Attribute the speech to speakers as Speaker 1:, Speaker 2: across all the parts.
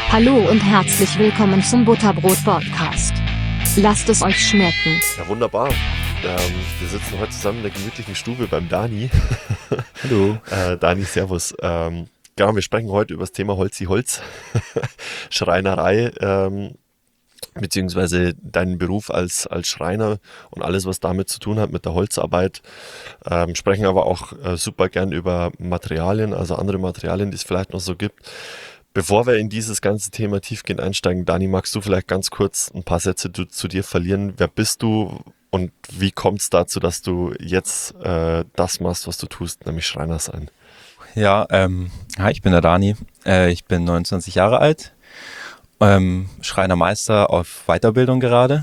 Speaker 1: Hallo und herzlich willkommen zum Butterbrot-Podcast. Lasst es euch schmecken.
Speaker 2: Ja, wunderbar. Wir sitzen heute zusammen in der gemütlichen Stube beim Dani.
Speaker 3: Hallo.
Speaker 2: Dani, servus. Genau, wir sprechen heute über das Thema Holzi-Holz, Schreinerei, beziehungsweise deinen Beruf als Schreiner und alles, was damit zu tun hat mit der Holzarbeit. Sprechen aber auch super gern über Materialien, also andere Materialien, die es vielleicht noch so gibt. Bevor wir in dieses ganze Thema tiefgehend einsteigen, Dani, magst du vielleicht ganz kurz ein paar Sätze zu dir verlieren? Wer bist du und wie kommt es dazu, dass du jetzt das machst, was du tust, nämlich Schreiner sein?
Speaker 3: Ja, hi, ich bin der Dani. Ich bin 29 Jahre alt, Schreinermeister auf Weiterbildung gerade.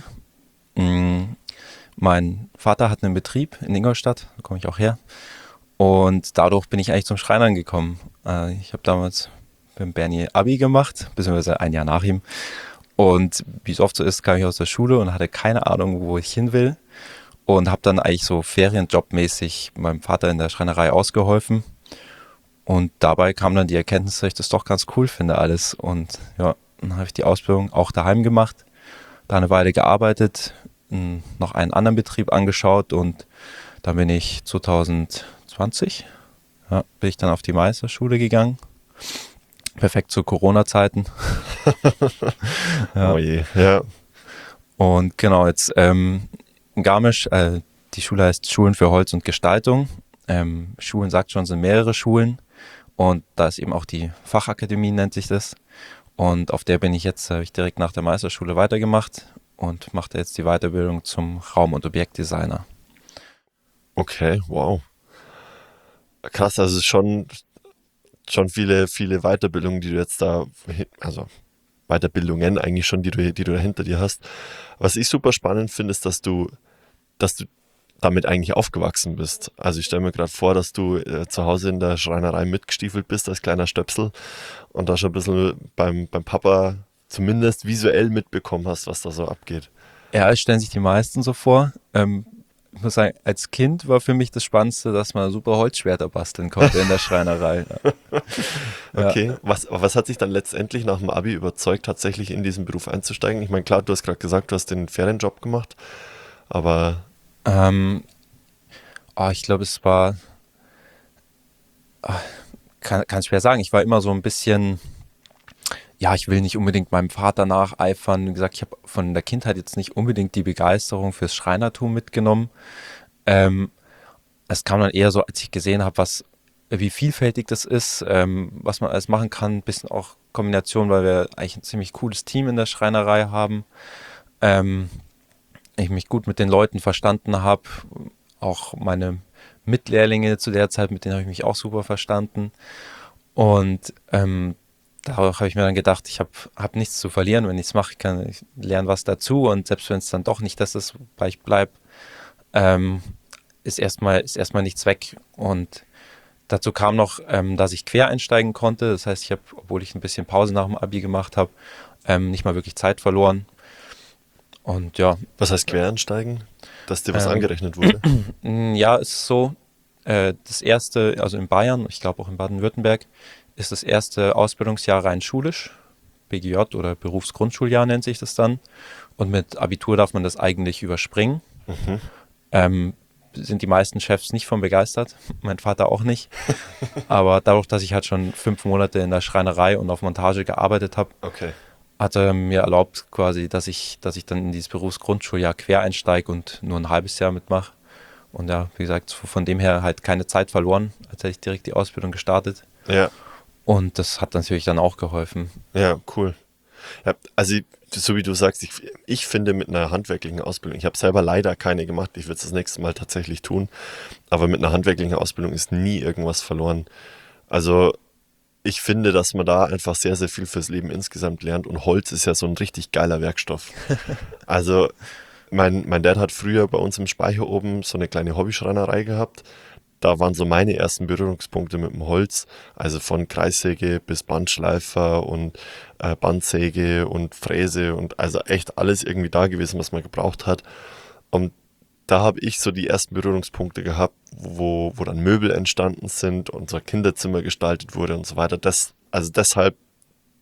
Speaker 3: Mein Vater hat einen Betrieb in Ingolstadt, da komme ich auch her. Und dadurch bin ich eigentlich zum Schreinern gekommen. Ich habe damals beim Bernie Abi gemacht, beziehungsweise ein Jahr nach ihm. Und wie es oft so ist, kam ich aus der Schule und hatte keine Ahnung, wo ich hin will. Und habe dann eigentlich so ferienjobmäßig meinem Vater in der Schreinerei ausgeholfen. Und dabei kam dann die Erkenntnis, dass ich das doch ganz cool finde alles. Und ja, dann habe ich die Ausbildung auch daheim gemacht, da eine Weile gearbeitet, noch einen anderen Betrieb angeschaut und dann bin ich 2020, bin ich dann auf die Meisterschule gegangen. Perfekt zu Corona-Zeiten.
Speaker 2: Ja. Oh je, ja.
Speaker 3: Und genau, jetzt in Garmisch, die Schule heißt Schulen für Holz und Gestaltung. Schulen sagt schon, sind mehrere Schulen. Und da ist eben auch die Fachakademie, nennt sich das. Und auf der bin ich jetzt, habe ich direkt nach der Meisterschule weitergemacht und mache da jetzt die Weiterbildung zum Raum- und Objektdesigner.
Speaker 2: Okay, wow. Krass, also schon viele Weiterbildungen, die du jetzt also Weiterbildungen eigentlich schon, die du da hinter dir hast. Was ich super spannend finde, ist, dass du damit eigentlich aufgewachsen bist. Also ich stelle mir gerade vor, dass du zu Hause in der Schreinerei mitgestiefelt bist als kleiner Stöpsel und da schon ein bisschen beim Papa zumindest visuell mitbekommen hast, was da so abgeht.
Speaker 3: Ja, es stellen sich die meisten so vor. Ich muss sagen, als Kind war für mich das Spannendste, dass man super Holzschwerter basteln konnte in der Schreinerei.
Speaker 2: Okay, was hat sich dann letztendlich nach dem Abi überzeugt, tatsächlich in diesen Beruf einzusteigen? Ich meine, klar, du hast gerade gesagt, du hast den Ferienjob gemacht, aber...
Speaker 3: Ich glaube, es war, kann schwer sagen, ich war immer so ein bisschen, ja, ich will nicht unbedingt meinem Vater nacheifern. Wie gesagt, ich habe von der Kindheit jetzt nicht unbedingt die Begeisterung fürs Schreinertum mitgenommen. Es kam dann eher so, als ich gesehen habe, wie vielfältig das ist, was man alles machen kann, ein bisschen auch Kombination, weil wir eigentlich ein ziemlich cooles Team in der Schreinerei haben. Ich mich gut mit den Leuten verstanden habe, auch meine Mitlehrlinge zu der Zeit, mit denen habe ich mich auch super verstanden. Und da habe ich mir dann gedacht, ich hab nichts zu verlieren, wenn ich es mache, ich lerne was dazu und selbst wenn es dann doch nicht das ist, wobei ich bleibe, ist erstmal nichts weg. Und dazu kam noch, dass ich quer einsteigen konnte. Das heißt, ich habe, obwohl ich ein bisschen Pause nach dem Abi gemacht habe, nicht mal wirklich Zeit verloren. Und ja.
Speaker 2: Was heißt Quereinsteigen? Dass dir was angerechnet wurde?
Speaker 3: Ja, es ist so, das erste, also in Bayern, ich glaube auch in Baden-Württemberg, ist das erste Ausbildungsjahr rein schulisch, BGJ oder Berufsgrundschuljahr nennt sich das dann. Und mit Abitur darf man das eigentlich überspringen. Sind die meisten Chefs nicht von begeistert, mein Vater auch nicht. Aber dadurch, dass ich halt schon 5 Monate in der Schreinerei und auf Montage gearbeitet habe,
Speaker 2: Okay.
Speaker 3: hat er mir erlaubt quasi, dass ich dann in dieses Berufsgrundschuljahr quer einsteige und nur ein halbes Jahr mitmache. Und ja, wie gesagt, von dem her halt keine Zeit verloren, als hätte ich direkt die Ausbildung gestartet.
Speaker 2: Ja.
Speaker 3: Und das hat natürlich dann auch geholfen.
Speaker 2: Ja, cool. Ja, also so wie du sagst, ich finde mit einer handwerklichen Ausbildung, ich habe selber leider keine gemacht, ich würde es das nächste Mal tatsächlich tun, aber mit einer handwerklichen Ausbildung ist nie irgendwas verloren. Also ich finde, dass man da einfach sehr, sehr viel fürs Leben insgesamt lernt und Holz ist ja so ein richtig geiler Werkstoff. Also mein Dad hat früher bei uns im Speicher oben so eine kleine Hobbyschreinerei gehabt. Da waren so meine ersten Berührungspunkte mit dem Holz, also von Kreissäge bis Bandschleifer und Bandsäge und Fräse und also echt alles irgendwie da gewesen, was man gebraucht hat. Und da habe ich so die ersten Berührungspunkte gehabt, wo dann Möbel entstanden sind, unser Kinderzimmer gestaltet wurde und so weiter. Also deshalb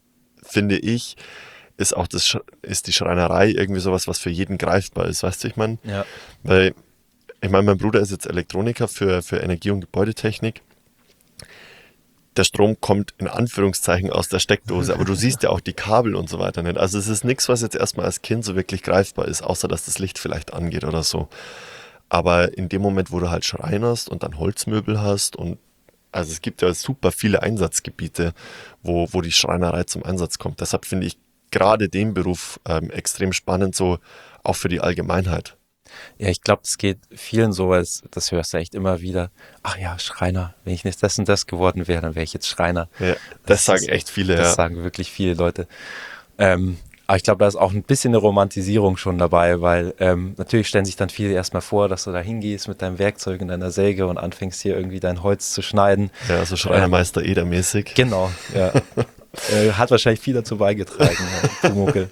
Speaker 2: finde ich, ist auch ist die Schreinerei irgendwie sowas, was für jeden greifbar ist, weißt du, ich meine?
Speaker 3: Ja.
Speaker 2: Weil, ich meine, mein Bruder ist jetzt Elektroniker für Energie- und Gebäudetechnik. Der Strom kommt in Anführungszeichen aus der Steckdose, aber du siehst ja auch die Kabel und so weiter nicht. Also es ist nichts, was jetzt erstmal als Kind so wirklich greifbar ist, außer dass das Licht vielleicht angeht oder so. Aber in dem Moment, wo du halt schreinerst und dann Holzmöbel hast und also es gibt ja super viele Einsatzgebiete, wo die Schreinerei zum Einsatz kommt. Deshalb finde ich gerade den Beruf extrem spannend, so auch für die Allgemeinheit.
Speaker 3: Ja, ich glaube, es geht vielen so, weil das hörst du echt immer wieder. Ach ja, Schreiner. Wenn ich nicht das und das geworden wäre, dann wäre ich jetzt Schreiner.
Speaker 2: Ja, das sagen echt viele,
Speaker 3: Das
Speaker 2: ja.
Speaker 3: sagen wirklich viele Leute. Aber ich glaube, da ist auch ein bisschen eine Romantisierung schon dabei, weil natürlich stellen sich dann viele erstmal vor, dass du da hingehst mit deinem Werkzeug und deiner Säge und anfängst hier irgendwie dein Holz zu schneiden.
Speaker 2: Ja, so Schreinermeister Eder-mäßig.
Speaker 3: Genau, ja. Hat wahrscheinlich viel dazu beigetragen, ja, Pumuckl.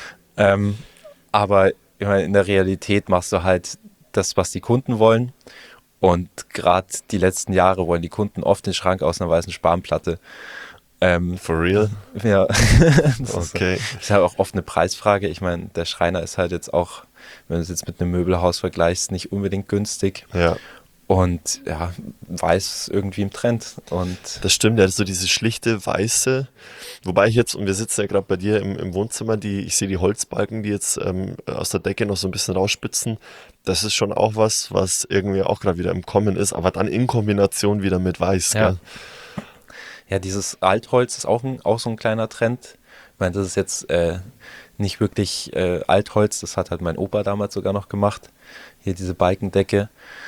Speaker 3: Aber ich meine, in der Realität machst du halt das, was die Kunden wollen. Und gerade die letzten Jahre wollen die Kunden oft den Schrank aus einer weißen Spanplatte.
Speaker 2: For real?
Speaker 3: Ja,
Speaker 2: Okay.
Speaker 3: ist halt auch oft eine Preisfrage. Ich meine, der Schreiner ist halt jetzt auch, wenn du es jetzt mit einem Möbelhaus vergleichst, nicht unbedingt günstig.
Speaker 2: Ja.
Speaker 3: Und ja, weiß ist irgendwie im Trend. Und
Speaker 2: Das stimmt, ja, das ist so diese schlichte Weiße. Wobei ich jetzt, und wir sitzen ja gerade bei dir im Wohnzimmer, ich sehe die Holzbalken, die jetzt aus der Decke noch so ein bisschen rausspitzen. Das ist schon auch was irgendwie auch gerade wieder im Kommen ist, aber dann in Kombination wieder mit Weiß.
Speaker 3: Ja.
Speaker 2: Gell?
Speaker 3: ja, dieses Altholz ist auch so ein kleiner Trend. Ich meine, das ist jetzt nicht wirklich Altholz, das hat halt mein Opa damals sogar noch gemacht. Hier diese Balkendecke.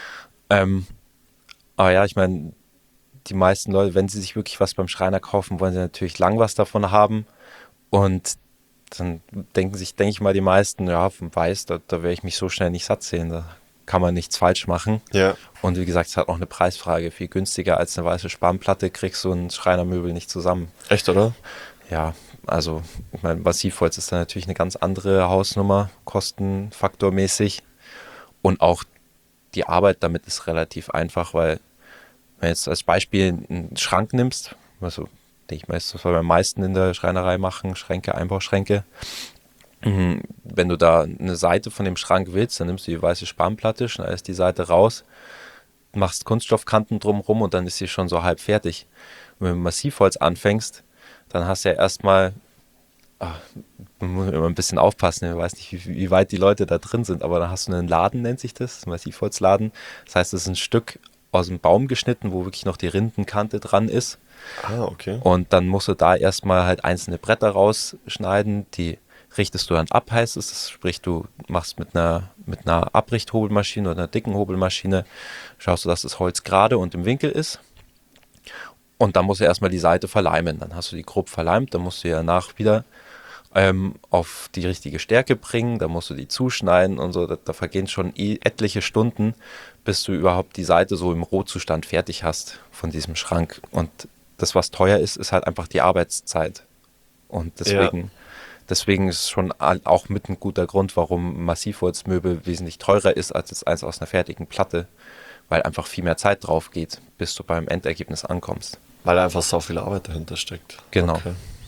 Speaker 3: Aber ja, ich meine, die meisten Leute, wenn sie sich wirklich was beim Schreiner kaufen, wollen sie natürlich lang was davon haben. Und dann denke ich mal, die meisten, ja, vom Weiß, da werde ich mich so schnell nicht satt sehen. Da kann man nichts falsch machen.
Speaker 2: Ja.
Speaker 3: Und wie gesagt, es hat auch eine Preisfrage. Viel günstiger als eine weiße Spanplatte kriegst du ein Schreinermöbel nicht zusammen.
Speaker 2: Echt, oder?
Speaker 3: Ja, also, ich meine, Massivholz ist dann natürlich eine ganz andere Hausnummer, kostenfaktormäßig. Und auch die Arbeit damit ist relativ einfach, weil wenn du jetzt als Beispiel einen Schrank nimmst, also denke ich mal, das soll am meisten in der Schreinerei machen, Schränke, Einbauschränke. Wenn du da eine Seite von dem Schrank willst, dann nimmst du die weiße Spanplatte, schneidest die Seite raus, machst Kunststoffkanten drumherum und dann ist sie schon so halb fertig. Und wenn du mit Massivholz anfängst, dann hast du ja erstmal, man muss immer ein bisschen aufpassen, ich weiß nicht, wie weit die Leute da drin sind, aber dann hast du einen Laden, nennt sich das, Massivholzladen. Das heißt, es ist ein Stück aus dem Baum geschnitten, wo wirklich noch die Rindenkante dran ist.
Speaker 2: Ah, okay.
Speaker 3: Und dann musst du da erstmal halt einzelne Bretter rausschneiden, die richtest du dann ab, heißt es. Das sprich, du machst mit einer Abrichthobelmaschine oder einer dicken Hobelmaschine, schaust du, dass das Holz gerade und im Winkel ist. Und dann musst du erstmal die Seite verleimen. Dann hast du die grob verleimt, dann musst du ja danach wieder auf die richtige Stärke bringen, da musst du die zuschneiden und so. Da vergehen schon etliche Stunden, bis du überhaupt die Seite so im Rohzustand fertig hast von diesem Schrank. Und das, was teuer ist, ist halt einfach die Arbeitszeit. Und deswegen ist es schon auch mit ein guter Grund, warum Massivholzmöbel wesentlich teurer ist als jetzt eins aus einer fertigen Platte, weil einfach viel mehr Zeit drauf geht, bis du beim Endergebnis ankommst.
Speaker 2: Weil einfach so viel Arbeit dahinter steckt.
Speaker 3: Genau.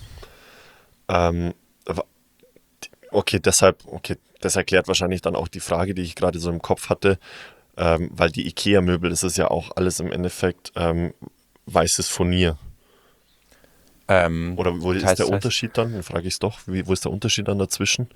Speaker 2: Okay. Das erklärt wahrscheinlich dann auch die Frage, die ich gerade so im Kopf hatte, weil die IKEA-Möbel, das ist ja auch alles im Endeffekt weißes Furnier. Oder wo ist der Unterschied dann? Dann frage ich es doch. Wo ist der Unterschied dann dazwischen?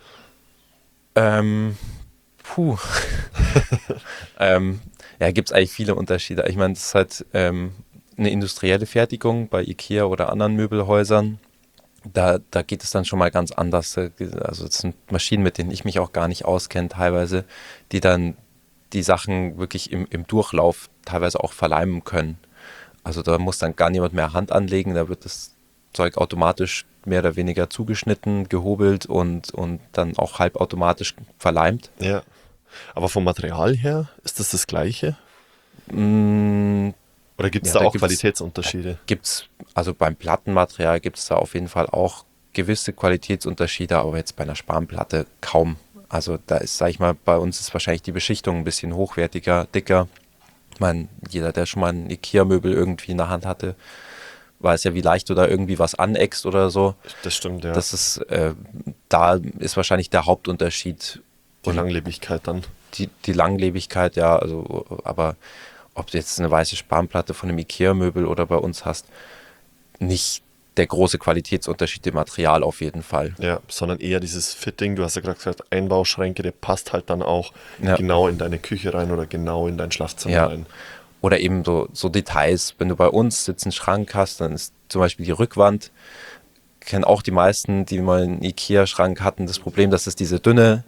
Speaker 3: Ja, gibt es eigentlich viele Unterschiede. Ich meine, das ist halt eine industrielle Fertigung bei IKEA oder anderen Möbelhäusern. Da geht es dann schon mal ganz anders. Also es sind Maschinen, mit denen ich mich auch gar nicht auskenne teilweise, die dann die Sachen wirklich im Durchlauf teilweise auch verleimen können. Also da muss dann gar niemand mehr Hand anlegen, da wird das Zeug automatisch mehr oder weniger zugeschnitten, gehobelt und dann auch halbautomatisch verleimt.
Speaker 2: Ja. Aber vom Material her, ist das Gleiche? Oder gibt es da auch Qualitätsunterschiede?
Speaker 3: Also beim Plattenmaterial gibt es da auf jeden Fall auch gewisse Qualitätsunterschiede, aber jetzt bei einer Spanplatte kaum. Also da ist, sag ich mal, bei uns ist wahrscheinlich die Beschichtung ein bisschen hochwertiger, dicker. Ich meine, jeder, der schon mal ein IKEA-Möbel irgendwie in der Hand hatte, weißt ja, wie leicht du da irgendwie was aneckst oder so.
Speaker 2: Das stimmt, ja.
Speaker 3: Das ist, da ist wahrscheinlich der Hauptunterschied.
Speaker 2: Die
Speaker 3: Und
Speaker 2: Langlebigkeit dann.
Speaker 3: die Langlebigkeit, ja, also, aber ob du jetzt eine weiße Spanplatte von einem IKEA-Möbel oder bei uns hast, nicht der große Qualitätsunterschied im Material auf jeden Fall.
Speaker 2: Ja, sondern eher dieses Fitting. Du hast ja gerade gesagt, Einbauschränke, der passt halt dann auch
Speaker 3: Ja.
Speaker 2: genau in deine Küche rein oder genau in dein Schlafzimmer
Speaker 3: Ja.
Speaker 2: rein.
Speaker 3: Oder eben so Details. Wenn du bei uns jetzt einen Schrank hast, dann ist zum Beispiel die Rückwand, kennen auch die meisten, die mal einen IKEA-Schrank hatten, das Problem, dass es diese dünne,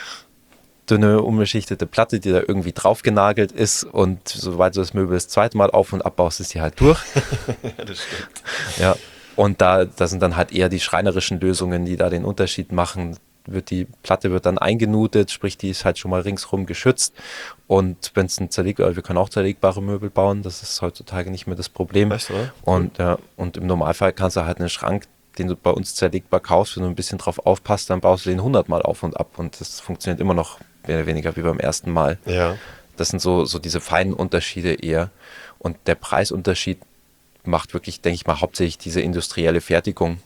Speaker 3: unbeschichtete Platte, die da irgendwie drauf genagelt ist, und sobald du das Möbel das zweite Mal auf- und abbaust, ist die halt durch.
Speaker 2: Ja, das stimmt.
Speaker 3: Ja. Und da sind dann halt eher die schreinerischen Lösungen, die da den Unterschied machen. Die Platte wird dann eingenutet, sprich, die ist halt schon mal ringsrum geschützt. Und wenn es wir können auch zerlegbare Möbel bauen, das ist heutzutage nicht mehr das Problem.
Speaker 2: Weißt du, oder?
Speaker 3: Und im Normalfall kannst du halt einen Schrank, den du bei uns zerlegbar kaufst, wenn du ein bisschen drauf aufpasst, dann baust du den 100 Mal auf und ab, und das funktioniert immer noch mehr oder weniger wie beim ersten Mal.
Speaker 2: Ja.
Speaker 3: Das sind so diese feinen Unterschiede eher. Und der Preisunterschied macht wirklich, denke ich mal, hauptsächlich diese industrielle Fertigung.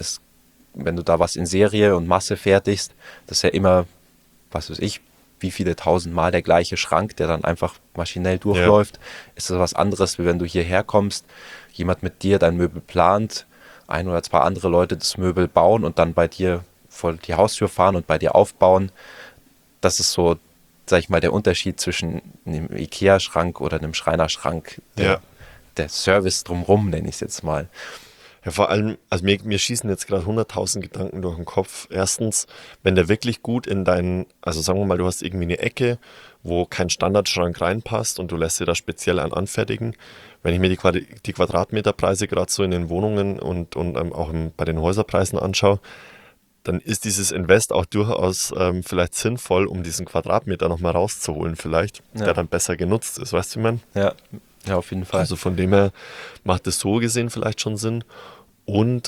Speaker 3: Wenn du da was in Serie und Masse fertigst, das ist ja immer, was weiß ich, wie viele 1000 Mal der gleiche Schrank, der dann einfach maschinell durchläuft. Ist das was anderes, wie wenn du hierher kommst, jemand mit dir dein Möbel plant, ein oder zwei andere Leute das Möbel bauen und dann bei dir vor die Haustür fahren und bei dir aufbauen. Das ist so, sag ich mal, der Unterschied zwischen einem Ikea-Schrank oder einem Schreinerschrank. Der Service drumrum, nenne ich es jetzt mal.
Speaker 2: Ja, vor allem, also mir schießen jetzt gerade 100.000 Gedanken durch den Kopf. Erstens, wenn der wirklich gut in also sagen wir mal, du hast irgendwie eine Ecke, wo kein Standardschrank reinpasst und du lässt dir da speziell einen anfertigen. Wenn ich mir die Quadratmeterpreise gerade so in den Wohnungen und auch bei den Häuserpreisen anschaue, dann ist dieses Invest auch durchaus vielleicht sinnvoll, um diesen Quadratmeter nochmal rauszuholen vielleicht, der dann besser genutzt ist, weißt du, wie man?
Speaker 3: Ja, auf jeden Fall.
Speaker 2: Also von dem her macht es so gesehen vielleicht schon Sinn. Und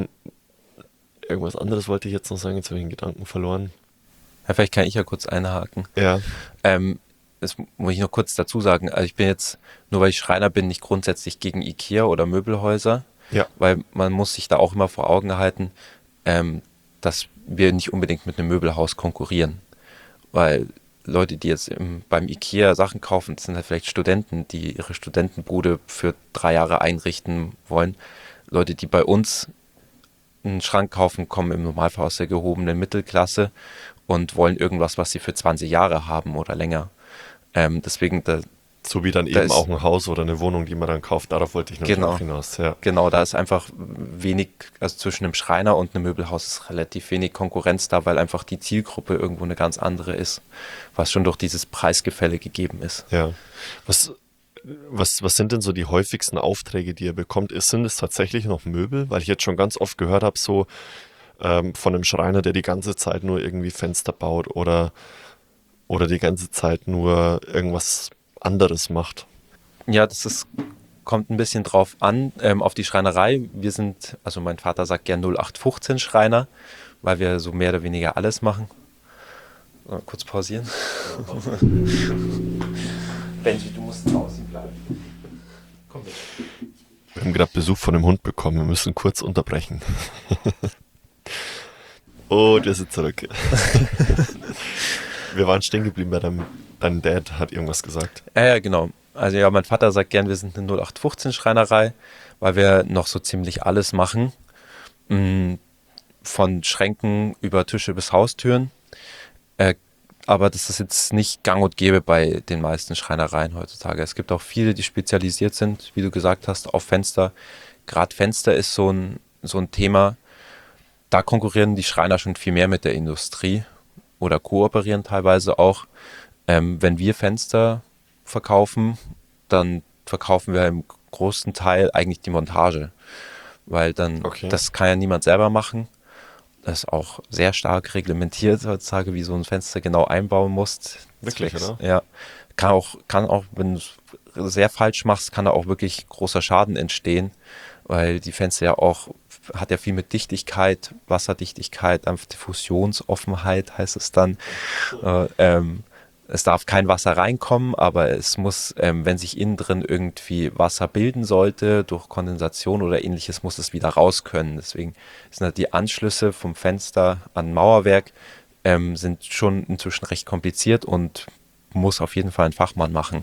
Speaker 2: irgendwas anderes wollte ich jetzt noch sagen, jetzt habe ich den Gedanken verloren.
Speaker 3: Ja, vielleicht kann ich ja kurz einhaken.
Speaker 2: Ja.
Speaker 3: Das muss ich noch kurz dazu sagen. Also ich bin jetzt, nur weil ich Schreiner bin, nicht grundsätzlich gegen IKEA oder Möbelhäuser.
Speaker 2: Ja.
Speaker 3: Weil man muss sich da auch immer vor Augen halten, dass wir nicht unbedingt mit einem Möbelhaus konkurrieren. Weil Leute, die jetzt beim IKEA Sachen kaufen, das sind halt vielleicht Studenten, die ihre Studentenbude für 3 Jahre einrichten wollen. Leute, die bei uns einen Schrank kaufen, kommen im Normalfall aus der gehobenen Mittelklasse und wollen irgendwas, was sie für 20 Jahre haben oder länger. Deswegen,
Speaker 2: so wie dann eben auch ein Haus oder eine Wohnung, die man dann kauft, darauf wollte ich noch hinaus. Ja.
Speaker 3: Genau, da ist einfach wenig, also zwischen einem Schreiner und einem Möbelhaus ist relativ wenig Konkurrenz da, weil einfach die Zielgruppe irgendwo eine ganz andere ist, was schon durch dieses Preisgefälle gegeben ist.
Speaker 2: Ja. Was sind denn so die häufigsten Aufträge, die ihr bekommt? Sind es tatsächlich noch Möbel? Weil ich jetzt schon ganz oft gehört habe, so von einem Schreiner, der die ganze Zeit nur irgendwie Fenster baut oder die ganze Zeit nur irgendwas anderes macht.
Speaker 3: Ja, kommt ein bisschen drauf an, auf die Schreinerei. Also mein Vater sagt gern 0815 Schreiner, weil wir so mehr oder weniger alles machen. Kurz pausieren. Benji, du musst draußen bleiben. Komm mit.
Speaker 2: Wir haben gerade Besuch von einem Hund bekommen. Wir müssen kurz unterbrechen. Und wir sind zurück. Wir waren stehen geblieben bei dein Dad hat irgendwas gesagt.
Speaker 3: Ja, genau. Also ja, mein Vater sagt gern, wir sind eine 0815 Schreinerei, weil wir noch so ziemlich alles machen. Von Schränken über Tische bis Haustüren. Aber das ist jetzt nicht gang und gäbe bei den meisten Schreinereien heutzutage. Es gibt auch viele, die spezialisiert sind, wie du gesagt hast, auf Fenster. Gerade Fenster ist so ein Thema. Da konkurrieren die Schreiner schon viel mehr mit der Industrie oder kooperieren teilweise auch. Wenn wir Fenster verkaufen, dann verkaufen wir im großen Teil eigentlich die Montage. Weil das kann ja niemand selber machen. Das ist auch sehr stark reglementiert heutzutage, wie so ein Fenster genau einbauen musst.
Speaker 2: Wirklich, oder?
Speaker 3: Ja. Kann auch, wenn du es sehr falsch machst, kann da auch wirklich großer Schaden entstehen, weil die Fenster hat ja viel mit Dichtigkeit, Wasserdichtigkeit, Diffusionsoffenheit heißt es dann. Es darf kein Wasser reinkommen, aber es muss, wenn sich innen drin irgendwie Wasser bilden sollte, durch Kondensation oder ähnliches, muss es wieder raus können. Deswegen sind halt die Anschlüsse vom Fenster an Mauerwerk sind schon inzwischen recht kompliziert und muss auf jeden Fall ein Fachmann machen.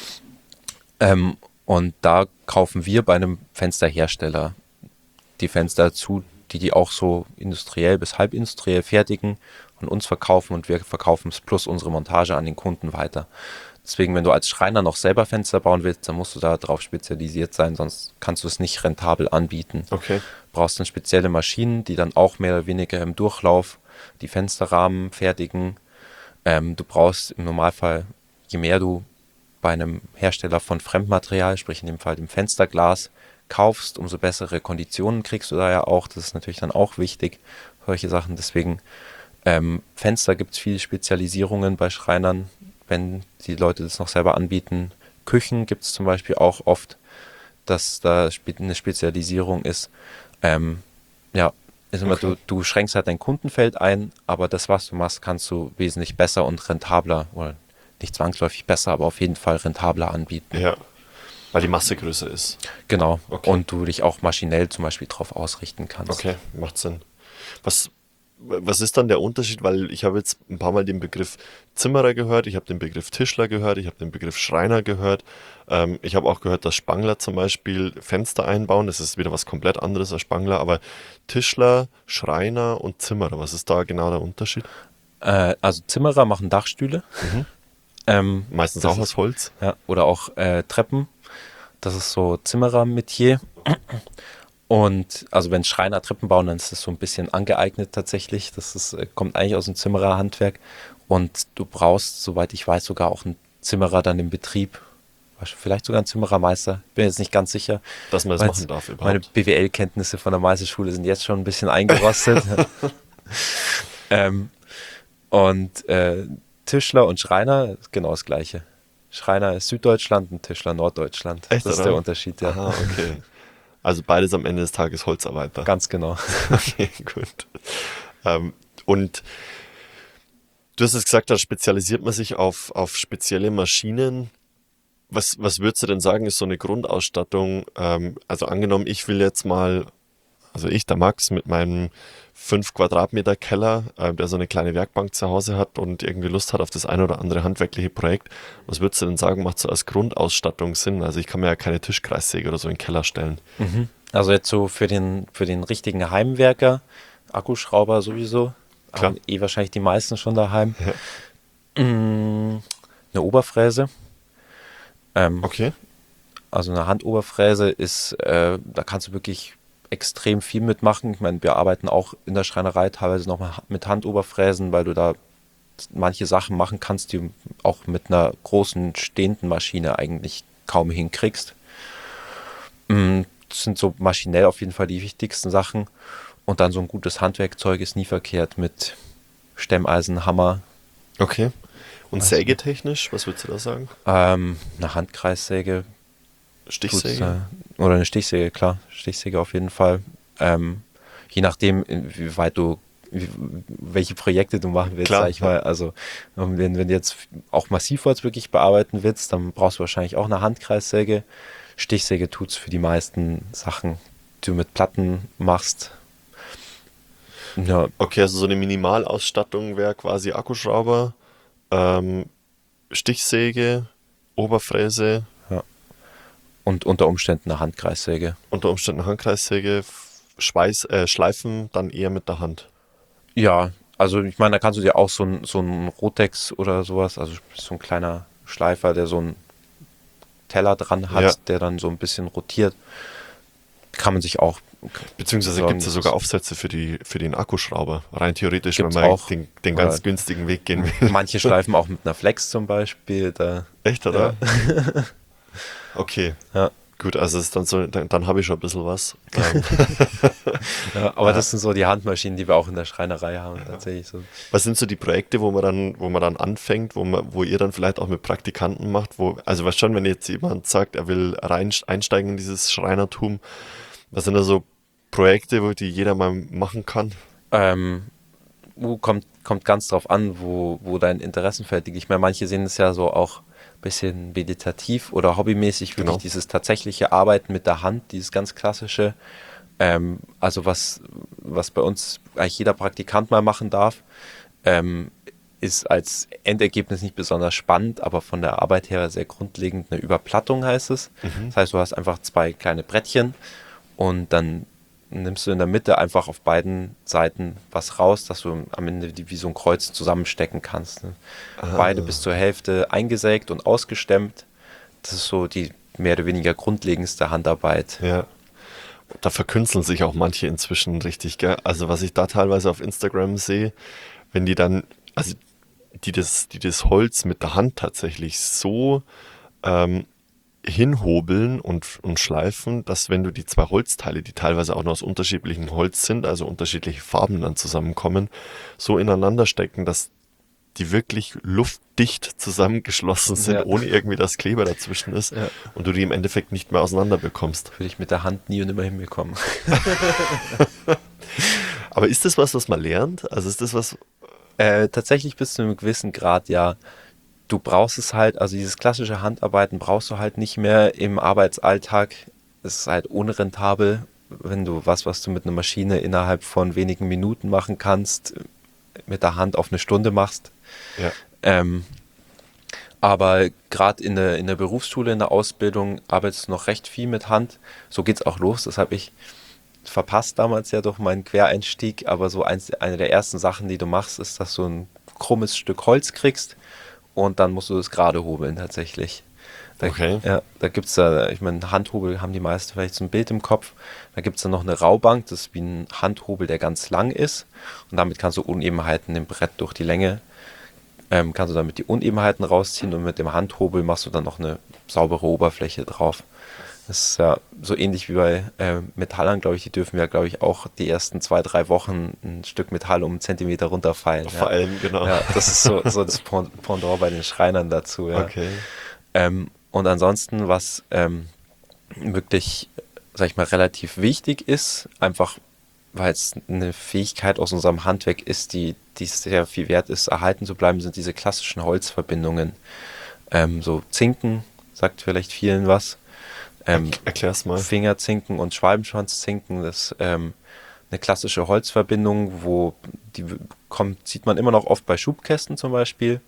Speaker 3: Und da kaufen wir bei einem Fensterhersteller die Fenster zu, die auch so industriell bis halbindustriell fertigen und uns verkaufen und wir verkaufen es plus unsere Montage an den Kunden weiter. Deswegen, wenn du als Schreiner noch selber Fenster bauen willst, dann musst du da drauf spezialisiert sein, sonst kannst du es nicht rentabel anbieten.
Speaker 2: Okay.
Speaker 3: Du brauchst dann spezielle Maschinen, die dann auch mehr oder weniger im Durchlauf die Fensterrahmen fertigen. Du brauchst im Normalfall, je mehr du bei einem Hersteller von Fremdmaterial, sprich in dem Fall dem Fensterglas, kaufst, umso bessere Konditionen kriegst du da ja auch. Das ist natürlich dann auch wichtig, solche Sachen. Deswegen Fenster gibt es viele Spezialisierungen bei Schreinern, wenn die Leute das noch selber anbieten. Küchen gibt es zum Beispiel auch oft, dass da eine Spezialisierung ist. Ja, ist immer,
Speaker 2: Okay.
Speaker 3: du schränkst halt dein Kundenfeld ein, aber das, was du machst, kannst du wesentlich besser und rentabler, oder nicht zwangsläufig besser, aber auf jeden Fall rentabler anbieten.
Speaker 2: Ja. Weil die Masse größer ist.
Speaker 3: Genau.
Speaker 2: Okay.
Speaker 3: Und du dich auch maschinell zum Beispiel drauf ausrichten kannst.
Speaker 2: Okay, macht Sinn. Was ist dann der Unterschied? Weil ich habe jetzt ein paar Mal den Begriff Zimmerer gehört, ich habe den Begriff Tischler gehört, ich habe den Begriff Schreiner gehört. Ich habe auch gehört, dass Spangler zum Beispiel Fenster einbauen. Das ist wieder was komplett anderes als Spangler. Aber Tischler, Schreiner und Zimmerer, was ist da genau der Unterschied?
Speaker 3: Also Zimmerer machen Dachstühle.
Speaker 2: Meistens
Speaker 3: Das
Speaker 2: auch aus Holz.
Speaker 3: Ja, oder auch Treppen. Das ist so Zimmerer-Metier. Und also wenn Schreiner Treppen bauen, dann ist das so ein bisschen angeeignet tatsächlich. Das ist, kommt eigentlich aus dem Zimmererhandwerk. Und du brauchst, soweit ich weiß, sogar auch einen Zimmerer dann im Betrieb. Vielleicht sogar einen Zimmerermeister. Bin jetzt nicht ganz sicher.
Speaker 2: Dass man das
Speaker 3: Weil
Speaker 2: machen darf
Speaker 3: meine
Speaker 2: überhaupt.
Speaker 3: BWL-Kenntnisse von der Meisterschule sind jetzt schon ein bisschen eingerostet. Und Tischler und Schreiner ist genau das Gleiche. Schreiner ist Süddeutschland und Tischler Norddeutschland.
Speaker 2: Echt,
Speaker 3: Das ist
Speaker 2: oder?
Speaker 3: der Unterschied, ja.
Speaker 2: Aha, okay. Also beides am Ende des Tages Holzarbeiter.
Speaker 3: Ganz genau.
Speaker 2: Okay, gut. Und du hast es gesagt, da spezialisiert man sich auf spezielle Maschinen. Was würdest du denn sagen, ist so eine Grundausstattung? Also angenommen, ich will jetzt mal, also ich, der Max, mit meinem 5 Quadratmeter Keller, der so eine kleine Werkbank zu Hause hat und irgendwie Lust hat auf das ein oder andere handwerkliche Projekt. Was würdest du denn sagen, macht so als Grundausstattung Sinn? Also ich kann mir ja keine Tischkreissäge oder so in den Keller stellen.
Speaker 3: Also jetzt so für den richtigen Heimwerker, Akkuschrauber sowieso,
Speaker 2: Klar.
Speaker 3: haben wahrscheinlich die meisten schon daheim.
Speaker 2: Ja.
Speaker 3: Eine Oberfräse.
Speaker 2: Okay.
Speaker 3: Also eine Handoberfräse ist, da kannst du wirklich extrem viel mitmachen. Ich meine, wir arbeiten auch in der Schreinerei teilweise noch mal mit Handoberfräsen, weil du da manche Sachen machen kannst, die du auch mit einer großen stehenden Maschine eigentlich kaum hinkriegst. Das sind so maschinell auf jeden Fall die wichtigsten Sachen. Und dann so ein gutes Handwerkzeug ist nie verkehrt mit Stemmeisen, Hammer,
Speaker 2: Okay. Und sägetechnisch, was würdest du da sagen?
Speaker 3: eine Handkreissäge,
Speaker 2: Stichsäge?
Speaker 3: oder eine Stichsäge, klar. Stichsäge auf jeden Fall. Je nachdem, inwieweit welche Projekte du machen willst,
Speaker 2: Klar,
Speaker 3: sag ich mal. Also wenn du jetzt auch Massivholz wirklich bearbeiten willst, dann brauchst du wahrscheinlich auch eine Handkreissäge. Stichsäge tut's für die meisten Sachen, die du mit Platten machst. Ja,
Speaker 2: Okay, also so eine Minimalausstattung wäre quasi Akkuschrauber, Stichsäge, Oberfräse,
Speaker 3: und unter Umständen eine Handkreissäge.
Speaker 2: unter Umständen Handkreissäge, Schleifen dann eher mit der Hand.
Speaker 3: Ja, also ich meine, da kannst du dir auch so ein Rotex oder sowas, also so ein kleiner Schleifer, der so einen Teller dran hat,
Speaker 2: Ja.
Speaker 3: der dann so ein bisschen rotiert, kann man sich auch
Speaker 2: Beziehungsweise
Speaker 3: besorgen.
Speaker 2: gibt es ja sogar Aufsätze für den Akkuschrauber. Rein theoretisch,
Speaker 3: Gibt's
Speaker 2: wenn man
Speaker 3: auch.
Speaker 2: den ganz
Speaker 3: Oder-
Speaker 2: günstigen Weg gehen will.
Speaker 3: Manche schleifen auch mit einer Flex zum Beispiel.
Speaker 2: Echt, oder? Okay.
Speaker 3: Ja.
Speaker 2: Gut, also es ist dann so, dann habe ich schon ein bisschen was.
Speaker 3: Ja, aber das sind so die Handmaschinen, die wir auch in der Schreinerei haben, tatsächlich so.
Speaker 2: Was sind so die Projekte, wo man dann anfängt, wo ihr dann vielleicht auch mit Praktikanten macht, also was schon, wenn jetzt jemand sagt, er will einsteigen in dieses Schreinertum, was sind da so Projekte, die jeder mal machen kann?
Speaker 3: kommt ganz drauf an, wo dein Interessenfeld liegt. Ich meine, manche sehen es ja so auch ein bisschen meditativ oder hobbymäßig, wirklich
Speaker 2: Genau.
Speaker 3: dieses tatsächliche Arbeiten mit der Hand, dieses ganz klassische. Also was bei uns eigentlich jeder Praktikant mal machen darf, ist als Endergebnis nicht besonders spannend, aber von der Arbeit her sehr grundlegend eine Überplattung heißt es. Das heißt, du hast einfach 2 kleine Brettchen und dann nimmst du in der Mitte einfach auf beiden Seiten was raus, dass du am Ende wie so ein Kreuz zusammenstecken kannst. Ne? Beide bis zur Hälfte eingesägt und ausgestemmt. Das ist so die mehr oder weniger grundlegendste Handarbeit.
Speaker 2: Ja. Da verkünsteln sich auch manche inzwischen richtig, gell? Also was ich da teilweise auf Instagram sehe, wenn die dann, also die das Holz mit der Hand tatsächlich so hinhobeln und schleifen, dass wenn du die 2 Holzteile, die teilweise auch noch aus unterschiedlichem Holz sind, also unterschiedliche Farben dann zusammenkommen, so ineinander stecken, dass die wirklich luftdicht zusammengeschlossen sind,
Speaker 3: Ja.
Speaker 2: ohne irgendwie dass Kleber dazwischen ist
Speaker 3: Ja.
Speaker 2: und du die im Endeffekt nicht mehr auseinander bekommst.
Speaker 3: Würde ich mit der Hand nie und nimmer hinbekommen.
Speaker 2: Aber ist das was man lernt? Also ist das was...
Speaker 3: Tatsächlich bis zu einem gewissen Grad, ja. Du brauchst es halt, also dieses klassische Handarbeiten brauchst du halt nicht mehr im Arbeitsalltag. Es ist halt unrentabel, wenn du was du mit einer Maschine innerhalb von wenigen Minuten machen kannst, mit der Hand auf eine Stunde machst.
Speaker 2: Ja.
Speaker 3: Aber gerade in der Berufsschule, in der Ausbildung arbeitest du noch recht viel mit Hand. So geht's auch los. Das habe ich verpasst damals ja durch meinen Quereinstieg. Aber so eine der ersten Sachen, die du machst, ist, dass du ein krummes Stück Holz kriegst und dann musst du das gerade hobeln tatsächlich.
Speaker 2: Okay.
Speaker 3: Ja, da gibt es ich meine, Handhobel haben die meisten vielleicht so ein Bild im Kopf. Da gibt es dann noch eine Raubank, das ist wie ein Handhobel, der ganz lang ist. Und damit kannst du Unebenheiten im Brett durch die Länge, kannst du damit die Unebenheiten rausziehen und mit dem Handhobel machst du dann noch eine saubere Oberfläche drauf. Das ist ja so ähnlich wie bei Metallern, glaube ich, die dürfen ja, glaube ich, auch die ersten 2, 3 Wochen ein Stück Metall um 1 Zentimeter runterfallen.
Speaker 2: Vor allem, genau.
Speaker 3: Ja, das ist so das Pendant bei den Schreinern dazu. Ja.
Speaker 2: Okay.
Speaker 3: Und ansonsten, was wirklich, sag ich mal, relativ wichtig ist, einfach weil es eine Fähigkeit aus unserem Handwerk ist, die sehr viel wert ist, erhalten zu bleiben, sind diese klassischen Holzverbindungen. So Zinken, sagt vielleicht vielen was.
Speaker 2: Erklär's mal.
Speaker 3: Fingerzinken und Schwalbenschwanzzinken, das ist eine klassische Holzverbindung, wo die sieht man immer noch oft bei Schubkästen zum Beispiel.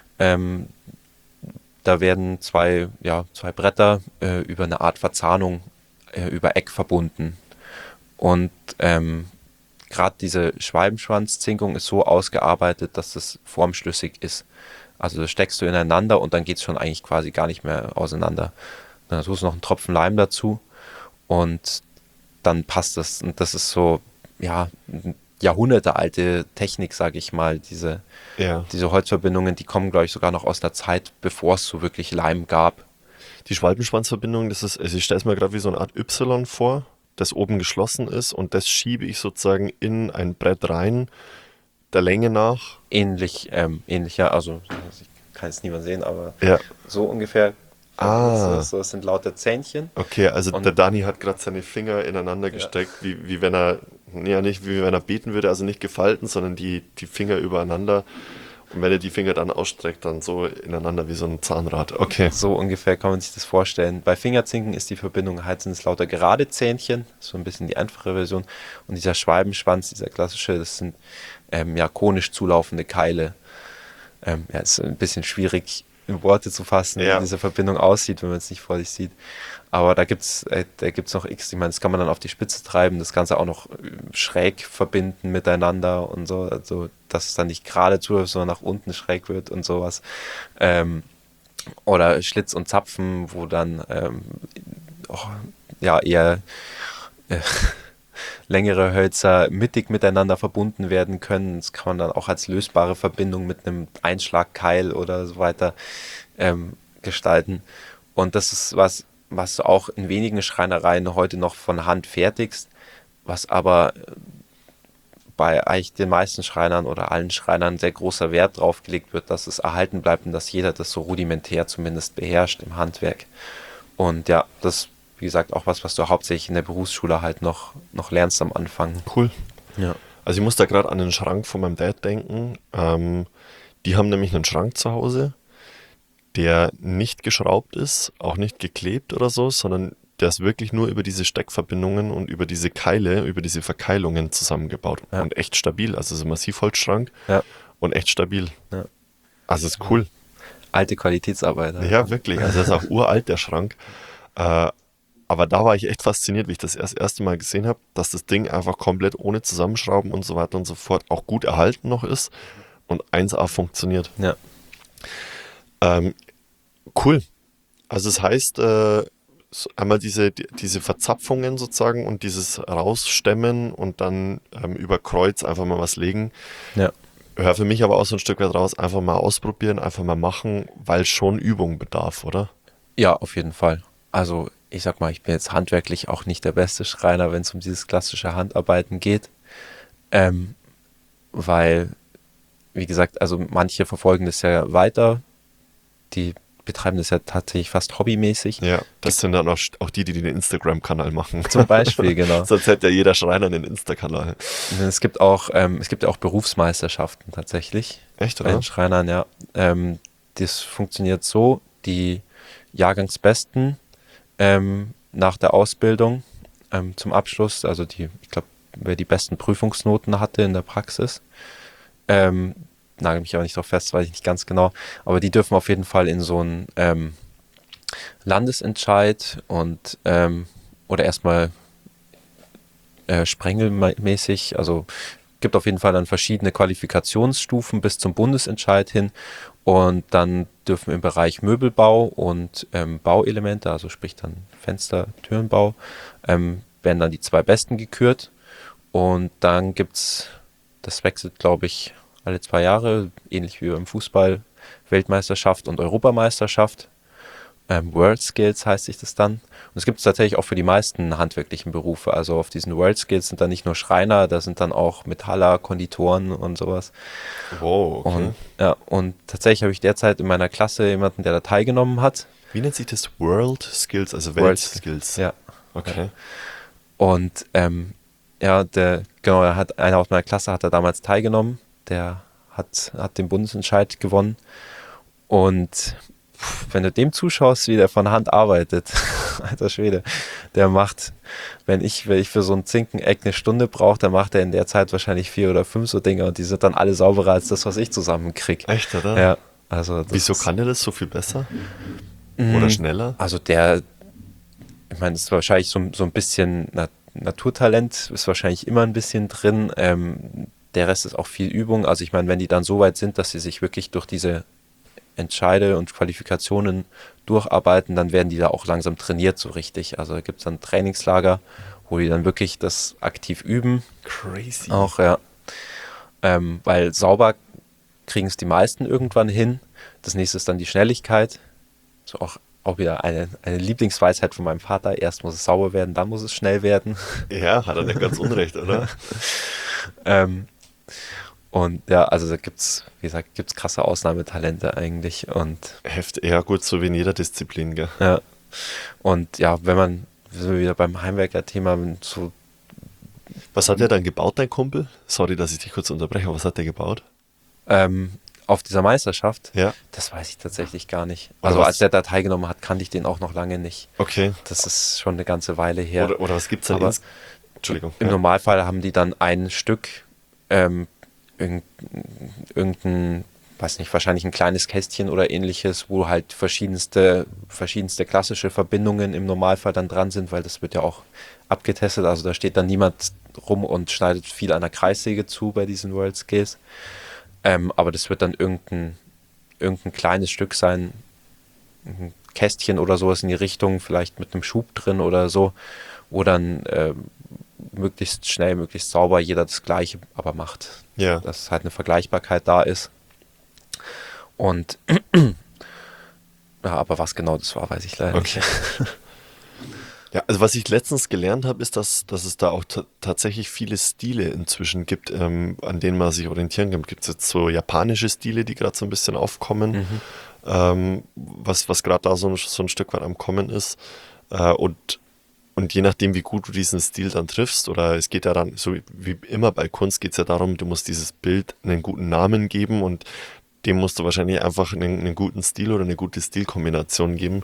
Speaker 3: Da werden zwei Bretter über eine Art Verzahnung über Eck verbunden. Und gerade diese Schwalbenschwanzzinkung ist so ausgearbeitet, dass es formschlüssig ist. Also das steckst du ineinander und dann geht es schon eigentlich quasi gar nicht mehr auseinander. Dann tust du noch einen Tropfen Leim dazu und dann passt das. Und das ist so, ja, jahrhundertealte Technik, sage ich mal. Diese Holzverbindungen, die kommen, glaube ich, sogar noch aus der Zeit, bevor es so wirklich Leim gab.
Speaker 2: Die Schwalbenschwanzverbindung, das ist, also ich stelle es mir gerade wie so eine Art Y vor, das oben geschlossen ist und das schiebe ich sozusagen in ein Brett rein, der Länge nach.
Speaker 3: Ähnlich, ja, also ich kann es niemand sehen, aber
Speaker 2: Ja.
Speaker 3: so ungefähr. Das sind lauter Zähnchen.
Speaker 2: Okay, also
Speaker 3: Und
Speaker 2: der Dani hat gerade seine Finger ineinander gesteckt, wie wenn er, ja nicht wie wenn er beten würde, also nicht gefalten, sondern die Finger übereinander. Und wenn er die Finger dann ausstreckt, dann so ineinander wie so ein Zahnrad. Okay.
Speaker 3: So ungefähr kann man sich das vorstellen. Bei Fingerzinken ist die Verbindung halt, sind es lauter gerade Zähnchen, so ein bisschen die einfache Version. Und dieser Schwalbenschwanz, dieser klassische, das sind konisch zulaufende Keile. Ist ein bisschen schwierig in Worte zu fassen, wie diese Verbindung aussieht, wenn man es nicht vor sich sieht. Aber da gibt's noch X, ich meine, das kann man dann auf die Spitze treiben, das Ganze auch noch schräg verbinden miteinander und so, also dass es dann nicht gerade zuläuft, sondern nach unten schräg wird und sowas. Oder Schlitz und Zapfen, wo dann eher längere Hölzer mittig miteinander verbunden werden können. Das kann man dann auch als lösbare Verbindung mit einem Einschlagkeil oder so weiter gestalten. Und das ist was du auch in wenigen Schreinereien heute noch von Hand fertigst, was aber bei eigentlich den meisten Schreinern oder allen Schreinern sehr großer Wert drauf gelegt wird, dass es erhalten bleibt und dass jeder das so rudimentär zumindest beherrscht im Handwerk. Und ja, das wie gesagt, auch was du hauptsächlich in der Berufsschule halt noch lernst am Anfang.
Speaker 2: Cool.
Speaker 3: Ja.
Speaker 2: Also ich muss da gerade an den Schrank von meinem Dad denken. Die haben nämlich einen Schrank zu Hause, der nicht geschraubt ist, auch nicht geklebt oder so, sondern der ist wirklich nur über diese Steckverbindungen und über diese Keile, über diese Verkeilungen zusammengebaut.
Speaker 3: Ja.
Speaker 2: Und echt stabil. Also es ist ein Massivholzschrank
Speaker 3: Ja.
Speaker 2: und echt stabil.
Speaker 3: Ja.
Speaker 2: Also ist cool.
Speaker 3: Alte Qualitätsarbeit.
Speaker 2: Ja, wirklich. Also das ist auch uralt, der Schrank. Aber da war ich echt fasziniert, wie ich das erste Mal gesehen habe, dass das Ding einfach komplett ohne Zusammenschrauben und so weiter und so fort auch gut erhalten noch ist und 1A funktioniert.
Speaker 3: Ja.
Speaker 2: Cool. Also es heißt, einmal diese Verzapfungen sozusagen und dieses Rausstemmen und dann über Kreuz einfach mal was legen.
Speaker 3: Ja.
Speaker 2: Hör für mich aber auch so ein Stück weit raus, einfach mal ausprobieren, einfach mal machen, weil schon Übung bedarf, oder?
Speaker 3: Ja, auf jeden Fall. Also ich sag mal, ich bin jetzt handwerklich auch nicht der beste Schreiner, wenn es um dieses klassische Handarbeiten geht. Weil, wie gesagt, also manche verfolgen das ja weiter, die betreiben das ja tatsächlich fast hobbymäßig.
Speaker 2: Ja, das sind dann auch die den Instagram-Kanal machen.
Speaker 3: Zum Beispiel, genau.
Speaker 2: Sonst hätte ja jeder Schreiner einen Insta-Kanal.
Speaker 3: Es gibt auch Berufsmeisterschaften tatsächlich.
Speaker 2: Echt,
Speaker 3: Bei
Speaker 2: oder?
Speaker 3: den Schreinern, ja. Das funktioniert so, die Jahrgangsbesten nach der Ausbildung zum Abschluss, also ich glaube, wer die besten Prüfungsnoten hatte in der Praxis, nagel mich aber nicht drauf fest, weiß ich nicht ganz genau, aber die dürfen auf jeden Fall in so einen Landesentscheid und oder erstmal sprengelmäßig, also gibt auf jeden Fall dann verschiedene Qualifikationsstufen bis zum Bundesentscheid hin und dann dürfen im Bereich Möbelbau und Bauelemente, also sprich dann Fenster, Türenbau, werden dann die 2 Besten gekürt und dann gibt's, das wechselt glaube ich alle 2 Jahre, ähnlich wie beim Fußball, Weltmeisterschaft und Europameisterschaft. World Skills heißt sich das dann. Und es gibt es tatsächlich auch für die meisten handwerklichen Berufe. Also auf diesen World Skills sind dann nicht nur Schreiner, da sind dann auch Metaller, Konditoren und sowas.
Speaker 2: Wow, okay.
Speaker 3: Und tatsächlich habe ich derzeit in meiner Klasse jemanden, der da teilgenommen hat.
Speaker 2: Wie nennt sich das? World Skills, also
Speaker 3: World
Speaker 2: Weltskills?
Speaker 3: Ja.
Speaker 2: Okay.
Speaker 3: Und einer aus meiner Klasse hat da damals teilgenommen. Der hat den Bundesentscheid gewonnen. Und wenn du dem zuschaust, wie der von Hand arbeitet, alter Schwede, der macht, wenn ich für so ein Zinkeneck eine Stunde brauche, dann macht er in der Zeit wahrscheinlich 4 oder 5 so Dinger und die sind dann alle sauberer als das, was ich zusammenkriege.
Speaker 2: Echt, oder?
Speaker 3: Ja, also
Speaker 2: Wieso kann der das so viel besser? Oder schneller?
Speaker 3: Also ich meine, das ist wahrscheinlich so ein bisschen Naturtalent, ist wahrscheinlich immer ein bisschen drin. Der Rest ist auch viel Übung. Also ich meine, wenn die dann so weit sind, dass sie sich wirklich durch diese Entscheide und Qualifikationen durcharbeiten, dann werden die da auch langsam trainiert so richtig. Also da gibt es dann Trainingslager, wo die dann wirklich das aktiv üben.
Speaker 2: Crazy.
Speaker 3: Auch, ja. Weil sauber kriegen es die meisten irgendwann hin. Das nächste ist dann die Schnelligkeit. So auch wieder eine Lieblingsweisheit von meinem Vater. Erst muss es sauber werden, dann muss es schnell werden.
Speaker 2: Ja, hat er nicht ganz unrecht, oder?
Speaker 3: Und ja, also da gibt's, wie gesagt, krasse Ausnahmetalente eigentlich und
Speaker 2: Ja gut, so wie in jeder Disziplin, gell?
Speaker 3: ja. Und ja, wenn man so wieder beim Heimwerker-Thema so.
Speaker 2: Was hat der dann gebaut, dein Kumpel? Sorry, dass ich dich kurz unterbreche, aber was hat der gebaut?
Speaker 3: Auf dieser Meisterschaft,
Speaker 2: Ja.
Speaker 3: das weiß ich tatsächlich gar nicht.
Speaker 2: Oder
Speaker 3: Also
Speaker 2: was?
Speaker 3: als der da teilgenommen hat, kannte ich den auch noch lange nicht.
Speaker 2: Okay.
Speaker 3: Das ist schon eine ganze Weile her.
Speaker 2: Oder was gibt's denn?
Speaker 3: Aber
Speaker 2: Entschuldigung.
Speaker 3: Im
Speaker 2: Ja.
Speaker 3: Normalfall haben die dann ein Stück, irgendein, weiß nicht, wahrscheinlich ein kleines Kästchen oder ähnliches, wo halt verschiedenste klassische Verbindungen im Normalfall dann dran sind, weil das wird ja auch abgetestet. Also da steht dann niemand rum und schneidet viel an der Kreissäge zu bei diesen World Skills. Aber das wird dann irgendein kleines Stück sein, ein Kästchen oder sowas in die Richtung, vielleicht mit einem Schub drin oder so, wo dann möglichst schnell, möglichst sauber jeder das Gleiche aber macht.
Speaker 2: Ja.
Speaker 3: Dass halt eine Vergleichbarkeit da ist. Und ja, aber was genau das war, weiß ich leider
Speaker 2: Okay.
Speaker 3: nicht.
Speaker 2: Ja, also was ich letztens gelernt habe, ist, dass es da auch tatsächlich viele Stile inzwischen gibt, an denen man sich orientieren kann. Gibt es jetzt so japanische Stile, die gerade so ein bisschen aufkommen, was gerade da so ein Stück weit am Kommen ist. Und Und je nachdem, wie gut du diesen Stil dann triffst, oder es geht ja dann, so wie immer bei Kunst geht es ja darum, du musst dieses Bild einen guten Namen geben und dem musst du wahrscheinlich einfach einen guten Stil oder eine gute Stilkombination geben,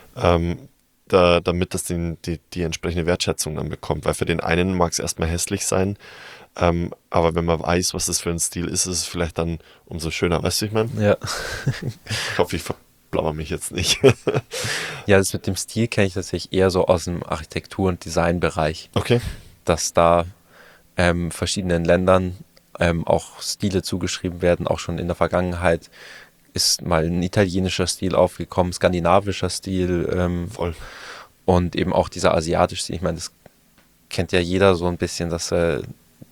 Speaker 2: damit das die entsprechende Wertschätzung dann bekommt. Weil für den einen mag es erstmal hässlich sein, aber wenn man weiß, was das für ein Stil ist es vielleicht dann umso schöner. Weißt du, ich meine?
Speaker 3: Ja.
Speaker 2: Ich hoffe, ich verblauere mich jetzt nicht.
Speaker 3: Ja, das mit dem Stil kenne ich tatsächlich eher so aus dem Architektur- und Designbereich,
Speaker 2: Okay.
Speaker 3: dass da verschiedenen Ländern auch Stile zugeschrieben werden. Auch schon in der Vergangenheit ist mal ein italienischer Stil aufgekommen, skandinavischer Stil
Speaker 2: Voll.
Speaker 3: und eben auch dieser asiatische Stil. Ich meine, das kennt ja jeder so ein bisschen, dass er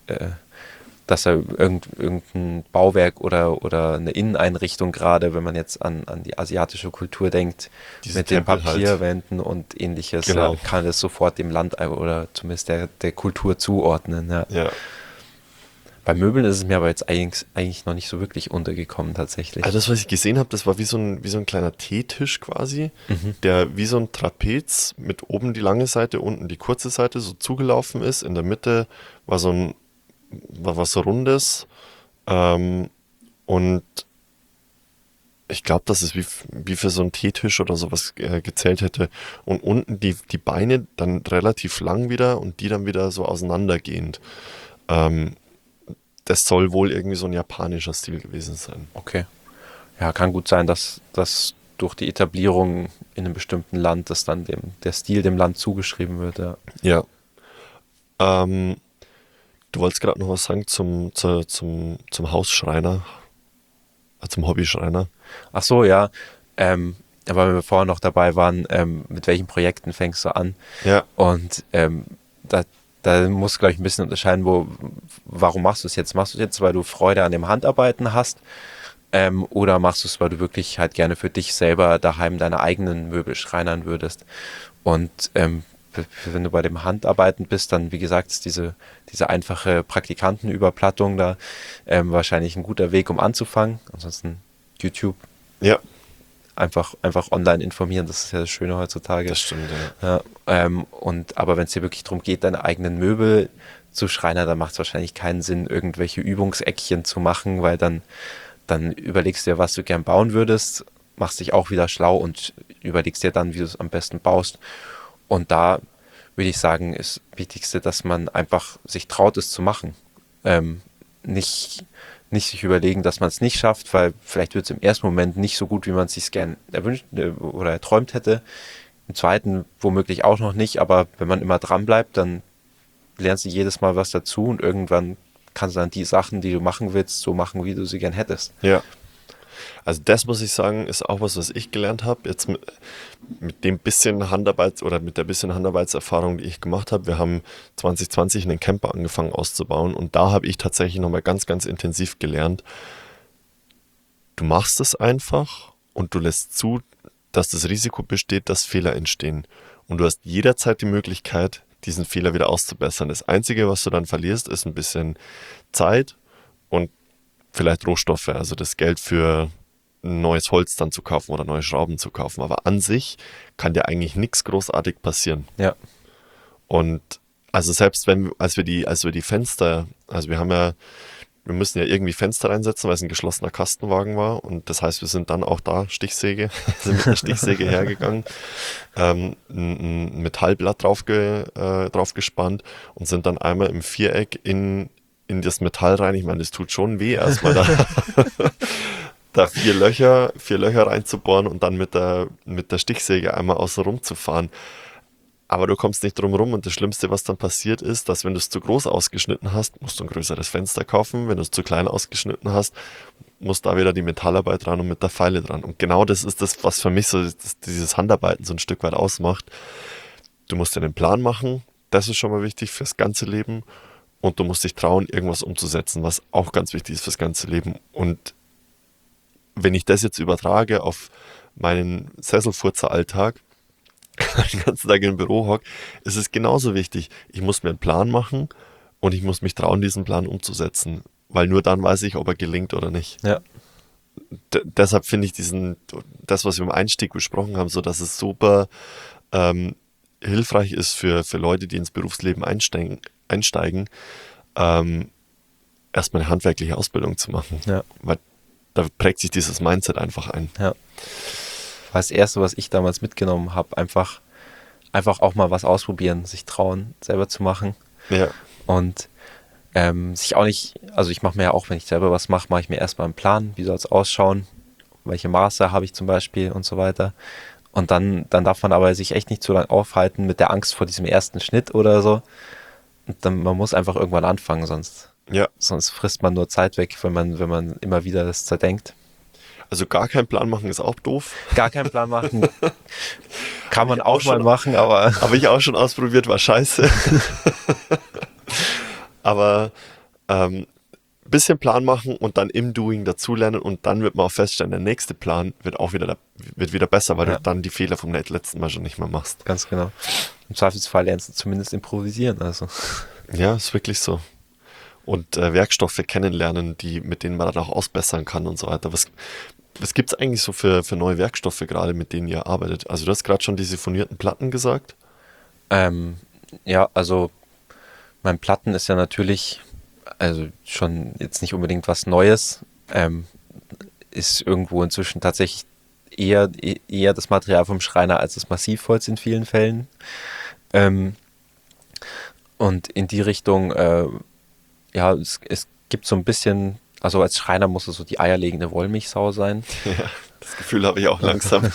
Speaker 3: irgendein Bauwerk oder eine Inneneinrichtung, gerade wenn man jetzt an die asiatische Kultur denkt,
Speaker 2: Diese
Speaker 3: mit den
Speaker 2: Tempel halt.
Speaker 3: Papierwänden und ähnliches,
Speaker 2: Genau.
Speaker 3: kann es sofort dem Land oder zumindest der Kultur zuordnen. Ja.
Speaker 2: Ja.
Speaker 3: Bei Möbeln ist es mir aber jetzt eigentlich noch nicht so wirklich untergekommen tatsächlich.
Speaker 2: Also das, was ich gesehen habe, das war wie so ein kleiner Teetisch quasi, der wie so ein Trapez mit oben die lange Seite, unten die kurze Seite so zugelaufen ist. In der Mitte war was so Rundes. Und ich glaube, dass es wie für so einen Teetisch oder sowas gezählt hätte. Und unten die Beine dann relativ lang wieder und die dann wieder so auseinandergehend. Das soll wohl irgendwie so ein japanischer Stil gewesen sein.
Speaker 3: Okay. Ja, kann gut sein, dass durch die Etablierung in einem bestimmten Land, dass dann der Stil dem Land zugeschrieben wird. Ja.
Speaker 2: Ja. Du wolltest gerade noch was sagen zum Hausschreiner, zum Hobbyschreiner.
Speaker 3: Ach so, ja. Aber wenn wir vorher noch dabei waren, mit welchen Projekten fängst du an?
Speaker 2: Ja.
Speaker 3: Und da musst du, glaube ich, ein bisschen unterscheiden, warum machst du es jetzt? Machst du es jetzt, weil du Freude an dem Handarbeiten hast? Oder machst du es, weil du wirklich halt gerne für dich selber daheim deine eigenen Möbel schreinern würdest? Und wenn du bei dem Handarbeiten bist, dann, wie gesagt, ist diese einfache Praktikantenüberplattung da wahrscheinlich ein guter Weg, um anzufangen. Ansonsten YouTube,
Speaker 2: Ja,
Speaker 3: einfach online informieren, das ist ja das Schöne heutzutage.
Speaker 2: das stimmt, ja.
Speaker 3: Ja, aber wenn es dir wirklich darum geht, deine eigenen Möbel zu schreinern, dann macht es wahrscheinlich keinen Sinn, irgendwelche Übungseckchen zu machen, weil dann überlegst du dir, was du gern bauen würdest, machst dich auch wieder schlau und überlegst dir dann, wie du es am besten baust. Und da würde ich sagen, ist das Wichtigste, dass man einfach sich traut, es zu machen. Nicht sich überlegen, dass man es nicht schafft, weil vielleicht wird es im ersten Moment nicht so gut, wie man es sich gern erwünscht oder erträumt hätte. Im zweiten womöglich auch noch nicht, aber wenn man immer dran bleibt, dann lernst du jedes Mal was dazu und irgendwann kannst du dann die Sachen, die du machen willst, so machen, wie du sie gern hättest.
Speaker 2: Ja. Also das muss ich sagen, ist auch was ich gelernt habe. Jetzt mit dem bisschen Handarbeit oder mit der bisschen Handarbeitserfahrung, die ich gemacht habe. Wir haben 2020 einen Camper angefangen auszubauen und da habe ich tatsächlich nochmal ganz, ganz intensiv gelernt. Du machst es einfach und du lässt zu, dass das Risiko besteht, dass Fehler entstehen. Und du hast jederzeit die Möglichkeit, diesen Fehler wieder auszubessern. Das Einzige, was du dann verlierst, ist ein bisschen Zeit und vielleicht Rohstoffe, also das Geld für neues Holz dann zu kaufen oder neue Schrauben zu kaufen. Aber an sich kann dir eigentlich nichts großartig passieren.
Speaker 3: Ja.
Speaker 2: Und also selbst als wir die Fenster, also wir müssen ja irgendwie Fenster reinsetzen, weil es ein geschlossener Kastenwagen war. Und das heißt, wir sind dann auch da sind mit der Stichsäge hergegangen, ein Metallblatt drauf gespannt und sind dann einmal im Viereck in das Metall rein. Ich meine, das tut schon weh, erstmal da 4 Löcher reinzubohren und dann mit der Stichsäge einmal außen rum zu fahren. Aber du kommst nicht drum rum und das Schlimmste, was dann passiert ist, dass wenn du es zu groß ausgeschnitten hast, musst du ein größeres Fenster kaufen. Wenn du es zu klein ausgeschnitten hast, muss da wieder die Metallarbeit dran und mit der Feile dran. Und genau das ist das, was für mich so dieses Handarbeiten so ein Stück weit ausmacht. Du musst dir einen Plan machen, das ist schon mal wichtig fürs ganze Leben. Und du musst dich trauen, irgendwas umzusetzen, was auch ganz wichtig ist fürs ganze Leben. Und wenn ich das jetzt übertrage auf meinen Sesselfurzer-Alltag, den ganzen Tag im Büro hocke, ist es genauso wichtig. Ich muss mir einen Plan machen und ich muss mich trauen, diesen Plan umzusetzen. Weil nur dann weiß ich, ob er gelingt oder nicht.
Speaker 3: Ja.
Speaker 2: Deshalb finde ich das, was wir im Einstieg besprochen haben, so dass es super hilfreich ist für Leute, die ins Berufsleben einsteigen, erstmal eine handwerkliche Ausbildung zu machen.
Speaker 3: Ja.
Speaker 2: Weil da prägt sich dieses Mindset einfach ein.
Speaker 3: Ja. Das Erste, was ich damals mitgenommen habe, einfach auch mal was ausprobieren, sich trauen, selber zu machen.
Speaker 2: Ja.
Speaker 3: Und sich auch nicht, also ich mache mir ja auch, wenn ich selber was mache, mache ich mir erstmal einen Plan, wie soll es ausschauen, welche Maße habe ich zum Beispiel und so weiter. Und dann darf man aber sich echt nicht zu lange aufhalten mit der Angst vor diesem ersten Schnitt oder so. Und dann, man muss einfach irgendwann anfangen, sonst frisst man nur Zeit weg, wenn man immer wieder das zerdenkt.
Speaker 2: Also gar keinen Plan machen ist auch doof.
Speaker 3: Gar keinen Plan machen kann man auch mal machen, aber...
Speaker 2: Habe ich auch schon ausprobiert, war scheiße. Aber bisschen Plan machen und dann im Doing dazulernen und dann wird man auch feststellen, der nächste Plan wird wieder besser, weil du dann die Fehler vom letzten Mal schon nicht mehr machst.
Speaker 3: Ganz genau. Im Zweifelsfall lernst du zumindest improvisieren. Also.
Speaker 2: Ja, ist wirklich so. Und Werkstoffe kennenlernen, mit denen man dann auch ausbessern kann und so weiter. Was gibt es eigentlich so für neue Werkstoffe gerade, mit denen ihr arbeitet? Also du hast gerade schon die siffonierten Platten gesagt.
Speaker 3: Ja, also mein Platten ist ja natürlich, also schon jetzt nicht unbedingt was Neues, ist irgendwo inzwischen tatsächlich eher das Material vom Schreiner als das Massivholz in vielen Fällen. Und in die Richtung, es gibt so ein bisschen, also als Schreiner muss es so die eierlegende Wollmilchsau sein.
Speaker 2: Ja, das Gefühl habe ich auch langsam.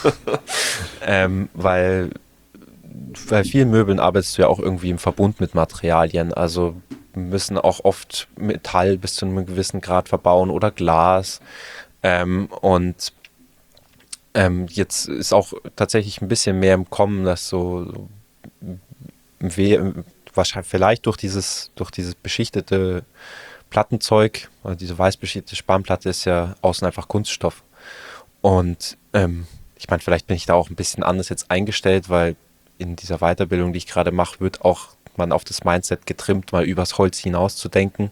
Speaker 3: Weil bei vielen Möbeln arbeitest du ja auch irgendwie im Verbund mit Materialien, also müssen auch oft Metall bis zu einem gewissen Grad verbauen oder Glas. Jetzt ist auch tatsächlich ein bisschen mehr im Kommen, dass so wahrscheinlich vielleicht durch dieses beschichtete Plattenzeug, also diese weiß beschichtete Spanplatte ist ja außen einfach Kunststoff. Und ich meine, vielleicht bin ich da auch ein bisschen anders jetzt eingestellt, weil in dieser Weiterbildung, die ich gerade mache, wird auch man auf das Mindset getrimmt, mal übers Holz hinaus zu denken.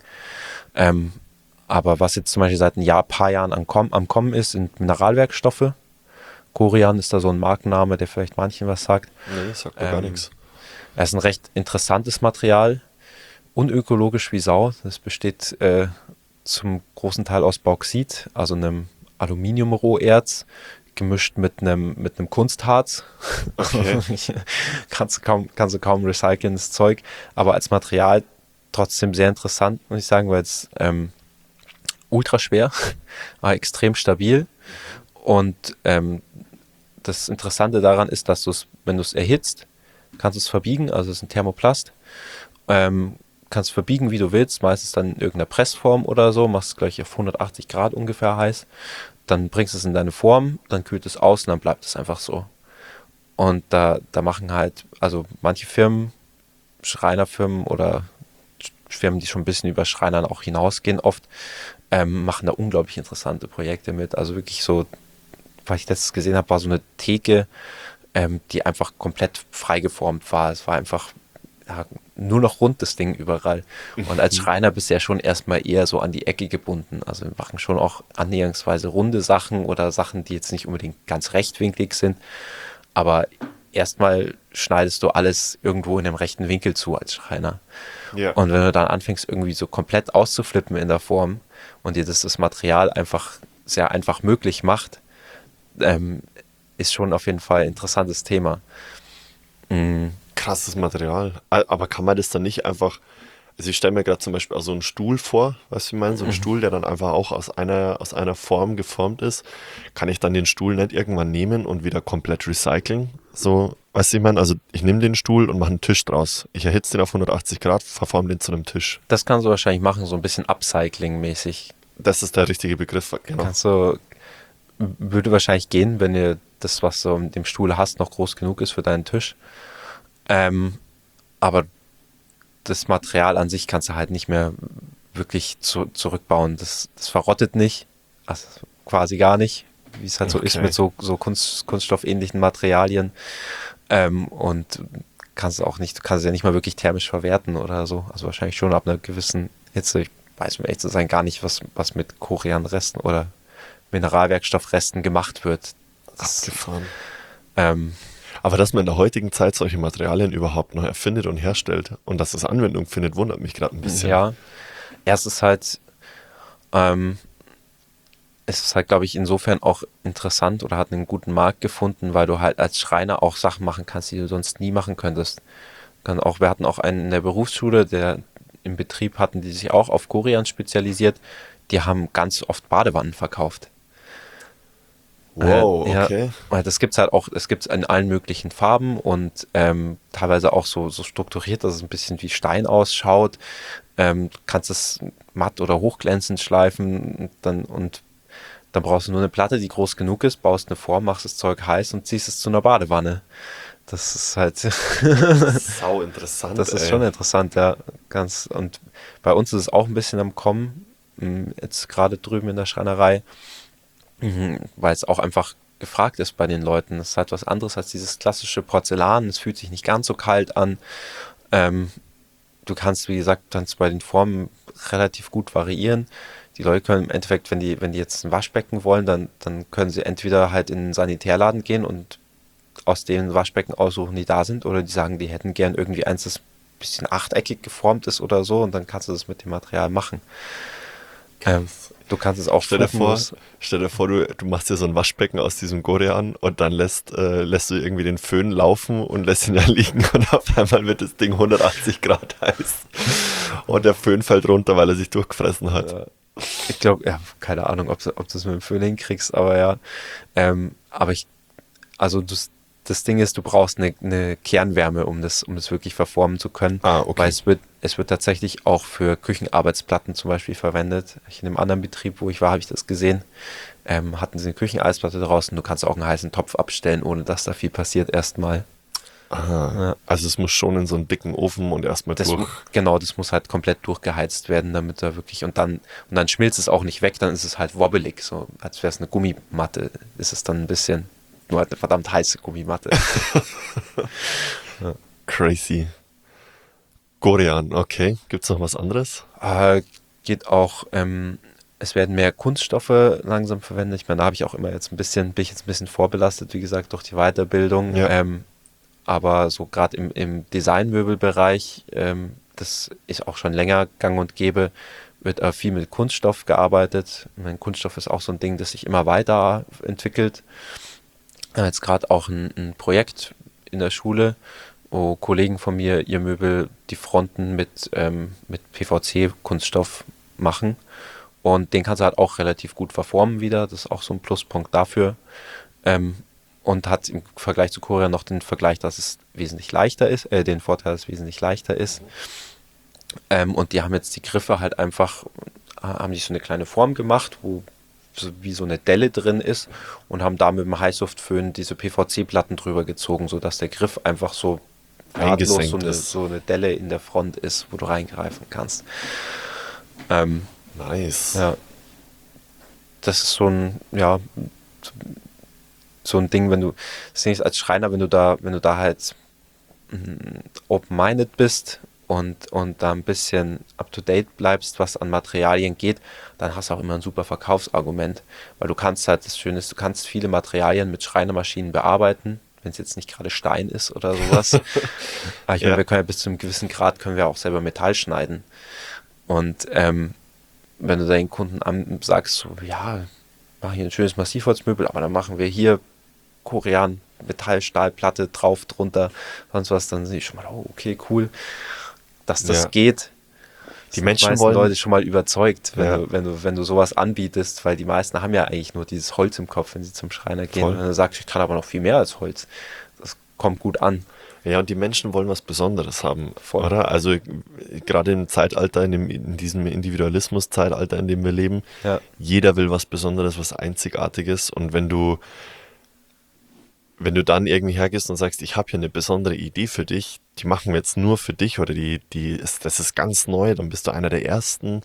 Speaker 3: Aber was jetzt zum Beispiel seit ein paar Jahren am Kommen ist, sind Mineralwerkstoffe. Corian ist da so ein Markenname, der vielleicht manchen was sagt.
Speaker 2: Nee, sagt mir gar nichts.
Speaker 3: Es ist ein recht interessantes Material, unökologisch wie Sau. Das besteht zum großen Teil aus Bauxit, also einem Aluminiumroherz, gemischt mit einem Kunstharz.
Speaker 2: Okay.
Speaker 3: kannst du kaum recyceln, das Zeug. Aber als Material trotzdem sehr interessant, muss ich sagen, weil es ultra schwer, aber extrem stabil. Und das Interessante daran ist, dass wenn du es erhitzt, kannst du es verbiegen, also es ist ein Thermoplast, kannst verbiegen, wie du willst, meistens dann in irgendeiner Pressform oder so, machst es gleich auf 180 Grad ungefähr heiß, dann bringst du es in deine Form, dann kühlt es aus und dann bleibt es einfach so. Und da machen halt, also manche Firmen, Schreinerfirmen oder Firmen, die schon ein bisschen über Schreinern auch hinausgehen, oft machen da unglaublich interessante Projekte mit. Also wirklich so, was ich letztes gesehen habe, war so eine Theke, die einfach komplett freigeformt war. Es war einfach nur noch rund, das Ding überall. Und als Schreiner bist du ja schon erstmal eher so an die Ecke gebunden. Also wir machen schon auch annäherungsweise runde Sachen oder Sachen, die jetzt nicht unbedingt ganz rechtwinklig sind. Aber erstmal schneidest du alles irgendwo in einem rechten Winkel zu als Schreiner. Ja. Und wenn du dann anfängst, irgendwie so komplett auszuflippen in der Form und dir das Material einfach sehr einfach möglich macht, ist schon auf jeden Fall ein interessantes Thema.
Speaker 2: Krasses Material. Aber kann man das dann nicht einfach, also ich stelle mir gerade zum Beispiel auch so einen Stuhl vor, weißt du, ich meine, so einen Stuhl, der dann einfach auch aus einer Form geformt ist, kann ich dann den Stuhl nicht irgendwann nehmen und wieder komplett recyceln? So, weißt du, ich meine, also ich nehme den Stuhl und mache einen Tisch draus. Ich erhitze den auf 180 Grad, verforme den zu einem Tisch.
Speaker 3: Das kannst du wahrscheinlich machen, so ein bisschen Upcycling-mäßig.
Speaker 2: Das ist der richtige Begriff, genau.
Speaker 3: Würde wahrscheinlich gehen, wenn ihr das, was du in dem Stuhl hast, noch groß genug ist für deinen Tisch. Aber das Material an sich kannst du halt nicht mehr wirklich zurückbauen. Das verrottet nicht, also quasi gar nicht, wie es halt so ist mit so kunststoffähnlichen Materialien. Und kannst du ja nicht mal wirklich thermisch verwerten oder so. Also wahrscheinlich schon ab einer gewissen Hitze. Ich weiß, um ehrlich zu sein, gar nicht, was mit Corianresten oder Mineralwerkstoffresten gemacht wird.
Speaker 2: Abgefahren. Aber dass man in der heutigen Zeit solche Materialien überhaupt noch erfindet und herstellt und dass das Anwendung findet, wundert mich gerade ein bisschen.
Speaker 3: Ja, es ist halt, ähm, glaube ich, insofern auch interessant oder hat einen guten Markt gefunden, weil du halt als Schreiner auch Sachen machen kannst, die du sonst nie machen könntest. Wir hatten auch einen in der Berufsschule, der im Betrieb hatten, die sich auch auf Korian spezialisiert. Die haben ganz oft Badewannen verkauft.
Speaker 2: Wow,
Speaker 3: Ja,
Speaker 2: okay.
Speaker 3: weil das gibt's halt auch, es gibt's in allen möglichen Farben und teilweise auch so strukturiert, dass es ein bisschen wie Stein ausschaut. Du kannst es matt oder hochglänzend schleifen dann brauchst du nur eine Platte, die groß genug ist, baust eine Form, machst das Zeug heiß und ziehst es zu einer Badewanne. Das ist halt,
Speaker 2: Sau interessant.
Speaker 3: das ist schon interessant, ja. Und bei uns ist es auch ein bisschen am Kommen, jetzt gerade drüben in der Schreinerei, weil es auch einfach gefragt ist bei den Leuten. Das ist halt was anderes als dieses klassische Porzellan. Es fühlt sich nicht ganz so kalt an. Du kannst, wie gesagt, bei den Formen relativ gut variieren. Die Leute können im Endeffekt, wenn die jetzt ein Waschbecken wollen, dann können sie entweder halt in einen Sanitärladen gehen und aus den Waschbecken aussuchen, die da sind, oder die sagen, die hätten gern irgendwie eins, das ein bisschen achteckig geformt ist oder so, und dann kannst du das mit dem Material machen. Du kannst es auch
Speaker 2: Stell dir
Speaker 3: fugenlos-
Speaker 2: vor, du machst dir so ein Waschbecken aus diesem Gorean und dann lässt du irgendwie den Föhn laufen und lässt ihn da liegen und auf einmal wird das Ding 180 Grad heiß und der Föhn fällt runter, weil er sich durchgefressen hat.
Speaker 3: Ja. Ich glaube, ja, keine Ahnung, ob du das mit dem Föhn hinkriegst, aber ja. Also das Ding ist, du brauchst eine Kernwärme, um das wirklich verformen zu können.
Speaker 2: Ah, okay.
Speaker 3: Weil es wird tatsächlich auch für Küchenarbeitsplatten zum Beispiel verwendet. In einem anderen Betrieb, wo ich war, habe ich das gesehen. Hatten sie eine Küchenarbeitsplatte draußen. Du kannst auch einen heißen Topf abstellen, ohne dass da viel passiert erstmal.
Speaker 2: Aha.
Speaker 3: Ja.
Speaker 2: Also es muss schon in so einen dicken Ofen und erstmal durch.
Speaker 3: Genau, das muss halt komplett durchgeheizt werden, damit da wirklich, und dann schmilzt es auch nicht weg, dann ist es halt wobbelig, so als wäre es eine Gummimatte, ist es dann ein bisschen, nur halt eine verdammt heiße Gummimatte.
Speaker 2: Crazy. Gorean, okay. Gibt's noch was anderes?
Speaker 3: Geht auch, es werden mehr Kunststoffe langsam verwendet. Ich meine, da habe ich auch immer jetzt bin ich jetzt ein bisschen vorbelastet, wie gesagt, durch die Weiterbildung.
Speaker 2: Ja.
Speaker 3: Aber so gerade im Designmöbelbereich, das ist auch schon länger gang und gäbe, wird viel mit Kunststoff gearbeitet. Ich meine, Kunststoff ist auch so ein Ding, das sich immer weiter entwickelt. Jetzt gerade auch ein Projekt in der Schule, wo Kollegen von mir ihr Möbel, die Fronten mit PVC-Kunststoff machen. Und den kannst du halt auch relativ gut verformen wieder. Das ist auch so ein Pluspunkt dafür. Und hat im Vergleich zu Korea noch den Vergleich, dass es wesentlich leichter ist, den Vorteil, dass es wesentlich leichter ist. Und die haben jetzt die Griffe halt einfach, haben sich so eine kleine Form gemacht, wo wie so eine Delle drin ist, und haben da mit dem Heißluftföhn diese PVC-Platten drüber gezogen, sodass der Griff einfach so nahtlos
Speaker 2: Eingesenkt ist.
Speaker 3: so eine Delle in der Front ist, wo du reingreifen kannst.
Speaker 2: Nice.
Speaker 3: Ja, das ist so ein Ding, das Ding ist als Schreiner, wenn du da halt open-minded bist und da ein bisschen up-to-date bleibst, was an Materialien geht, dann hast du auch immer ein super Verkaufsargument, weil du kannst halt, das Schöne ist, du kannst viele Materialien mit Schreinermaschinen bearbeiten, wenn es jetzt nicht gerade Stein ist oder sowas. Aber ich meine, wir können ja bis zu einem gewissen Grad können wir auch selber Metall schneiden. Und wenn du deinen Kunden sagst, so, ja, mach hier ein schönes Massivholzmöbel, aber dann machen wir hier Korean, Metall, Stahlplatte drauf, drunter, sonst was, dann sehe ich schon mal, oh, okay, cool, dass das geht.
Speaker 2: Die Menschen
Speaker 3: meisten
Speaker 2: wollen
Speaker 3: Leute schon mal überzeugt, wenn du sowas anbietest, weil die meisten haben ja eigentlich nur dieses Holz im Kopf, wenn sie zum Schreiner gehen.
Speaker 2: Voll.
Speaker 3: Und wenn du sagst, ich kann aber noch viel mehr als Holz, das kommt gut an.
Speaker 2: Ja, und die Menschen wollen was Besonderes haben,
Speaker 3: Voll.
Speaker 2: oder? Also gerade im Zeitalter, in diesem Individualismus-Zeitalter, in dem wir leben,
Speaker 3: Ja.
Speaker 2: jeder will was Besonderes, was Einzigartiges. Und wenn du dann irgendwie hergehst und sagst, ich habe hier eine besondere Idee für dich, die machen wir jetzt nur für dich oder das ist ganz neu, dann bist du einer der Ersten.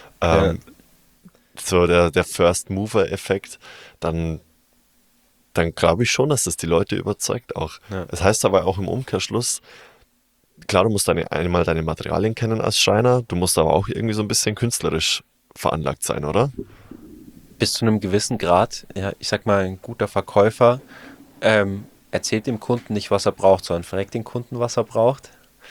Speaker 2: So der First-Mover-Effekt, dann glaube ich schon, dass das die Leute überzeugt auch.
Speaker 3: Ja.
Speaker 2: Das heißt aber auch im Umkehrschluss, klar, du musst einmal deine Materialien kennen als Schreiner, du musst aber auch irgendwie so ein bisschen künstlerisch veranlagt sein, oder?
Speaker 3: Bis zu einem gewissen Grad, ja, ich sag mal, ein guter Verkäufer erzählt dem Kunden nicht, was er braucht, sondern fragt den Kunden, was er braucht.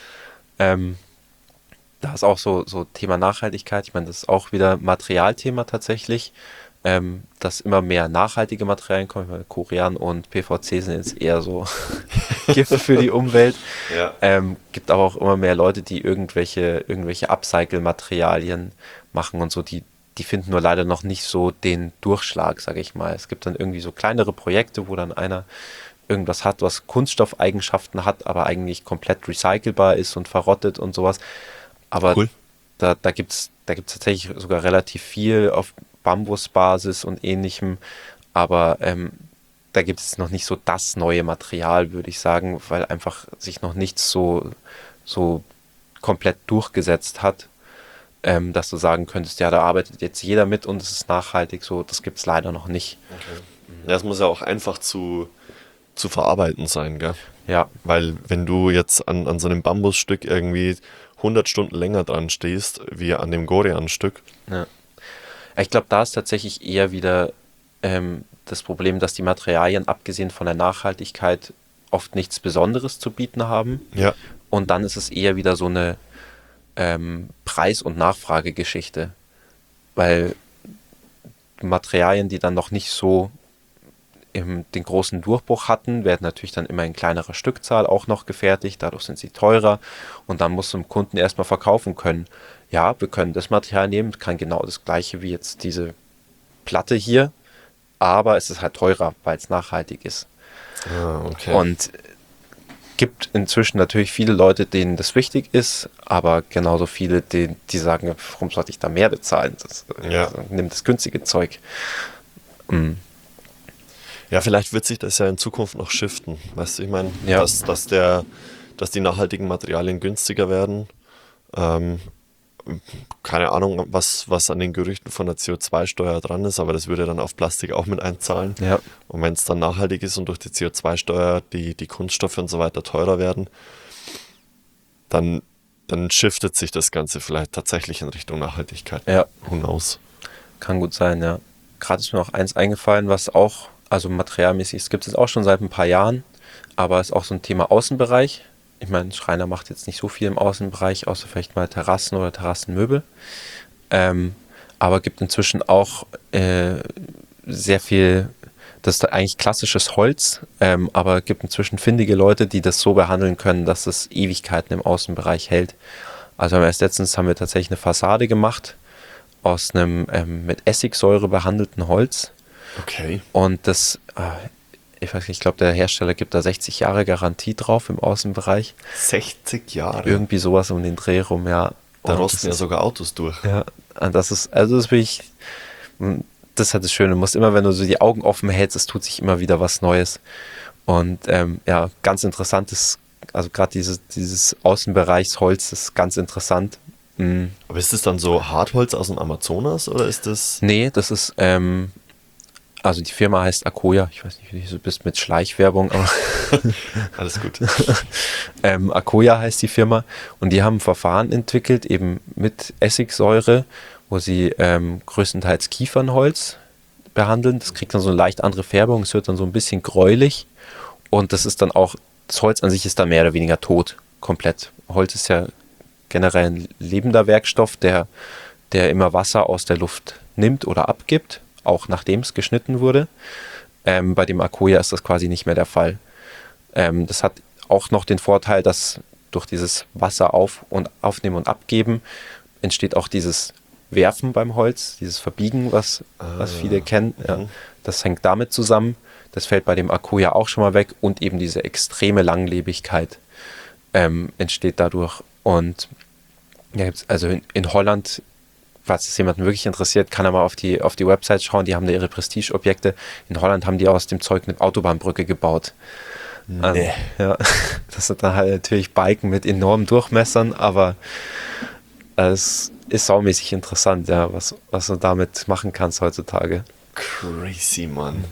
Speaker 3: Da ist auch so Thema Nachhaltigkeit. Ich meine, das ist auch wieder Materialthema tatsächlich, dass immer mehr nachhaltige Materialien kommen. Ich meine, Korean und PVC sind jetzt eher so Gift für die Umwelt.
Speaker 2: Ja.
Speaker 3: Gibt aber auch immer mehr Leute, die irgendwelche Upcycle-Materialien machen und so, die finden nur leider noch nicht so den Durchschlag, sage ich mal. Es gibt dann irgendwie so kleinere Projekte, wo dann einer irgendwas hat, was Kunststoffeigenschaften hat, aber eigentlich komplett recycelbar ist und verrottet und sowas. Aber
Speaker 2: Cool.
Speaker 3: da gibt's tatsächlich sogar relativ viel auf Bambusbasis und ähnlichem, aber da gibt es noch nicht so das neue Material, würde ich sagen, weil einfach sich noch nichts so komplett durchgesetzt hat, dass du sagen könntest, ja, da arbeitet jetzt jeder mit und es ist nachhaltig, so, das gibt es leider noch nicht.
Speaker 2: Ja, es muss ja auch einfach zu verarbeiten sein, gell?
Speaker 3: Ja,
Speaker 2: Weil wenn du jetzt an so einem Bambusstück irgendwie 100 Stunden länger dran stehst, wie an dem Gorean-Stück.
Speaker 3: ja. Ich glaube, da ist tatsächlich eher wieder das Problem, dass die Materialien, abgesehen von der Nachhaltigkeit, oft nichts Besonderes zu bieten haben.
Speaker 2: Ja.
Speaker 3: Und dann ist es eher wieder so eine Preis- und Nachfragegeschichte. Weil Materialien, die dann noch nicht so den großen Durchbruch hatten, werden natürlich dann immer in kleinerer Stückzahl auch noch gefertigt, dadurch sind sie teurer und dann muss dem Kunden erstmal verkaufen können. Ja, wir können das Material nehmen, kann genau das gleiche wie jetzt diese Platte hier, aber es ist halt teurer, weil es nachhaltig ist.
Speaker 2: Ah, okay.
Speaker 3: Und gibt inzwischen natürlich viele Leute, denen das wichtig ist, aber genauso viele, die sagen, warum sollte ich da mehr bezahlen?
Speaker 2: Ja.
Speaker 3: Nimm das günstige Zeug.
Speaker 2: Ja, vielleicht wird sich das ja in Zukunft noch shiften. Weißt du, ich meine,
Speaker 3: Ja.
Speaker 2: dass die nachhaltigen Materialien günstiger werden. Keine Ahnung, was an den Gerüchten von der CO2-Steuer dran ist, aber das würde dann auf Plastik auch mit einzahlen.
Speaker 3: Ja,
Speaker 2: Und wenn es dann nachhaltig ist und durch die CO2-Steuer die Kunststoffe und so weiter teurer werden, dann shiftet sich das Ganze vielleicht tatsächlich in Richtung Nachhaltigkeit.
Speaker 3: ja.
Speaker 2: Who knows?
Speaker 3: Kann gut sein, ja. Gerade ist mir noch eins eingefallen, was auch, also materialmäßig, es gibt es auch schon seit ein paar Jahren, aber ist auch so ein Thema Außenbereich. Ich meine, Schreiner macht jetzt nicht so viel im Außenbereich, außer vielleicht mal Terrassen oder Terrassenmöbel. Aber gibt inzwischen auch sehr viel, das ist eigentlich klassisches Holz, aber gibt inzwischen findige Leute, die das so behandeln können, dass es Ewigkeiten im Außenbereich hält. Also erst letztens haben wir tatsächlich eine Fassade gemacht aus einem mit Essigsäure behandelten Holz.
Speaker 2: Okay.
Speaker 3: Und das, ich weiß nicht, ich glaube, der Hersteller gibt da 60 Jahre Garantie drauf im Außenbereich.
Speaker 2: 60 Jahre.
Speaker 3: Irgendwie sowas um den Dreh rum, ja.
Speaker 2: Da
Speaker 3: Und
Speaker 2: rosten
Speaker 3: das
Speaker 2: ja
Speaker 3: ist-
Speaker 2: sogar Autos durch.
Speaker 3: Ja, und das ist, also das will ich, das ist halt das Schöne. Du musst immer, wenn du so die Augen offen hältst, es tut sich immer wieder was Neues. Und ja, ganz interessantes, also gerade dieses Außenbereichsholz ist ganz interessant.
Speaker 2: Aber ist das dann so Hartholz aus dem Amazonas oder ist das...
Speaker 3: Nee, das ist, also die Firma heißt Akoya. Ich weiß nicht, wie du so bist mit Schleichwerbung, aber
Speaker 2: Alles gut.
Speaker 3: Akoya heißt die Firma. Und die haben ein Verfahren entwickelt, eben mit Essigsäure, wo sie größtenteils Kiefernholz behandeln. Das kriegt dann so eine leicht andere Färbung. Es wird dann so ein bisschen gräulich. Und das ist dann auch, das Holz an sich ist dann mehr oder weniger tot, komplett. Holz ist ja generell ein lebender Werkstoff, der immer Wasser aus der Luft nimmt oder abgibt, auch nachdem es geschnitten wurde. Bei dem Akoya ist das quasi nicht mehr der Fall. Das hat auch noch den Vorteil, dass durch dieses Wasser aufnehmen und abgeben entsteht auch dieses Werfen beim Holz, dieses Verbiegen, was viele kennen. Ja, das hängt damit zusammen. Das fällt bei dem Akoya auch schon mal weg und eben diese extreme Langlebigkeit entsteht dadurch. Und ja, also in Holland, falls es jemanden wirklich interessiert, kann er mal auf die Website schauen. Die haben da ihre Prestigeobjekte. In Holland haben die aus dem Zeug eine Autobahnbrücke gebaut. Also, ja, das sind dann halt natürlich Balken mit enormen Durchmessern, aber es ist saumäßig interessant, ja, was du damit machen kannst heutzutage.
Speaker 2: Crazy, Mann.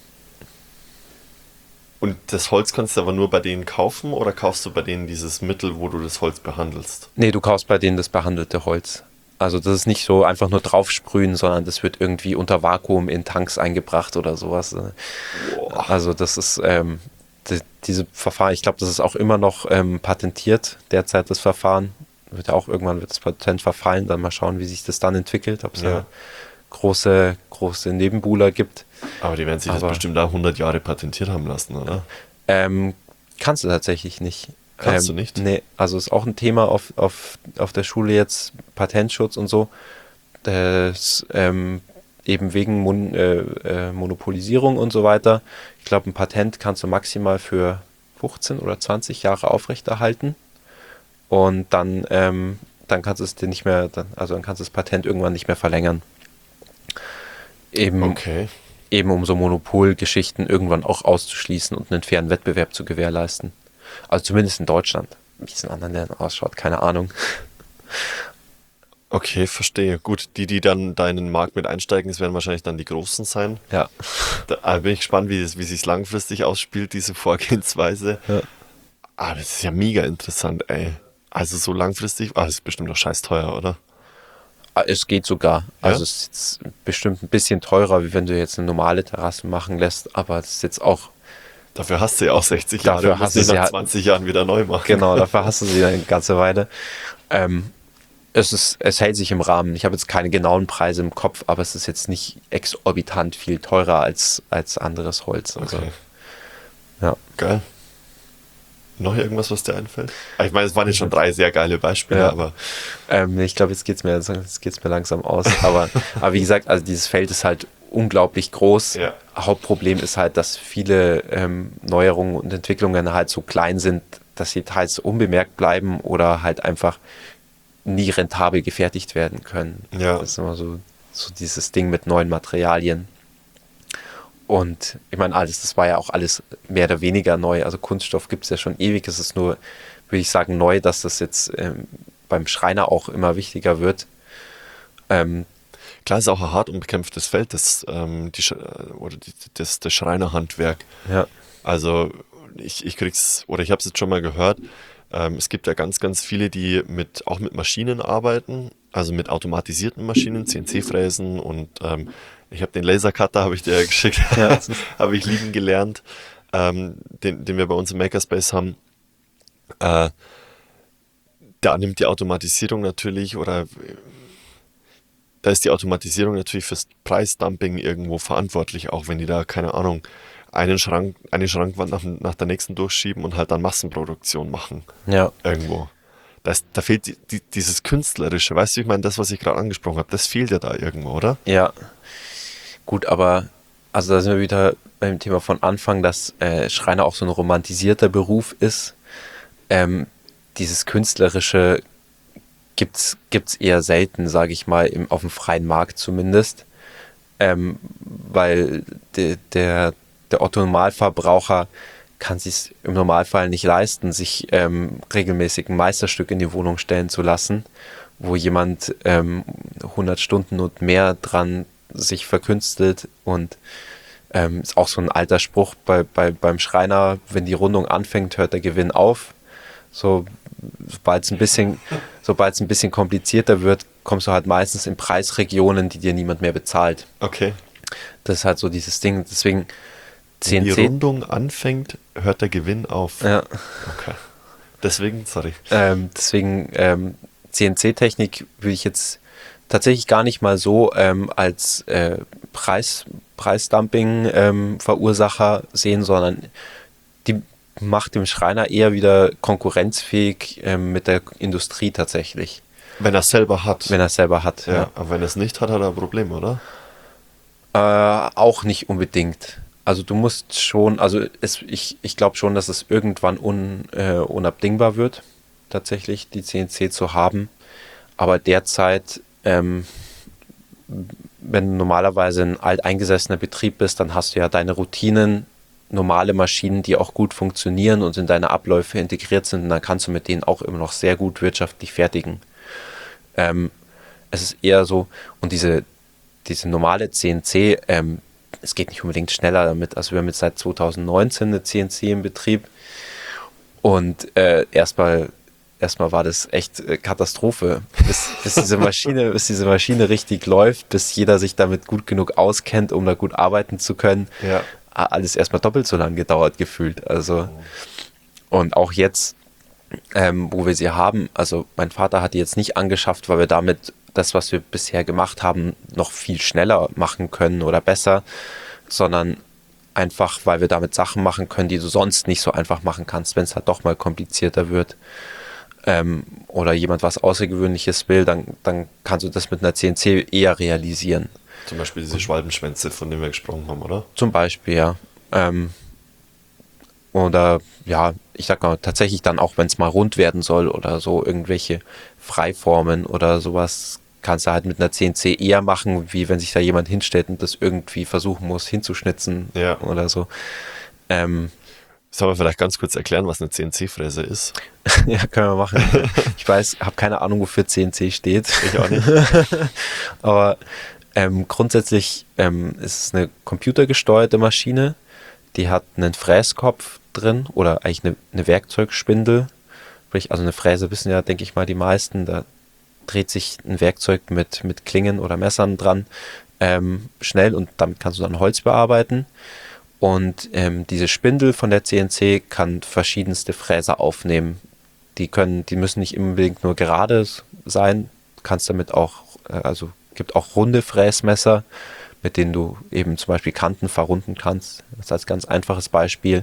Speaker 2: Und das Holz kannst du aber nur bei denen kaufen oder kaufst du bei denen dieses Mittel, wo du das Holz behandelst?
Speaker 3: Nee, du kaufst bei denen das behandelte Holz. Also das ist nicht so einfach nur draufsprühen, sondern das wird irgendwie unter Vakuum in Tanks eingebracht oder sowas.
Speaker 2: Boah.
Speaker 3: Also das ist diese Verfahren, ich glaube, das ist auch immer noch patentiert, derzeit das Verfahren. Irgendwann wird das Patent verfallen, dann mal schauen, wie sich das dann entwickelt, ob es da große Nebenbuhler gibt.
Speaker 2: Aber die werden sich das bestimmt da 100 Jahre patentiert haben lassen, oder?
Speaker 3: Kannst du tatsächlich nicht.
Speaker 2: Kannst du nicht?
Speaker 3: Nee, also ist auch ein Thema auf der Schule jetzt, Patentschutz und so. Das, eben wegen Monopolisierung und so weiter. Ich glaube, ein Patent kannst du maximal für 15 oder 20 Jahre aufrechterhalten. Und dann kannst du es dir nicht mehr, dann kannst du das Patent irgendwann nicht mehr verlängern. Eben um so Monopolgeschichten irgendwann auch auszuschließen und einen fairen Wettbewerb zu gewährleisten. Also zumindest in Deutschland. Wie es in anderen Ländern ausschaut, keine Ahnung.
Speaker 2: Okay, verstehe. Gut, die dann da in den Markt mit einsteigen, das werden wahrscheinlich dann die Großen sein.
Speaker 3: Ja.
Speaker 2: Da bin ich gespannt, wie sich langfristig ausspielt, diese Vorgehensweise.
Speaker 3: Ja.
Speaker 2: Das ist ja mega interessant, ey. Also so langfristig, das ist bestimmt doch scheiß teuer, oder?
Speaker 3: Es geht sogar. Also
Speaker 2: Ja?
Speaker 3: es ist jetzt bestimmt ein bisschen teurer, wie wenn du jetzt eine normale Terrasse machen lässt, aber es ist jetzt auch...
Speaker 2: Dafür hast du ja auch 60 Jahre,
Speaker 3: Dafür hast du
Speaker 2: sie
Speaker 3: sie
Speaker 2: nach
Speaker 3: halt-
Speaker 2: 20 Jahren wieder neu machen.
Speaker 3: Genau, dafür hast du sie eine ganze Weile. Es hält sich im Rahmen. Ich habe jetzt keine genauen Preise im Kopf, aber es ist jetzt nicht exorbitant viel teurer als anderes Holz. Also,
Speaker 2: Okay.
Speaker 3: ja.
Speaker 2: Geil. Noch irgendwas, was dir einfällt? Ich meine, es waren jetzt schon 3 sehr geile Beispiele,
Speaker 3: Ja.
Speaker 2: aber
Speaker 3: Ich glaube, jetzt geht's mir langsam aus. Aber wie gesagt, also dieses Feld ist halt unglaublich groß.
Speaker 2: Ja.
Speaker 3: Hauptproblem ist halt, dass viele Neuerungen und Entwicklungen halt so klein sind, dass sie teils unbemerkt bleiben oder halt einfach nie rentabel gefertigt werden können.
Speaker 2: Ja.
Speaker 3: Das ist immer so dieses Ding mit neuen Materialien. Und ich meine, das war ja auch alles mehr oder weniger neu. Also Kunststoff gibt es ja schon ewig. Es ist nur, würde ich sagen, neu, dass das jetzt beim Schreiner auch immer wichtiger wird.
Speaker 2: klar ist auch ein hart umkämpftes Feld, das Schreinerhandwerk.
Speaker 3: Ja.
Speaker 2: Also ich krieg's, oder ich habe es jetzt schon mal gehört, es gibt ja ganz, ganz viele, die auch mit Maschinen arbeiten, also mit automatisierten Maschinen, CNC-Fräsen und ich habe den Lasercutter, habe ich dir geschickt,
Speaker 3: Ja.
Speaker 2: habe ich lieben gelernt, den wir bei uns im Makerspace haben. Da nimmt die Automatisierung natürlich, da ist die Automatisierung natürlich fürs Preisdumping irgendwo verantwortlich, auch wenn die da, keine Ahnung, eine Schrankwand nach der nächsten durchschieben und halt dann Massenproduktion machen.
Speaker 3: Ja.
Speaker 2: Irgendwo. Da fehlt dieses Künstlerische, weißt du, ich meine, das, was ich gerade angesprochen habe, das fehlt ja da irgendwo, oder?
Speaker 3: Ja. Gut, aber also da sind wir wieder beim Thema von Anfang, dass Schreiner auch so ein romantisierter Beruf ist. Dieses Künstlerische gibt's eher selten, sage ich mal, auf dem freien Markt zumindest. Weil der Otto-Normalverbraucher kann sich im Normalfall nicht leisten, sich regelmäßig ein Meisterstück in die Wohnung stellen zu lassen, wo jemand 100 Stunden und mehr dran sich verkünstelt und ist auch so ein alter Spruch beim Schreiner, wenn die Rundung anfängt, hört der Gewinn auf. Sobald es ein bisschen komplizierter wird, kommst du halt meistens in Preisregionen, die dir niemand mehr bezahlt.
Speaker 2: Okay.
Speaker 3: Das ist halt so dieses Ding. Deswegen
Speaker 2: Wenn die
Speaker 3: CNC.
Speaker 2: Rundung anfängt, hört der Gewinn auf.
Speaker 3: Ja.
Speaker 2: Okay. Deswegen, sorry.
Speaker 3: Deswegen CNC-Technik würde ich jetzt tatsächlich gar nicht mal so als Preisdumping-Verursacher sehen, sondern die macht dem Schreiner eher wieder konkurrenzfähig mit der Industrie tatsächlich.
Speaker 2: Wenn er es selber hat.
Speaker 3: Wenn er es selber hat.
Speaker 2: Ja, aber wenn er es nicht hat, hat er ein Problem, oder?
Speaker 3: Auch nicht unbedingt. Also du musst schon, ich glaube schon, dass es irgendwann unabdingbar wird, tatsächlich die CNC zu haben. Aber derzeit, wenn du normalerweise ein alteingesessener Betrieb bist, dann hast du ja deine Routinen, normale Maschinen, die auch gut funktionieren und in deine Abläufe integriert sind. Und dann kannst du mit denen auch immer noch sehr gut wirtschaftlich fertigen. Es ist eher so, und diese normale CNC, es geht nicht unbedingt schneller damit. Also wir haben jetzt seit 2019 eine CNC im Betrieb und erstmal war das echt Katastrophe, bis diese Maschine richtig läuft, bis jeder sich damit gut genug auskennt, um da gut arbeiten zu können.
Speaker 2: Ja.
Speaker 3: alles erstmal doppelt so lang gedauert gefühlt. Also, und auch jetzt, wo wir sie haben, also mein Vater hat die jetzt nicht angeschafft, weil wir damit das, was wir bisher gemacht haben, noch viel schneller machen können oder besser, sondern einfach, weil wir damit Sachen machen können, die du sonst nicht so einfach machen kannst, wenn es halt doch mal komplizierter wird. Oder jemand was Außergewöhnliches will, dann kannst du das mit einer CNC eher realisieren.
Speaker 2: Zum Beispiel diese Schwalbenschwänze, von denen wir gesprochen haben, oder?
Speaker 3: Zum Beispiel, ja. Oder ja, ich sag mal, tatsächlich dann auch, wenn es mal rund werden soll oder so, irgendwelche Freiformen oder sowas, kannst du halt mit einer CNC eher machen, wie wenn sich da jemand hinstellt und das irgendwie versuchen muss, hinzuschnitzen oder so.
Speaker 2: Sollen wir vielleicht ganz kurz erklären, was eine CNC-Fräse ist?
Speaker 3: Ja, können wir machen. Ich weiß, habe keine Ahnung, wofür CNC steht.
Speaker 2: Ich auch nicht.
Speaker 3: Aber grundsätzlich ist es eine computergesteuerte Maschine, die hat einen Fräskopf drin oder eigentlich eine Werkzeugspindel. Sprich, also eine Fräse wissen ja, denke ich mal, die meisten, da dreht sich ein Werkzeug mit Klingen oder Messern dran schnell und damit kannst du dann Holz bearbeiten. Und diese Spindel von der CNC kann verschiedenste Fräser aufnehmen. Die müssen nicht unbedingt nur gerade sein. Du kannst damit auch, also gibt auch runde Fräsmesser, mit denen du eben zum Beispiel Kanten verrunden kannst. Das ist als ganz einfaches Beispiel.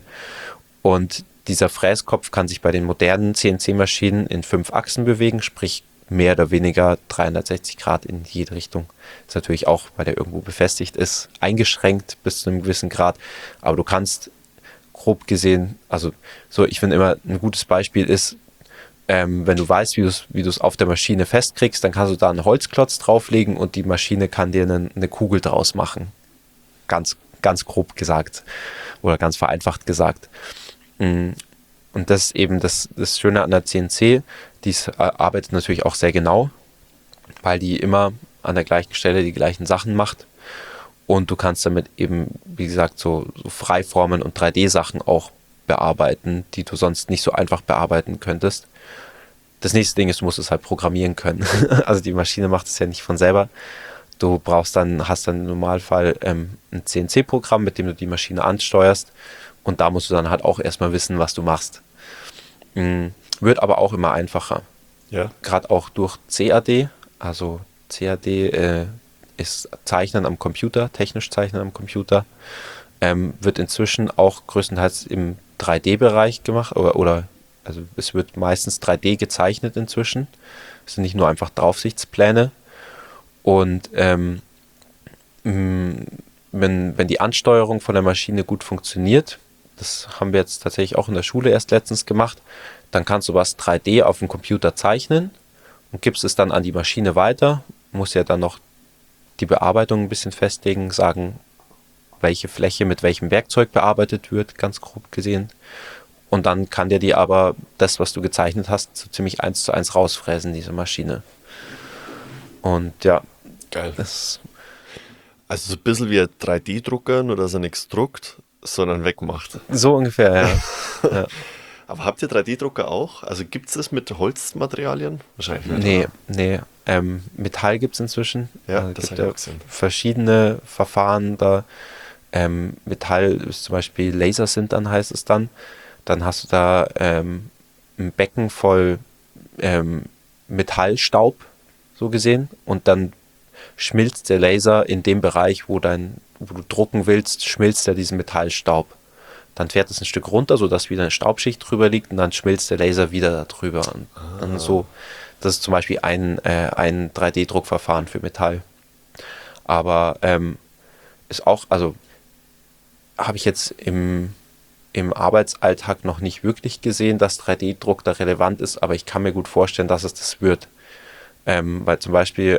Speaker 3: Und dieser Fräskopf kann sich bei den modernen CNC-Maschinen in 5 Achsen bewegen, sprich mehr oder weniger 360 Grad in jede Richtung. Das ist natürlich auch, weil der irgendwo befestigt ist, eingeschränkt bis zu einem gewissen Grad. Aber du kannst grob gesehen, also so, ich finde immer ein gutes Beispiel ist, wenn du weißt, wie du es auf der Maschine festkriegst, dann kannst du da einen Holzklotz drauflegen und die Maschine kann dir eine Kugel draus machen. Ganz, ganz grob gesagt oder ganz vereinfacht gesagt. Und das ist eben das Schöne an der CNC, die arbeitet natürlich auch sehr genau, weil die immer an der gleichen Stelle die gleichen Sachen macht. Und du kannst damit eben, wie gesagt, so Freiformen und 3D-Sachen auch bearbeiten, die du sonst nicht so einfach bearbeiten könntest. Das nächste Ding ist, du musst es halt programmieren können. Also die Maschine macht es ja nicht von selber. Du hast dann im Normalfall ein CNC-Programm, mit dem du die Maschine ansteuerst. Und da musst du dann halt auch erstmal wissen, was du machst. Wird aber auch immer einfacher.
Speaker 2: Ja.
Speaker 3: Gerade auch durch CAD. Also CAD ist Zeichnen am Computer, technisch Zeichnen am Computer. Wird inzwischen auch größtenteils im 3D-Bereich gemacht. Oder also es wird meistens 3D gezeichnet inzwischen. Es sind nicht nur einfach Draufsichtspläne. Und wenn die Ansteuerung von der Maschine gut funktioniert, das haben wir jetzt tatsächlich auch in der Schule erst letztens gemacht, dann kannst du was 3D auf dem Computer zeichnen und gibst es dann an die Maschine weiter, musst ja dann noch die Bearbeitung ein bisschen festlegen, sagen, welche Fläche mit welchem Werkzeug bearbeitet wird, ganz grob gesehen. Und dann kann dir die aber das, was du gezeichnet hast, so ziemlich 1:1 rausfräsen, diese Maschine. Und ja,
Speaker 2: geil.
Speaker 3: Das
Speaker 2: Also so ein bisschen wie ein 3D-Drucker, nur dass er nichts druckt, sondern wegmacht.
Speaker 3: so ungefähr, ja. Ja.
Speaker 2: Aber habt ihr 3D-Drucker auch? Also gibt es das mit Holzmaterialien? Wahrscheinlich nicht.
Speaker 3: Nee. Metall gibt es inzwischen.
Speaker 2: Ja,
Speaker 3: Es
Speaker 2: das
Speaker 3: gibt
Speaker 2: habe ich auch gesehen.
Speaker 3: verschiedene Verfahren da. Metall ist zum Beispiel Lasersintern heißt es dann. Dann hast du da ein Becken voll Metallstaub, so gesehen. Und dann schmilzt der Laser in dem Bereich, wo du drucken willst, schmilzt er diesen Metallstaub. Dann fährt es ein Stück runter, sodass wieder eine Staubschicht drüber liegt und dann schmilzt der Laser wieder da drüber. Und dann so, das ist zum Beispiel ein 3D-Druckverfahren für Metall. Aber ist auch, also habe ich jetzt im Arbeitsalltag noch nicht wirklich gesehen, dass 3D-Druck da relevant ist, aber ich kann mir gut vorstellen, dass es das wird. Weil zum Beispiel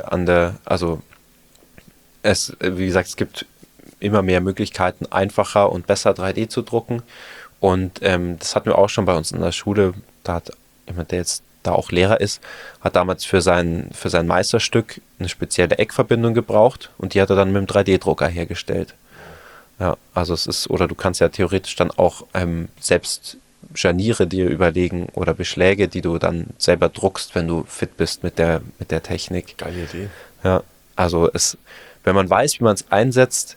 Speaker 3: wie gesagt, es gibt immer mehr Möglichkeiten, einfacher und besser 3D zu drucken. Und das hatten wir auch schon bei uns in der Schule. Da hat jemand, der jetzt da auch Lehrer ist, hat damals für sein Meisterstück eine spezielle Eckverbindung gebraucht und die hat er dann mit dem 3D-Drucker hergestellt. Ja, also oder du kannst ja theoretisch dann auch selbst Scharniere dir überlegen oder Beschläge, die du dann selber druckst, wenn du fit bist mit der Technik.
Speaker 2: Geile Idee.
Speaker 3: Ja, also wenn man weiß, wie man es einsetzt,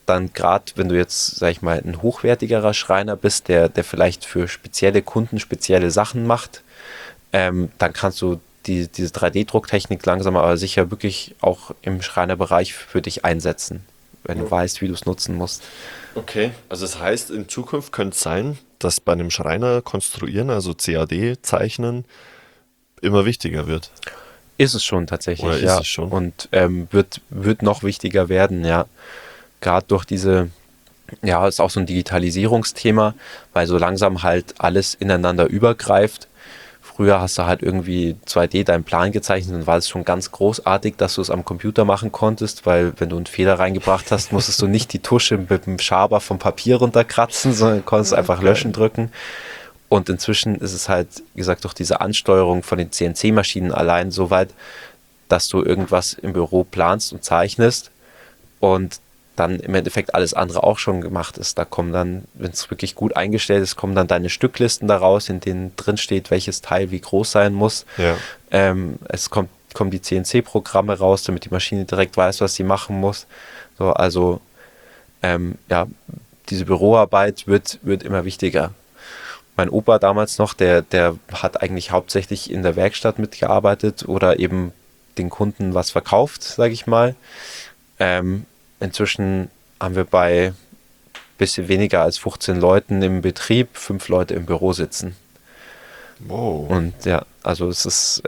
Speaker 3: dann gerade, wenn du jetzt, sag ich mal, ein hochwertigerer Schreiner bist, der vielleicht für spezielle Kunden spezielle Sachen macht, dann kannst du diese 3D-Drucktechnik langsam aber sicher wirklich auch im Schreinerbereich für dich einsetzen, wenn du weißt, wie du es nutzen musst.
Speaker 2: Okay. Also das heißt, in Zukunft könnte es sein, dass bei einem Schreiner konstruieren, also CAD zeichnen, immer wichtiger wird.
Speaker 3: Ist es schon tatsächlich,
Speaker 2: Oder ist
Speaker 3: ja.
Speaker 2: es schon?
Speaker 3: Und wird noch wichtiger werden, ja. Gerade durch ja, ist auch so ein Digitalisierungsthema, weil so langsam halt alles ineinander übergreift. Früher hast du halt irgendwie 2D deinen Plan gezeichnet und war es schon ganz großartig, dass du es am Computer machen konntest, weil wenn du einen Fehler reingebracht hast, musstest du nicht die Tusche mit dem Schaber vom Papier runterkratzen, sondern konntest einfach löschen drücken. Und inzwischen ist es halt, wie gesagt, durch diese Ansteuerung von den CNC-Maschinen allein so weit, dass du irgendwas im Büro planst und zeichnest und dann im Endeffekt alles andere auch schon gemacht ist. Da kommen dann, wenn es wirklich gut eingestellt ist, kommen dann deine Stücklisten daraus, in denen drin steht, welches Teil wie groß sein muss.
Speaker 2: Ja.
Speaker 3: Kommen die CNC-Programme raus, damit die Maschine direkt weiß, was sie machen muss. So, also ja, diese Büroarbeit wird immer wichtiger. Mein Opa damals noch, der hat eigentlich hauptsächlich in der Werkstatt mitgearbeitet oder eben den Kunden was verkauft, sage ich mal. Inzwischen haben wir bei ein bisschen weniger als 15 Leuten im Betrieb 5 Leute im Büro sitzen.
Speaker 2: Wow.
Speaker 3: Und ja, also es ist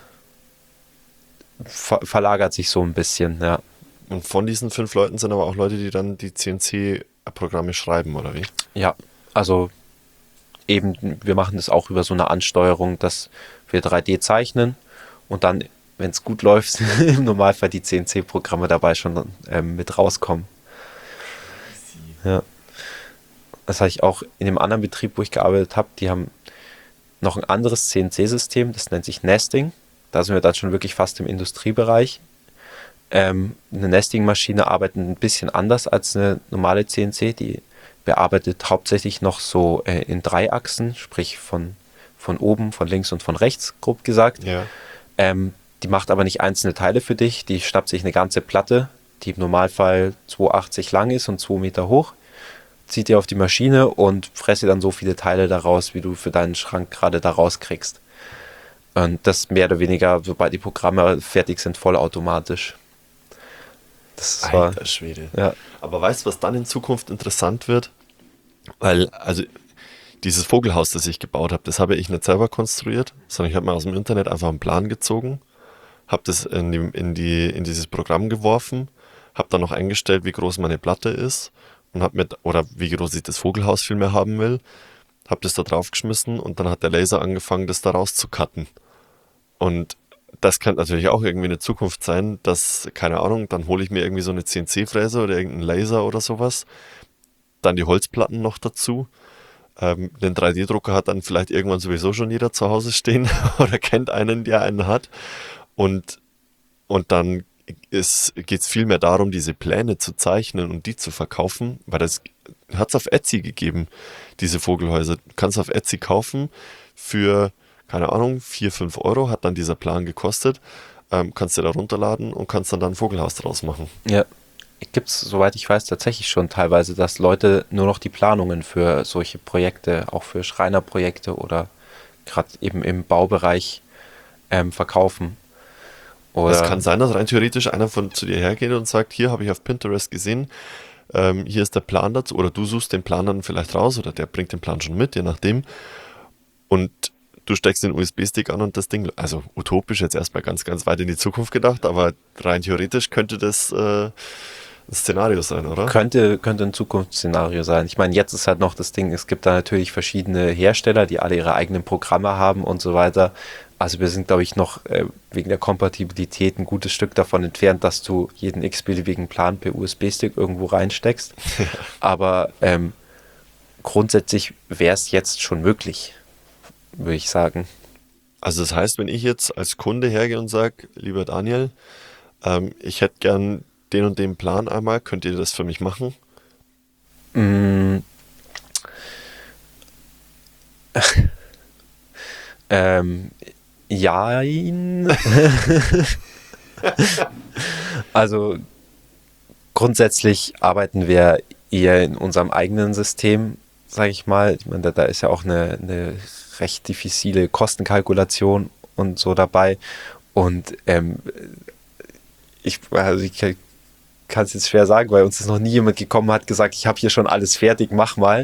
Speaker 3: verlagert sich so ein bisschen, ja.
Speaker 2: Und von diesen 5 Leuten sind aber auch Leute, die dann die CNC-Programme schreiben, oder wie?
Speaker 3: Ja, also eben, wir machen das auch über so eine Ansteuerung, dass wir 3D zeichnen und dann, wenn es gut läuft, im Normalfall die CNC-Programme dabei schon mit rauskommen. Ja. Das hatte ich auch in dem anderen Betrieb, wo ich gearbeitet habe, die haben noch ein anderes CNC-System, das nennt sich Nesting. Da sind wir dann schon wirklich fast im Industriebereich. Eine Nesting-Maschine arbeitet ein bisschen anders als eine normale CNC. Die bearbeitet hauptsächlich noch so in 3 Achsen, sprich von oben, von links und von rechts, grob gesagt.
Speaker 2: Ja.
Speaker 3: Die macht aber nicht einzelne Teile für dich. Die schnappt sich eine ganze Platte, die im Normalfall 2,80 lang ist und 2 Meter hoch, zieht die auf die Maschine und fresst dir dann so viele Teile daraus, wie du für deinen Schrank gerade da rauskriegst. Und das mehr oder weniger, sobald die Programme fertig sind, vollautomatisch. Das war,
Speaker 2: Alter Schwede.
Speaker 3: ja.
Speaker 2: Aber weißt du, was dann in Zukunft interessant wird? Weil, also dieses Vogelhaus, das ich gebaut habe, das habe ich nicht selber konstruiert, sondern ich habe mir aus dem Internet einfach einen Plan gezogen, habe das in dieses Programm geworfen, habe dann noch eingestellt, wie groß meine Platte ist und oder wie groß ich das Vogelhaus vielmehr haben will, habe das da draufgeschmissen und dann hat der Laser angefangen, das da rauszucutten. Und das könnte natürlich auch irgendwie eine Zukunft sein, dass, keine Ahnung, dann hole ich mir irgendwie so eine CNC-Fräse oder irgendeinen Laser oder sowas, dann die Holzplatten noch dazu. Den 3D-Drucker hat dann vielleicht irgendwann sowieso schon jeder zu Hause stehen oder kennt einen, der einen hat. Und dann geht es viel mehr darum, diese Pläne zu zeichnen und die zu verkaufen, weil das hat es auf Etsy gegeben, diese Vogelhäuser. Du kannst auf Etsy kaufen für, keine Ahnung, 4, 5 Euro hat dann dieser Plan gekostet. Kannst du da runterladen und kannst dann ein Vogelhaus draus machen.
Speaker 3: Ja, gibt es, soweit ich weiß, tatsächlich schon teilweise, dass Leute nur noch die Planungen für solche Projekte, auch für Schreinerprojekte oder gerade eben im Baubereich verkaufen. Oder
Speaker 2: Es kann sein, dass rein theoretisch einer zu dir hergeht und sagt, hier habe ich auf Pinterest gesehen, hier ist der Plan dazu, oder du suchst den Plan dann vielleicht raus oder der bringt den Plan schon mit, je nachdem. Und du steckst den USB-Stick an und das Ding, also utopisch jetzt erstmal ganz, ganz weit in die Zukunft gedacht, aber rein theoretisch könnte das ein Szenario sein, oder?
Speaker 3: könnte ein Zukunftsszenario sein. Ich meine, jetzt ist halt noch das Ding, es gibt da natürlich verschiedene Hersteller, die alle ihre eigenen Programme haben und so weiter. Also wir sind, glaube ich, noch wegen der Kompatibilität ein gutes Stück davon entfernt, dass du jeden x-beliebigen Plan per USB-Stick irgendwo reinsteckst. Aber grundsätzlich wäre es jetzt schon möglich, würde ich sagen.
Speaker 2: Also das heißt, wenn ich jetzt als Kunde hergehe und sage, lieber Daniel, ich hätte gern den und den Plan einmal, könnt ihr das für mich machen?
Speaker 3: Jein. Also grundsätzlich arbeiten wir eher in unserem eigenen System, sage ich mal. Ich meine, da ist ja auch eine recht diffizile Kostenkalkulation und so dabei. Und ich kann es jetzt schwer sagen, weil uns ist noch nie jemand gekommen und hat gesagt, ich habe hier schon alles fertig, mach mal.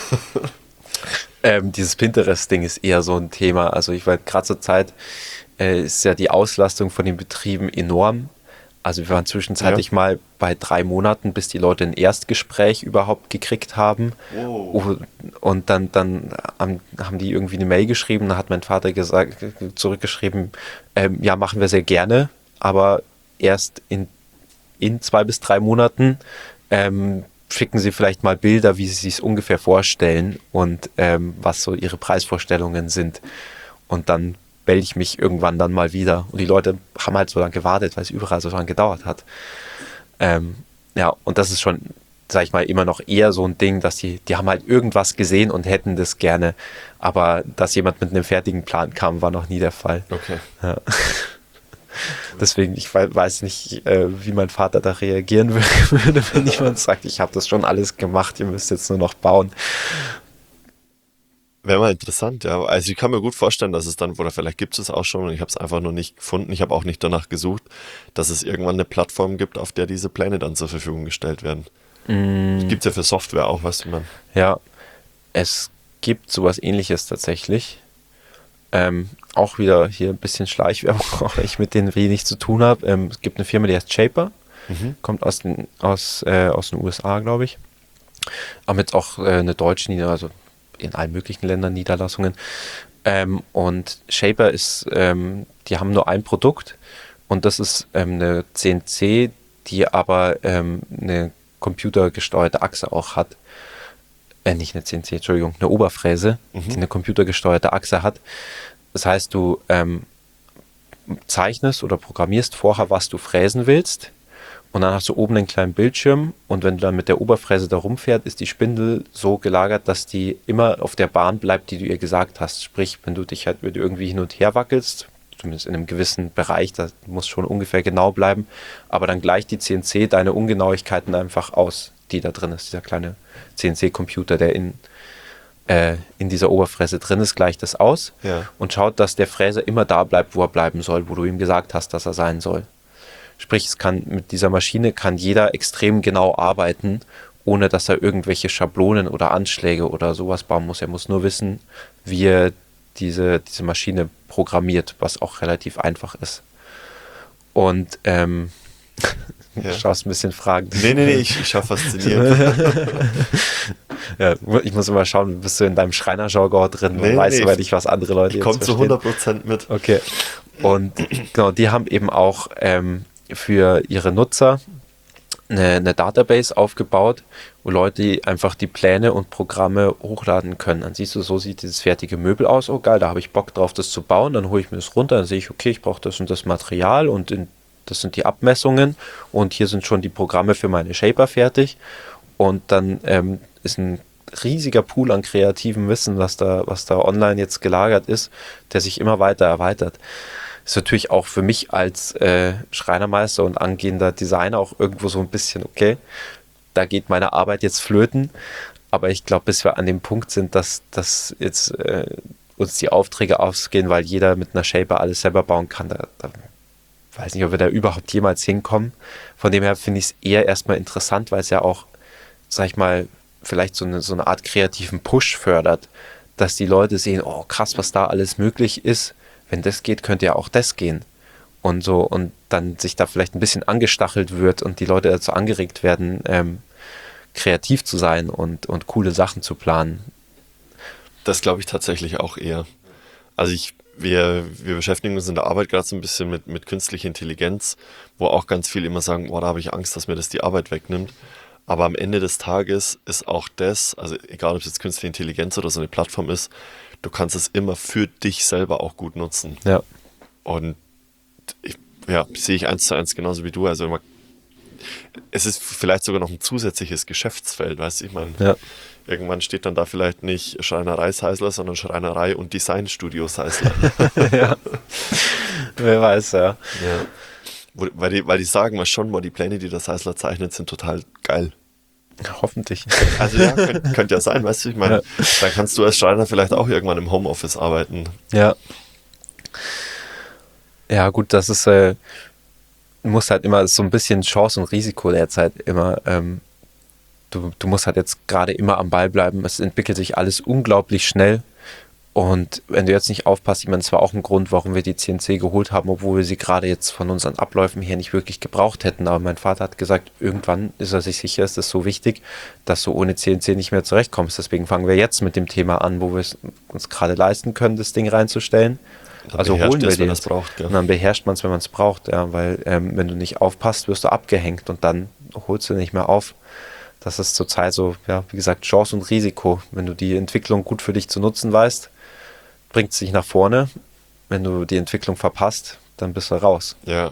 Speaker 3: Dieses Pinterest-Ding ist eher so ein Thema. Also ich weiß, gerade zur Zeit ist ja die Auslastung von den Betrieben enorm. Also wir waren zwischenzeitlich mal bei 3 Monaten, bis die Leute ein Erstgespräch überhaupt gekriegt haben.
Speaker 2: Wow.
Speaker 3: Und dann haben die irgendwie eine Mail geschrieben, da hat mein Vater zurückgeschrieben, ja, machen wir sehr gerne, aber erst in 2 bis 3 Monaten schicken Sie vielleicht mal Bilder, wie Sie es ungefähr vorstellen und was so Ihre Preisvorstellungen sind. Und dann melde ich mich irgendwann dann mal wieder. Und die Leute haben halt so lange gewartet, weil es überall so lange gedauert hat. Ja, und das ist schon, sag ich mal, immer noch eher so ein Ding, dass die haben halt irgendwas gesehen und hätten das gerne. Aber dass jemand mit einem fertigen Plan kam, war noch nie der Fall.
Speaker 2: Okay.
Speaker 3: Ja. Deswegen, ich weiß nicht, wie mein Vater da reagieren würde, wenn jemand sagt, ich habe das schon alles gemacht, ihr müsst jetzt nur noch bauen.
Speaker 2: Wäre mal interessant, ja. Also ich kann mir gut vorstellen, dass es dann, oder vielleicht gibt es auch schon und ich habe es einfach noch nicht gefunden, ich habe auch nicht danach gesucht, dass es irgendwann eine Plattform gibt, auf der diese Pläne dann zur Verfügung gestellt werden. Gibt es ja für Software auch, weißt du, man.
Speaker 3: Ja, es gibt sowas Ähnliches tatsächlich. Auch wieder hier ein bisschen Schleichwerbung, auch wenn ich mit denen wenig zu tun habe. Es gibt eine Firma, die heißt Shaper, kommt aus den USA, glaube ich. Aber jetzt auch eine deutsche, also in allen möglichen Ländern Niederlassungen. Und Shaper ist, die haben nur ein Produkt und das ist eine CNC, die aber eine computergesteuerte Achse auch hat. Nicht eine CNC, Entschuldigung, eine Oberfräse, die eine computergesteuerte Achse hat. Das heißt, du zeichnest oder programmierst vorher, was du fräsen willst. Und dann hast du oben einen kleinen Bildschirm und wenn du dann mit der Oberfräse da rumfährst, ist die Spindel so gelagert, dass die immer auf der Bahn bleibt, die du ihr gesagt hast. Sprich, wenn du dich halt irgendwie hin und her wackelst, zumindest in einem gewissen Bereich, da muss schon ungefähr genau bleiben, aber dann gleicht die CNC deine Ungenauigkeiten einfach aus, die da drin ist. Dieser kleine CNC-Computer, der in dieser Oberfräse drin ist, gleicht das aus und schaut, dass der Fräser immer da bleibt, wo er bleiben soll, wo du ihm gesagt hast, dass er sein soll. Sprich, mit dieser Maschine kann jeder extrem genau arbeiten, ohne dass er irgendwelche Schablonen oder Anschläge oder sowas bauen muss. Er muss nur wissen, wie er diese Maschine programmiert, was auch relativ einfach ist. Und du schaust ein bisschen fragend.
Speaker 2: Nee, ich schaue faszinierend.
Speaker 3: Ja, ich muss immer schauen, bist du in deinem Schreiner-Jargon drin? Man weiß aber nicht, was andere Leute jetzt
Speaker 2: verstehen. Kommt zu 100% mit.
Speaker 3: Okay. Und genau, die haben eben auch für ihre Nutzer eine Database aufgebaut, wo Leute einfach die Pläne und Programme hochladen können. Dann siehst du, so sieht dieses fertige Möbel aus. Oh geil, da habe ich Bock drauf, das zu bauen. Dann hole ich mir das runter, dann sehe ich, okay, ich brauche das und das Material und das sind die Abmessungen und hier sind schon die Programme für meine Shaper fertig. Und dann ist ein riesiger Pool an kreativem Wissen, was da online jetzt gelagert ist, der sich immer weiter erweitert. Ist natürlich auch für mich als Schreinermeister und angehender Designer auch irgendwo so ein bisschen, okay, da geht meine Arbeit jetzt flöten, aber ich glaube, bis wir an dem Punkt sind, dass jetzt uns die Aufträge ausgehen, weil jeder mit einer Shaper alles selber bauen kann, da weiß nicht, ob wir da überhaupt jemals hinkommen. Von dem her finde ich es eher erstmal interessant, weil es ja auch, sag ich mal, vielleicht so eine Art kreativen Push fördert, dass die Leute sehen, oh krass, was da alles möglich ist. Wenn das geht, könnte ja auch das gehen. Und so, und dann sich da vielleicht ein bisschen angestachelt wird und die Leute dazu angeregt werden, kreativ zu sein und coole Sachen zu planen.
Speaker 2: Das glaube ich tatsächlich auch eher. Also wir beschäftigen uns in der Arbeit gerade so ein bisschen mit künstlicher Intelligenz, wo auch ganz viele immer sagen, da habe ich Angst, dass mir das die Arbeit wegnimmt. Aber am Ende des Tages ist auch das, also egal ob es jetzt künstliche Intelligenz oder so eine Plattform ist, du kannst es immer für dich selber auch gut nutzen.
Speaker 3: Ja.
Speaker 2: Und sehe ich 1:1 genauso wie du. Also es ist vielleicht sogar noch ein zusätzliches Geschäftsfeld, weißt du, ich meine, irgendwann steht dann da vielleicht nicht Schreinerei Seisler, sondern Schreinerei und Designstudio Seisler.
Speaker 3: Ja. Wer weiß, ja.
Speaker 2: Weil die sagen wir schon mal, die Pläne, die der Seisler zeichnet, sind total geil.
Speaker 3: Hoffentlich.
Speaker 2: Also ja, könnte ja sein, weißt du, ich meine, dann kannst du als Schreiner vielleicht auch irgendwann im Homeoffice arbeiten.
Speaker 3: Ja. Ja, gut, das ist, du musst halt immer so ein bisschen Chance und Risiko derzeit immer, du musst halt jetzt gerade immer am Ball bleiben. Es entwickelt sich alles unglaublich schnell. Und wenn du jetzt nicht aufpasst, ich meine, das war auch ein Grund, warum wir die CNC geholt haben, obwohl wir sie gerade jetzt von unseren Abläufen her nicht wirklich gebraucht hätten. Aber mein Vater hat gesagt, irgendwann ist er sich sicher, ist das so wichtig, dass du ohne CNC nicht mehr zurechtkommst. Deswegen fangen wir jetzt mit dem Thema an, wo wir es uns gerade leisten können, das Ding reinzustellen.
Speaker 2: Dann
Speaker 3: Also holen wir
Speaker 2: wenn
Speaker 3: den.
Speaker 2: es braucht. Gell?
Speaker 3: Und dann beherrscht man es, wenn man es braucht. Ja, weil wenn du nicht aufpasst, wirst du abgehängt und dann holst du nicht mehr auf. Das ist zurzeit so, ja, wie gesagt, Chance und Risiko. Wenn du die Entwicklung gut für dich zu nutzen weißt, bringt es dich nach vorne. Wenn du die Entwicklung verpasst, dann bist du raus.
Speaker 2: Ja.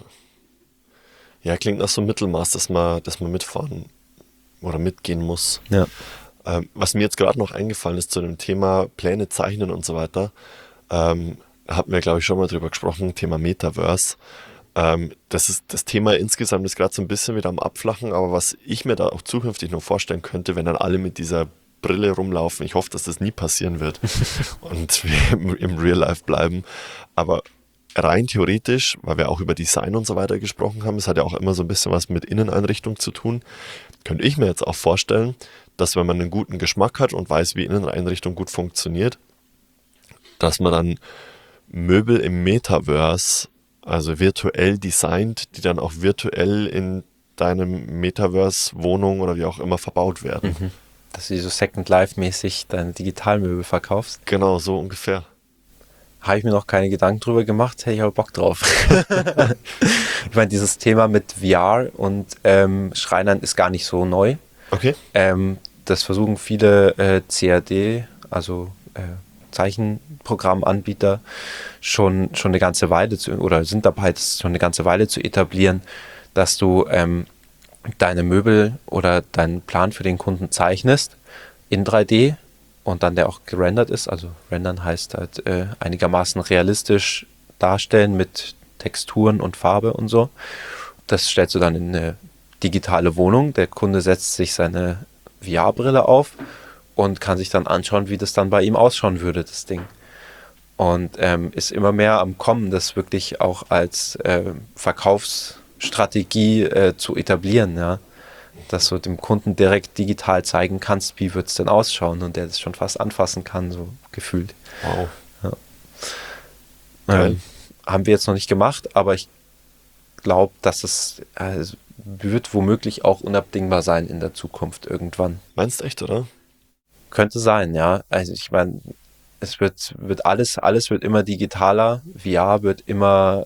Speaker 2: Ja, klingt nach so einem Mittelmaß, dass man mitfahren oder mitgehen muss.
Speaker 3: Ja.
Speaker 2: Was mir jetzt gerade noch eingefallen ist zu dem Thema Pläne zeichnen und so weiter, hatten wir, glaube ich, schon mal drüber gesprochen, Thema Metaverse. Das Thema insgesamt ist gerade so ein bisschen wieder am Abflachen, aber was ich mir da auch zukünftig noch vorstellen könnte, wenn dann alle mit dieser Brille rumlaufen, ich hoffe, dass das nie passieren wird und wir im Real Life bleiben, aber rein theoretisch, weil wir auch über Design und so weiter gesprochen haben, es hat ja auch immer so ein bisschen was mit Inneneinrichtung zu tun, könnte ich mir jetzt auch vorstellen, dass wenn man einen guten Geschmack hat und weiß, wie Inneneinrichtung gut funktioniert, dass man dann Möbel im Metaverse, also virtuell designt, die dann auch virtuell in deinem Metaverse-Wohnung oder wie auch immer verbaut werden.
Speaker 3: Mhm. Dass du so Second Life-mäßig deine Digitalmöbel verkaufst.
Speaker 2: Genau, so ungefähr.
Speaker 3: Habe ich mir noch keine Gedanken drüber gemacht, hätte ich aber Bock drauf. Ich meine, dieses Thema mit VR und Schreinern ist gar nicht so neu.
Speaker 2: Okay.
Speaker 3: Das versuchen viele CAD, also Zeichenprogrammanbieter, schon eine ganze Weile oder sind dabei, das schon eine ganze Weile zu etablieren, dass du deine Möbel oder deinen Plan für den Kunden zeichnest in 3D und dann der auch gerendert ist. Also rendern heißt halt einigermaßen realistisch darstellen mit Texturen und Farbe und so. Das stellst du dann in eine digitale Wohnung. Der Kunde setzt sich seine VR-Brille auf und kann sich dann anschauen, wie das dann bei ihm ausschauen würde, das Ding. Und ist immer mehr am Kommen, das wirklich auch als Verkaufsstrategie zu etablieren, ja. Dass du dem Kunden direkt digital zeigen kannst, wie wird es denn ausschauen und der das schon fast anfassen kann, so gefühlt.
Speaker 2: Wow.
Speaker 3: Ja. Haben wir jetzt noch nicht gemacht, aber ich glaube, dass es wird womöglich auch unabdingbar sein in der Zukunft irgendwann.
Speaker 2: Meinst du echt, oder?
Speaker 3: Könnte sein, ja. Also ich meine, es wird alles wird immer digitaler, VR wird immer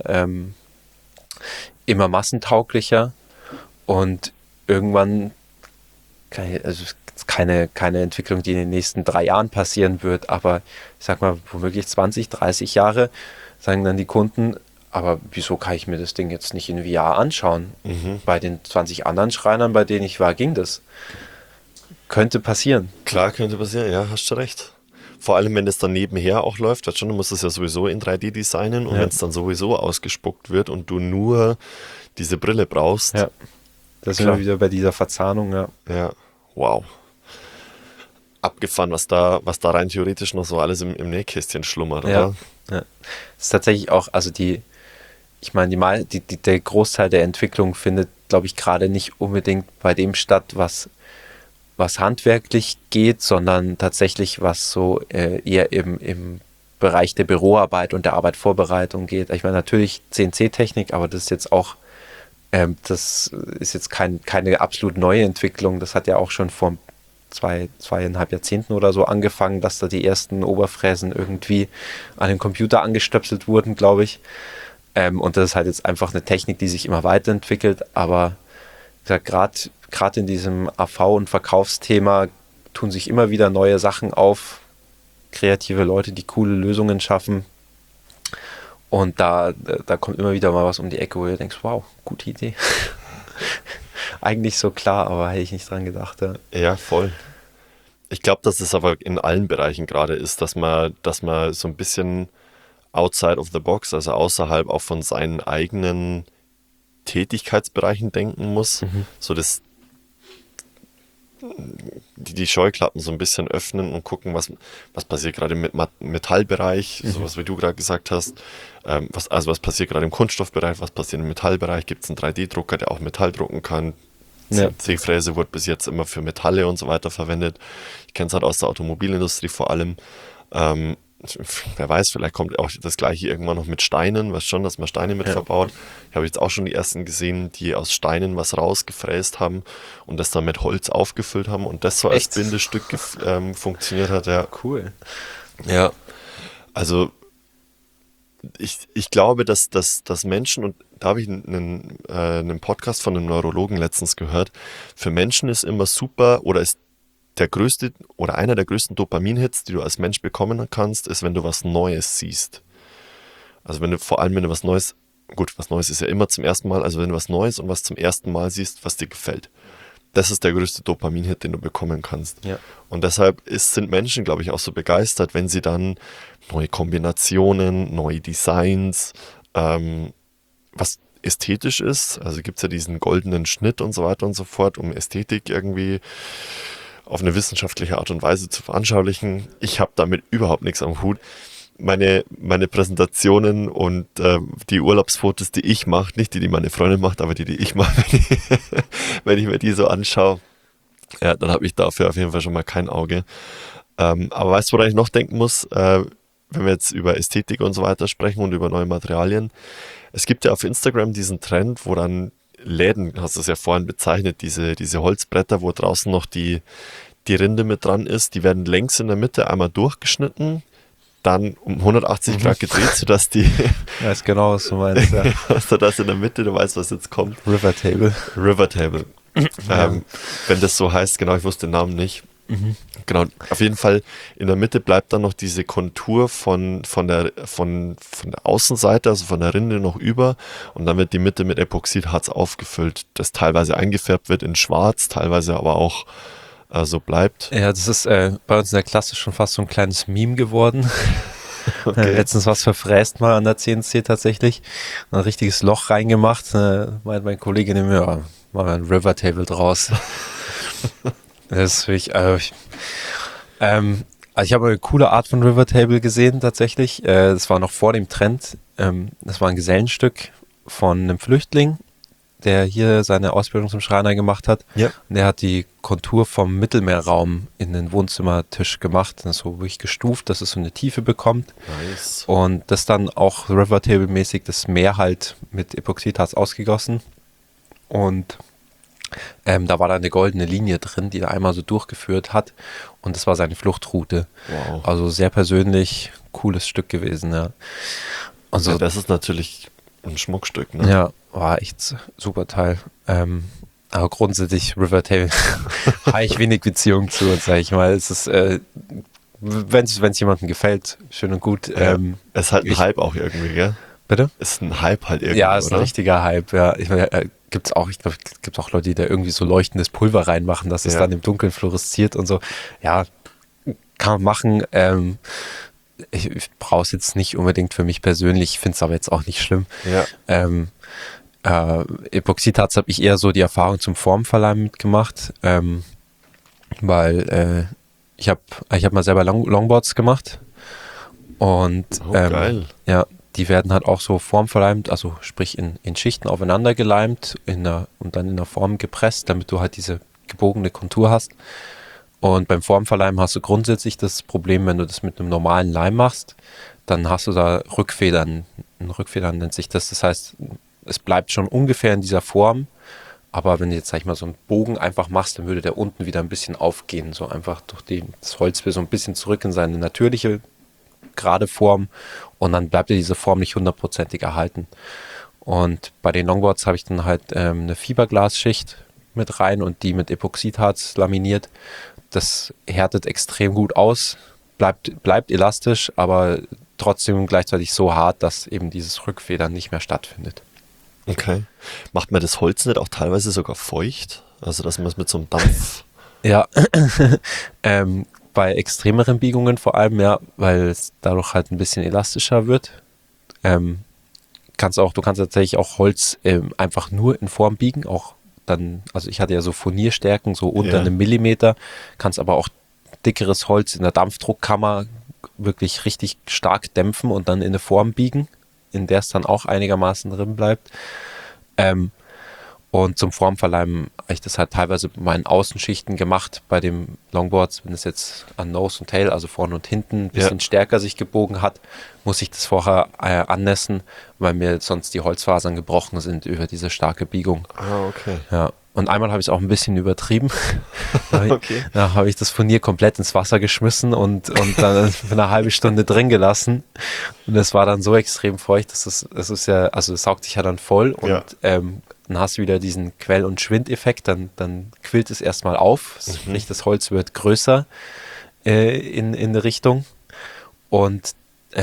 Speaker 3: massentauglicher und irgendwann, also es ist keine Entwicklung, die in den nächsten 3 Jahren passieren wird, aber ich sag mal, womöglich 20, 30 Jahre sagen dann die Kunden, aber wieso kann ich mir das Ding jetzt nicht in VR anschauen?
Speaker 2: Mhm.
Speaker 3: Bei den 20 anderen Schreinern, bei denen ich war, ging das. Könnte passieren.
Speaker 2: Klar, könnte passieren, ja, hast du recht. Vor allem, wenn es dann nebenher auch läuft, weißt schon, du musst es ja sowieso in 3D designen und
Speaker 3: Ja.
Speaker 2: wenn es dann sowieso ausgespuckt wird und du nur diese Brille brauchst.
Speaker 3: Ja. Das sind
Speaker 2: Klar.
Speaker 3: wir wieder bei dieser Verzahnung, ja.
Speaker 2: Ja, wow. Abgefahren, was da rein theoretisch noch so alles im Nähkästchen schlummert,
Speaker 3: Ja.
Speaker 2: oder?
Speaker 3: Ja. Das ist tatsächlich auch, also der Großteil der Entwicklung findet, glaube ich, gerade nicht unbedingt bei dem statt, was handwerklich geht, sondern tatsächlich, was so eher im Bereich der Büroarbeit und der Arbeitsvorbereitung geht. Ich meine, natürlich CNC-Technik, aber das ist jetzt auch das ist jetzt keine absolut neue Entwicklung. Das hat ja auch schon vor 2,5 Jahrzehnten oder so angefangen, dass da die ersten Oberfräsen irgendwie an den Computer angestöpselt wurden, glaube ich. Und das ist halt jetzt einfach eine Technik, die sich immer weiterentwickelt. Aber gerade in diesem AV- und Verkaufsthema tun sich immer wieder neue Sachen auf. Kreative Leute, die coole Lösungen schaffen. Und da kommt immer wieder mal was um die Ecke, wo du denkst, wow, gute Idee. Eigentlich so klar, aber hätte ich nicht dran gedacht. Ja,
Speaker 2: Ja, voll. Ich glaube, dass es aber in allen Bereichen gerade ist, dass man so ein bisschen outside of the box, also außerhalb auch von seinen eigenen Tätigkeitsbereichen denken muss. So die Scheuklappen so ein bisschen öffnen und gucken, was passiert gerade im Metallbereich, sowas wie du gerade gesagt hast. Was passiert gerade im Kunststoffbereich, was passiert im Metallbereich. Gibt es einen 3D-Drucker, der auch Metall drucken kann?
Speaker 3: Ja.
Speaker 2: CNC-Fräse wurde bis jetzt immer für Metalle und so weiter verwendet. Ich kenne es halt aus der Automobilindustrie vor allem. Wer weiß, vielleicht kommt auch das gleiche irgendwann noch mit Steinen, weißt schon, dass man Steine mit verbaut. Ich habe jetzt auch schon die ersten gesehen, die aus Steinen was rausgefräst haben und das dann mit Holz aufgefüllt haben und das so als
Speaker 3: Echt?
Speaker 2: Bindestück funktioniert hat. Ja.
Speaker 3: Cool.
Speaker 2: Ja, also ich glaube, dass Menschen, und da habe ich einen Podcast von einem Neurologen letztens gehört, für Menschen ist immer super oder ist der größte oder einer der größten Dopamin-Hits, die du als Mensch bekommen kannst, ist, wenn du was Neues siehst. Also wenn du was Neues, gut, was Neues ist ja immer zum ersten Mal, also wenn du was Neues und was zum ersten Mal siehst, was dir gefällt. Das ist der größte Dopamin-Hit, den du bekommen kannst.
Speaker 3: Ja.
Speaker 2: Und deshalb sind Menschen, glaube ich, auch so begeistert, wenn sie dann neue Kombinationen, neue Designs, was ästhetisch ist. Also gibt es ja diesen goldenen Schnitt und so weiter und so fort, um Ästhetik irgendwie auf eine wissenschaftliche Art und Weise zu veranschaulichen. Ich habe damit überhaupt nichts am Hut. Meine Präsentationen und die Urlaubsfotos, die ich mache, nicht die meine Freundin macht, aber die ich mache, wenn ich mir die so anschaue, ja, dann habe ich dafür auf jeden Fall schon mal kein Auge. Aber weißt du, woran ich noch denken muss, wenn wir jetzt über Ästhetik und so weiter sprechen und über neue Materialien? Es gibt ja auf Instagram diesen Trend, wo dann Läden, hast du es ja vorhin bezeichnet, diese Holzbretter, wo draußen noch die Rinde mit dran ist, die werden längs in der Mitte einmal durchgeschnitten, dann um 180 Grad gedreht, sodass die
Speaker 3: Ich weiß genau, was du meinst. Ja.
Speaker 2: sodass in der Mitte, du weißt, was jetzt kommt.
Speaker 3: River Table.
Speaker 2: River Table. Wenn das so heißt, genau, ich wusste den Namen nicht. Genau, auf jeden Fall in der Mitte bleibt dann noch diese Kontur von der Außenseite, also von der Rinde noch über, und dann wird die Mitte mit Epoxidharz aufgefüllt, das teilweise eingefärbt wird in schwarz, teilweise aber auch so bleibt.
Speaker 3: Ja, das ist bei uns in der Klasse schon fast so ein kleines Meme geworden.
Speaker 2: Okay.
Speaker 3: Letztens was verfräst mal an der CNC tatsächlich. Ein richtiges Loch reingemacht. Meint mein Kollege neben mir, ja, machen wir ein River Table draus. Das ist wirklich, ich habe eine coole Art von River Table gesehen tatsächlich. Das war noch vor dem Trend. Das war ein Gesellenstück von einem Flüchtling, der hier seine Ausbildung zum Schreiner gemacht hat.
Speaker 2: Ja.
Speaker 3: Und der hat die Kontur vom Mittelmeerraum in den Wohnzimmertisch gemacht. Das ist so wirklich gestuft, dass es so eine Tiefe bekommt.
Speaker 2: Nice.
Speaker 3: Und das dann auch River Table mäßig das Meer halt mit Epoxidharz ausgegossen. Und da war da eine goldene Linie drin, die er einmal so durchgeführt hat. Und das war seine Fluchtroute.
Speaker 2: Wow.
Speaker 3: Also sehr persönlich, cooles Stück gewesen, ja. Also,
Speaker 2: Ja, das ist natürlich ein Schmuckstück, ne?
Speaker 3: ja, war echt super Teil. Aber grundsätzlich River Table habe ich wenig Beziehung zu, sage ich mal. Es ist, wenn es jemandem gefällt, schön und gut.
Speaker 2: Es ist halt ein Hype auch irgendwie, gell?
Speaker 3: Bitte?
Speaker 2: Ist ein Hype halt irgendwie,
Speaker 3: Ja, ist ein
Speaker 2: oder?
Speaker 3: richtiger Hype, ja. Ich glaube, gibt auch Leute, die da irgendwie so leuchtendes Pulver reinmachen, dass es
Speaker 2: Ja.
Speaker 3: dann im Dunkeln fluoresziert und so. Ja, kann man machen. Ich brauche es jetzt nicht unbedingt für mich persönlich, finde es aber jetzt auch nicht schlimm.
Speaker 2: Ja.
Speaker 3: Epoxidharz habe ich eher so die Erfahrung zum Formverleihen mitgemacht, weil ich hab mal selber Longboards gemacht und
Speaker 2: Oh, geil.
Speaker 3: ja, die werden halt auch so formverleimt, also sprich in Schichten aufeinander geleimt und dann in der Form gepresst, damit du halt diese gebogene Kontur hast. Und beim Formverleimen hast du grundsätzlich das Problem, wenn du das mit einem normalen Leim machst, dann hast du da Rückfedern. Rückfedern nennt sich das. Das heißt, es bleibt schon ungefähr in dieser Form, aber wenn du jetzt, sag ich mal, so einen Bogen einfach machst, dann würde der unten wieder ein bisschen aufgehen, so einfach durch das Holz will so ein bisschen zurück in seine natürliche gerade Form und dann bleibt dir diese Form nicht hundertprozentig erhalten. Und bei den Longboards habe ich dann halt eine Fiberglasschicht mit rein und die mit Epoxidharz laminiert. Das härtet extrem gut aus, bleibt elastisch, aber trotzdem gleichzeitig so hart, dass eben dieses Rückfedern nicht mehr stattfindet.
Speaker 2: Okay. Macht man das Holz nicht auch teilweise sogar feucht? Also, dass man es mit so einem Dampf...
Speaker 3: Ja, bei extremeren Biegungen vor allem, ja, weil es dadurch halt ein bisschen elastischer wird. du kannst tatsächlich auch Holz einfach nur in Form biegen, auch dann, also ich hatte ja so Furnierstärken, so unter einem Millimeter, kannst aber auch dickeres Holz in der Dampfdruckkammer wirklich richtig stark dämpfen und dann in eine Form biegen, in der es dann auch einigermaßen drin bleibt. Und zum Formverleimen habe ich das halt teilweise bei meinen Außenschichten gemacht, bei dem Longboards, wenn es jetzt an Nose und Tail, also vorne und hinten, ein bisschen stärker sich gebogen hat, muss ich das vorher annässen, weil mir sonst die Holzfasern gebrochen sind über diese starke Biegung.
Speaker 2: Ah, okay.
Speaker 3: Ja. Und einmal habe ich es auch ein bisschen übertrieben.
Speaker 2: Okay.
Speaker 3: Da habe ich das Furnier komplett ins Wasser geschmissen und dann für eine halbe Stunde drin gelassen. Und es war dann so extrem feucht, dass es ist ja, also es saugt sich ja dann voll und dann hast du wieder diesen Quell- und Schwindeffekt, dann quillt es erstmal auf, sprich das Holz wird größer in der Richtung und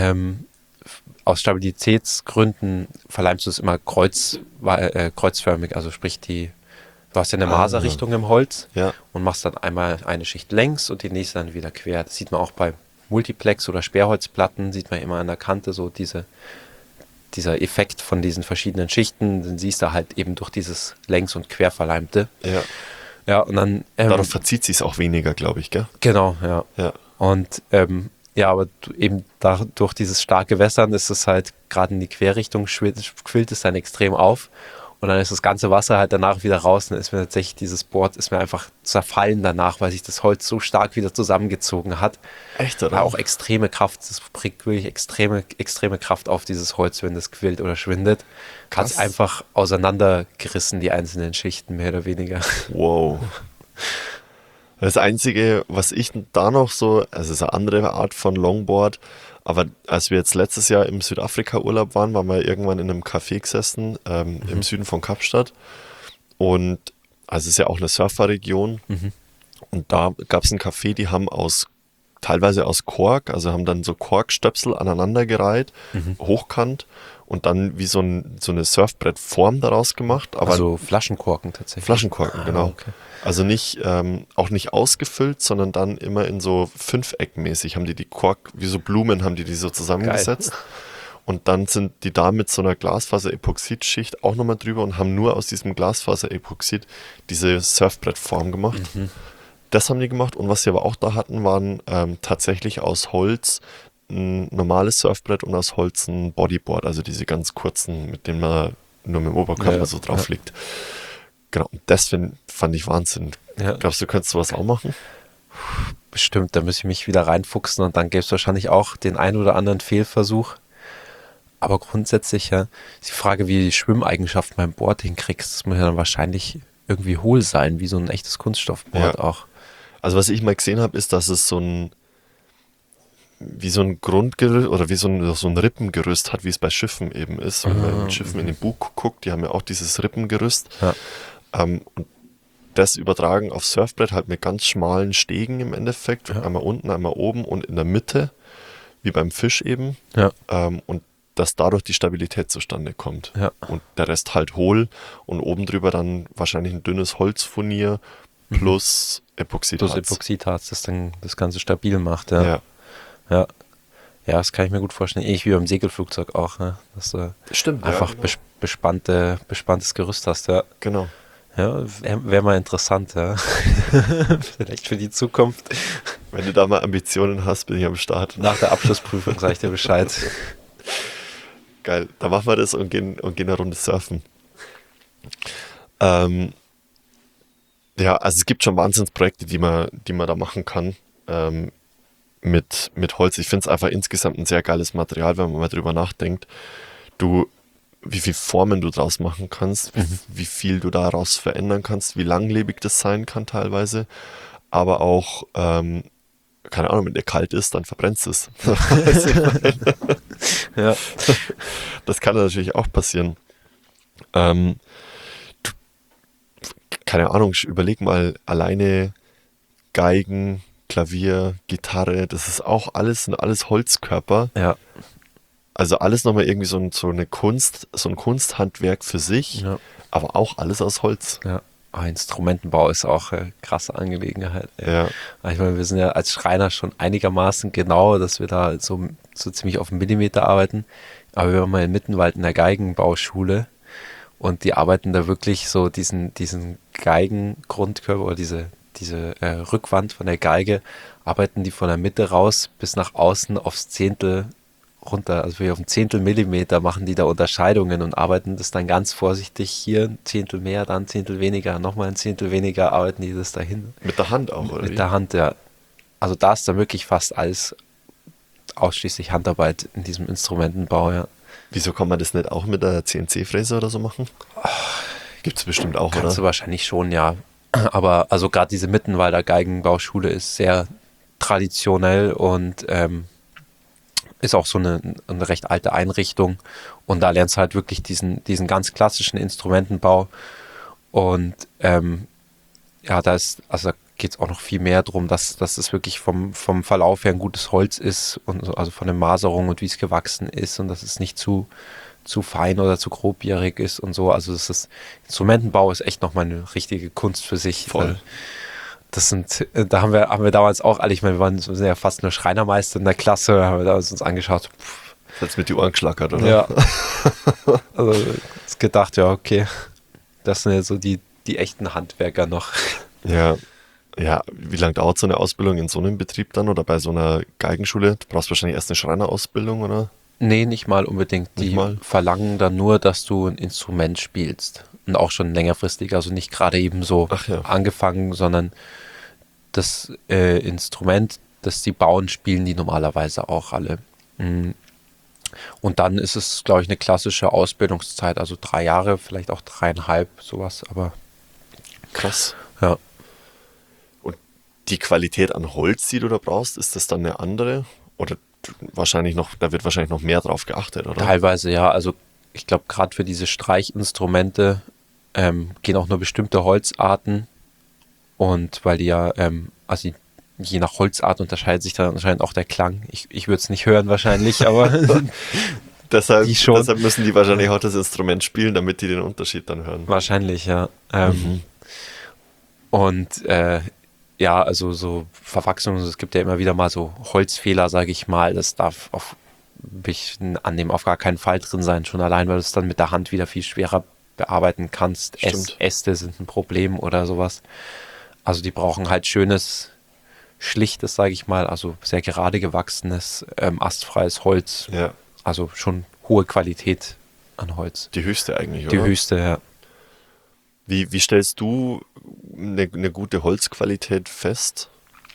Speaker 3: aus Stabilitätsgründen verleimst du es immer kreuzförmig, also sprich du hast ja eine Maserrichtung im Holz und machst dann einmal eine Schicht längs und die nächste dann wieder quer. Das sieht man auch bei Multiplex- oder Sperrholzplatten, sieht man immer an der Kante so dieser Effekt von diesen verschiedenen Schichten, den siehst du halt eben durch dieses längs- und querverleimte.
Speaker 2: Ja.
Speaker 3: Ja, und dann...
Speaker 2: Darauf verzieht sich es auch weniger, glaube ich, gell?
Speaker 3: Genau, ja. Und aber eben durch dieses starke Wässern ist es halt, gerade in die Querrichtung, quillt es dann extrem auf. Und dann ist das ganze Wasser halt danach wieder raus. Dann ist mir tatsächlich dieses Board ist mir einfach zerfallen danach, weil sich das Holz so stark wieder zusammengezogen hat.
Speaker 2: Echt, oder?
Speaker 3: Ja, auch extreme Kraft. Das bringt wirklich extreme Kraft auf dieses Holz, wenn das quillt oder schwindet. Kannst einfach auseinandergerissen, die einzelnen Schichten, mehr oder weniger.
Speaker 2: Wow. Das Einzige, was ich da noch so, also es ist eine andere Art von Longboard, aber als wir jetzt letztes Jahr im Südafrika-Urlaub waren wir irgendwann in einem Café gesessen, im Süden von Kapstadt. Und also es ist ja auch eine Surferregion. Und da gab es ein Café, die haben teilweise aus Kork, also haben dann so Korkstöpsel aneinandergereiht, hochkant und dann wie so eine Surfbrettform daraus gemacht. Aber
Speaker 3: also Flaschenkorken tatsächlich.
Speaker 2: Flaschenkorken, genau.
Speaker 3: Okay.
Speaker 2: Also auch nicht ausgefüllt, sondern dann immer in so fünfeckmäßig haben die Kork, wie so Blumen haben die so zusammengesetzt. Geil. Und dann sind die da mit so einer Glasfaser-Epoxid-Schicht auch nochmal drüber und haben nur aus diesem Glasfaser-Epoxid diese Surfbrettform gemacht. Das haben die gemacht und was sie aber auch da hatten, waren tatsächlich aus Holz ein normales Surfbrett und aus Holz ein Bodyboard, also diese ganz kurzen, mit denen man nur mit dem Oberkörper so drauf liegt. Genau, und das fand ich Wahnsinn. Ja. Glaubst du, könntest sowas auch machen?
Speaker 3: Bestimmt, da müsste ich mich wieder reinfuchsen und dann gäbe es wahrscheinlich auch den einen oder anderen Fehlversuch. Aber grundsätzlich ja, ist die Frage, wie du die Schwimmeigenschaften beim Board hinkriegst, das muss ja dann wahrscheinlich irgendwie hohl sein, wie so ein echtes Kunststoffboard auch.
Speaker 2: Also was ich mal gesehen habe, ist, dass es wie so ein Grundgerüst oder wie so ein Rippengerüst hat, wie es bei Schiffen eben ist. Wenn man mit Schiffen in den Bug guckt, die haben ja auch dieses Rippengerüst. Ja. Und das übertragen auf Surfbrett halt mit ganz schmalen Stegen im Endeffekt. Ja. Einmal unten, einmal oben und in der Mitte, wie beim Fisch eben. Ja. Und dass dadurch die Stabilität zustande kommt. Ja. Und der Rest halt hohl und oben drüber dann wahrscheinlich ein dünnes Holzfurnier plus Epoxidharz.
Speaker 3: Plus Epoxidharz, das dann das Ganze stabil macht. Ja. Ja, das kann ich mir gut vorstellen. Ähnlich wie beim Segelflugzeug auch, ne? Dass du
Speaker 2: stimmt,
Speaker 3: einfach bespanntes Gerüst hast. Ja.
Speaker 2: Genau.
Speaker 3: Ja, wäre mal interessant, ja. Vielleicht für die Zukunft.
Speaker 2: Wenn du da mal Ambitionen hast, bin ich am Start.
Speaker 3: Nach der Abschlussprüfung sage ich dir Bescheid.
Speaker 2: Geil, dann machen wir das und gehen eine Runde surfen. Ja, also es gibt schon Wahnsinnsprojekte, die man da machen kann. Mit Holz. Ich finde es einfach insgesamt ein sehr geiles Material, wenn man mal drüber nachdenkt. Wie viele Formen du draus machen kannst, wie viel du daraus verändern kannst, wie langlebig das sein kann teilweise, aber auch, keine Ahnung, wenn der kalt ist, dann verbrennst es. Ja. Das kann natürlich auch passieren. Keine Ahnung, überleg mal, alleine Geigen, Klavier, Gitarre, das ist auch sind alles Holzkörper. Ja. Also alles nochmal irgendwie so eine Kunst, so ein Kunsthandwerk für sich, aber auch alles aus Holz.
Speaker 3: Ja. Instrumentenbau ist auch eine krasse Angelegenheit. Ja. Ich meine, wir sind ja als Schreiner schon einigermaßen genau, dass wir da so ziemlich auf den Millimeter arbeiten. Aber wir waren mal in Mittenwald in der Geigenbauschule und die arbeiten da wirklich so diesen Geigengrundkörper oder diese Rückwand von der Geige, arbeiten die von der Mitte raus bis nach außen aufs Zehntel runter. Also auf ein Zehntel Millimeter machen die da Unterscheidungen und arbeiten das dann ganz vorsichtig. Hier ein Zehntel mehr, dann ein Zehntel weniger, nochmal ein Zehntel weniger, arbeiten die das dahin.
Speaker 2: Mit der Hand auch, oder?
Speaker 3: Mit der Hand, ja. Also da ist dann wirklich fast alles ausschließlich Handarbeit in diesem Instrumentenbau, ja.
Speaker 2: Wieso kann man das nicht auch mit der CNC-Fräse oder so machen? Gibt es bestimmt auch,
Speaker 3: Kannst du
Speaker 2: oder?
Speaker 3: wahrscheinlich schon, ja. Aber also gerade diese Mittenwalder Geigenbauschule ist sehr traditionell und ist auch so eine recht alte Einrichtung. Und da lernst du halt wirklich diesen ganz klassischen Instrumentenbau. Und ja, da geht es auch noch viel mehr darum, dass es wirklich vom Verlauf her ein gutes Holz ist und so, also von der Maserung und wie es gewachsen ist und dass es nicht zu fein oder zu grobjährig ist und so. Also Instrumentenbau ist echt nochmal eine richtige Kunst für sich.
Speaker 2: Voll.
Speaker 3: Da haben wir damals auch alle, ich meine, wir sind ja fast nur Schreinermeister in der Klasse, haben wir damals uns angeschaut.
Speaker 2: Jetzt mit die Ohren geschlackert, oder?
Speaker 3: Ja. Also jetzt gedacht, ja, okay, das sind ja so die echten Handwerker noch.
Speaker 2: Ja. Ja, wie lange dauert so eine Ausbildung in so einem Betrieb dann oder bei so einer Geigenschule? Du brauchst wahrscheinlich erst eine Schreinerausbildung, oder?
Speaker 3: Nee, nicht mal unbedingt. Die
Speaker 2: Nicht mal?
Speaker 3: verlangen dann nur, dass du ein Instrument spielst. Und auch schon längerfristig, also nicht gerade eben so
Speaker 2: Ach ja.
Speaker 3: angefangen, sondern das Instrument, das die bauen, spielen die normalerweise auch alle. Mhm. Und dann ist es, glaube ich, eine klassische Ausbildungszeit, also 3 Jahre, vielleicht auch 3,5, sowas, aber
Speaker 2: Krass.
Speaker 3: ja.
Speaker 2: Und die Qualität an Holz, die du da brauchst, ist das dann eine andere? Oder da wird wahrscheinlich noch mehr drauf geachtet, oder?
Speaker 3: Teilweise ja, also ich glaube, gerade für diese Streichinstrumente gehen auch nur bestimmte Holzarten und weil die ja, also je nach Holzart unterscheidet sich dann anscheinend auch der Klang. Ich würde es nicht hören wahrscheinlich, aber
Speaker 2: Deshalb,
Speaker 3: Die schon.
Speaker 2: deshalb müssen die wahrscheinlich auch das Instrument spielen, damit die den Unterschied dann hören.
Speaker 3: wahrscheinlich, ja. Und ja, also so Verwachsungen, es gibt ja immer wieder mal so Holzfehler, sage ich mal. Das darf annehmen auf gar keinen Fall drin sein, schon allein, weil du es dann mit der Hand wieder viel schwerer bearbeiten kannst.
Speaker 2: Stimmt.
Speaker 3: Äste sind ein Problem oder sowas. Also die brauchen halt schönes, schlichtes, sage ich mal, also sehr gerade gewachsenes, astfreies Holz.
Speaker 2: Ja,
Speaker 3: Also schon hohe Qualität an Holz.
Speaker 2: die höchste eigentlich,
Speaker 3: Die
Speaker 2: oder?
Speaker 3: höchste, ja.
Speaker 2: Wie stellst du eine gute Holzqualität fest?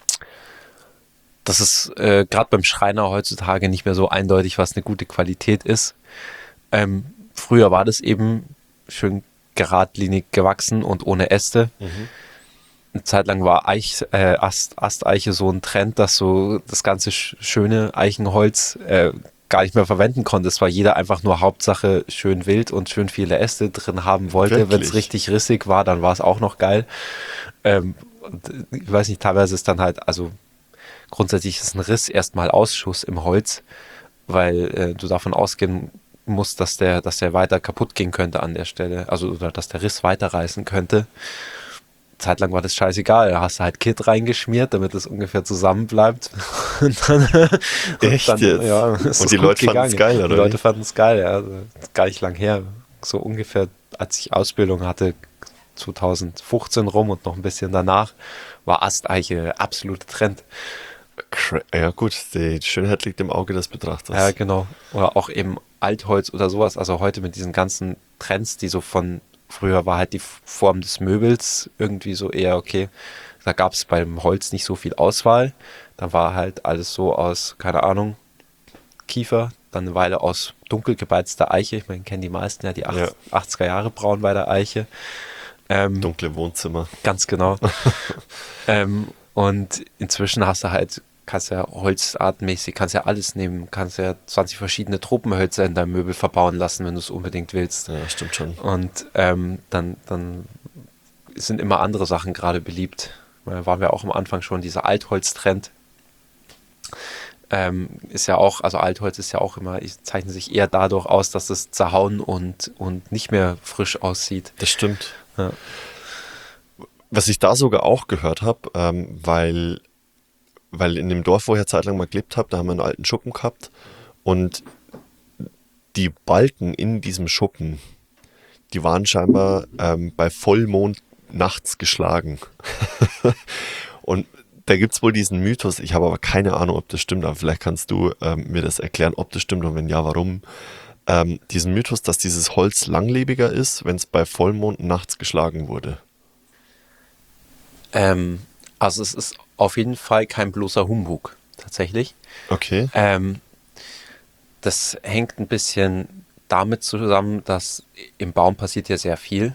Speaker 3: Das ist gerade beim Schreiner heutzutage nicht mehr so eindeutig, was eine gute Qualität ist. Früher war das eben schön geradlinig gewachsen und ohne Äste. Eine Zeit lang war Asteiche so ein Trend, dass so das ganze schöne Eichenholz gar nicht mehr verwenden konnte. Es war jeder einfach nur Hauptsache schön wild und schön viele Äste drin haben wollte. Wenn es
Speaker 2: Wirklich?
Speaker 3: richtig rissig war, dann war es auch noch geil. Und ich weiß nicht, teilweise ist dann halt, also grundsätzlich ist ein Riss erstmal Ausschuss im Holz, weil du davon ausgehen musst, dass der weiter kaputt gehen könnte an der Stelle, also oder dass der Riss weiterreißen könnte. Zeitlang war das scheißegal, da hast du halt Kit reingeschmiert, damit es ungefähr zusammen bleibt. Und dann,
Speaker 2: Echt jetzt?
Speaker 3: Ja, ist
Speaker 2: Und
Speaker 3: es
Speaker 2: die
Speaker 3: gut
Speaker 2: Leute fanden es
Speaker 3: gegangen.
Speaker 2: geil, oder
Speaker 3: Die
Speaker 2: wie?
Speaker 3: Leute fanden es geil, ja. Also, gar nicht lang her. So ungefähr, als ich Ausbildung hatte, 2015 rum und noch ein bisschen danach, war Asteiche absolute Trend.
Speaker 2: Ja gut, die Schönheit liegt im Auge des Betrachters.
Speaker 3: Ja, genau. Oder auch eben Altholz oder sowas. Also heute mit diesen ganzen Trends, die so früher war halt die Form des Möbels irgendwie so eher okay. Da gab es beim Holz nicht so viel Auswahl. Da war halt alles so aus, keine Ahnung, Kiefer, dann eine Weile aus dunkel gebeizter Eiche. Ich meine, kennen die meisten ja die
Speaker 2: Ja.
Speaker 3: 80er Jahre braun bei der Eiche.
Speaker 2: Dunkle Wohnzimmer.
Speaker 3: Ganz genau. Und inzwischen kannst ja holzartmäßig, kannst ja alles nehmen, kannst ja 20 verschiedene Tropenhölzer in deinem Möbel verbauen lassen, wenn du es unbedingt willst.
Speaker 2: Ja, stimmt schon.
Speaker 3: Und dann sind immer andere Sachen gerade beliebt. Da waren wir auch am Anfang schon, dieser Altholz-Trend. Ist ja auch, also Altholz ist ja auch immer, zeichnet sich eher dadurch aus, dass es zerhauen und nicht mehr frisch aussieht.
Speaker 2: Das stimmt.
Speaker 3: Ja.
Speaker 2: Was ich da sogar auch gehört habe, weil in dem Dorf, wo ich ja zeitlang mal gelebt habe, da haben wir einen alten Schuppen gehabt und die Balken in diesem Schuppen, die waren scheinbar bei Vollmond nachts geschlagen. Und da gibt es wohl diesen Mythos, ich habe aber keine Ahnung, ob das stimmt, aber vielleicht kannst du mir das erklären, ob das stimmt und wenn ja, warum. Diesen Mythos, dass dieses Holz langlebiger ist, wenn es bei Vollmond nachts geschlagen wurde.
Speaker 3: Also es ist auf jeden Fall kein bloßer Humbug, tatsächlich.
Speaker 2: Okay.
Speaker 3: Das hängt ein bisschen damit zusammen, dass im Baum passiert ja sehr viel.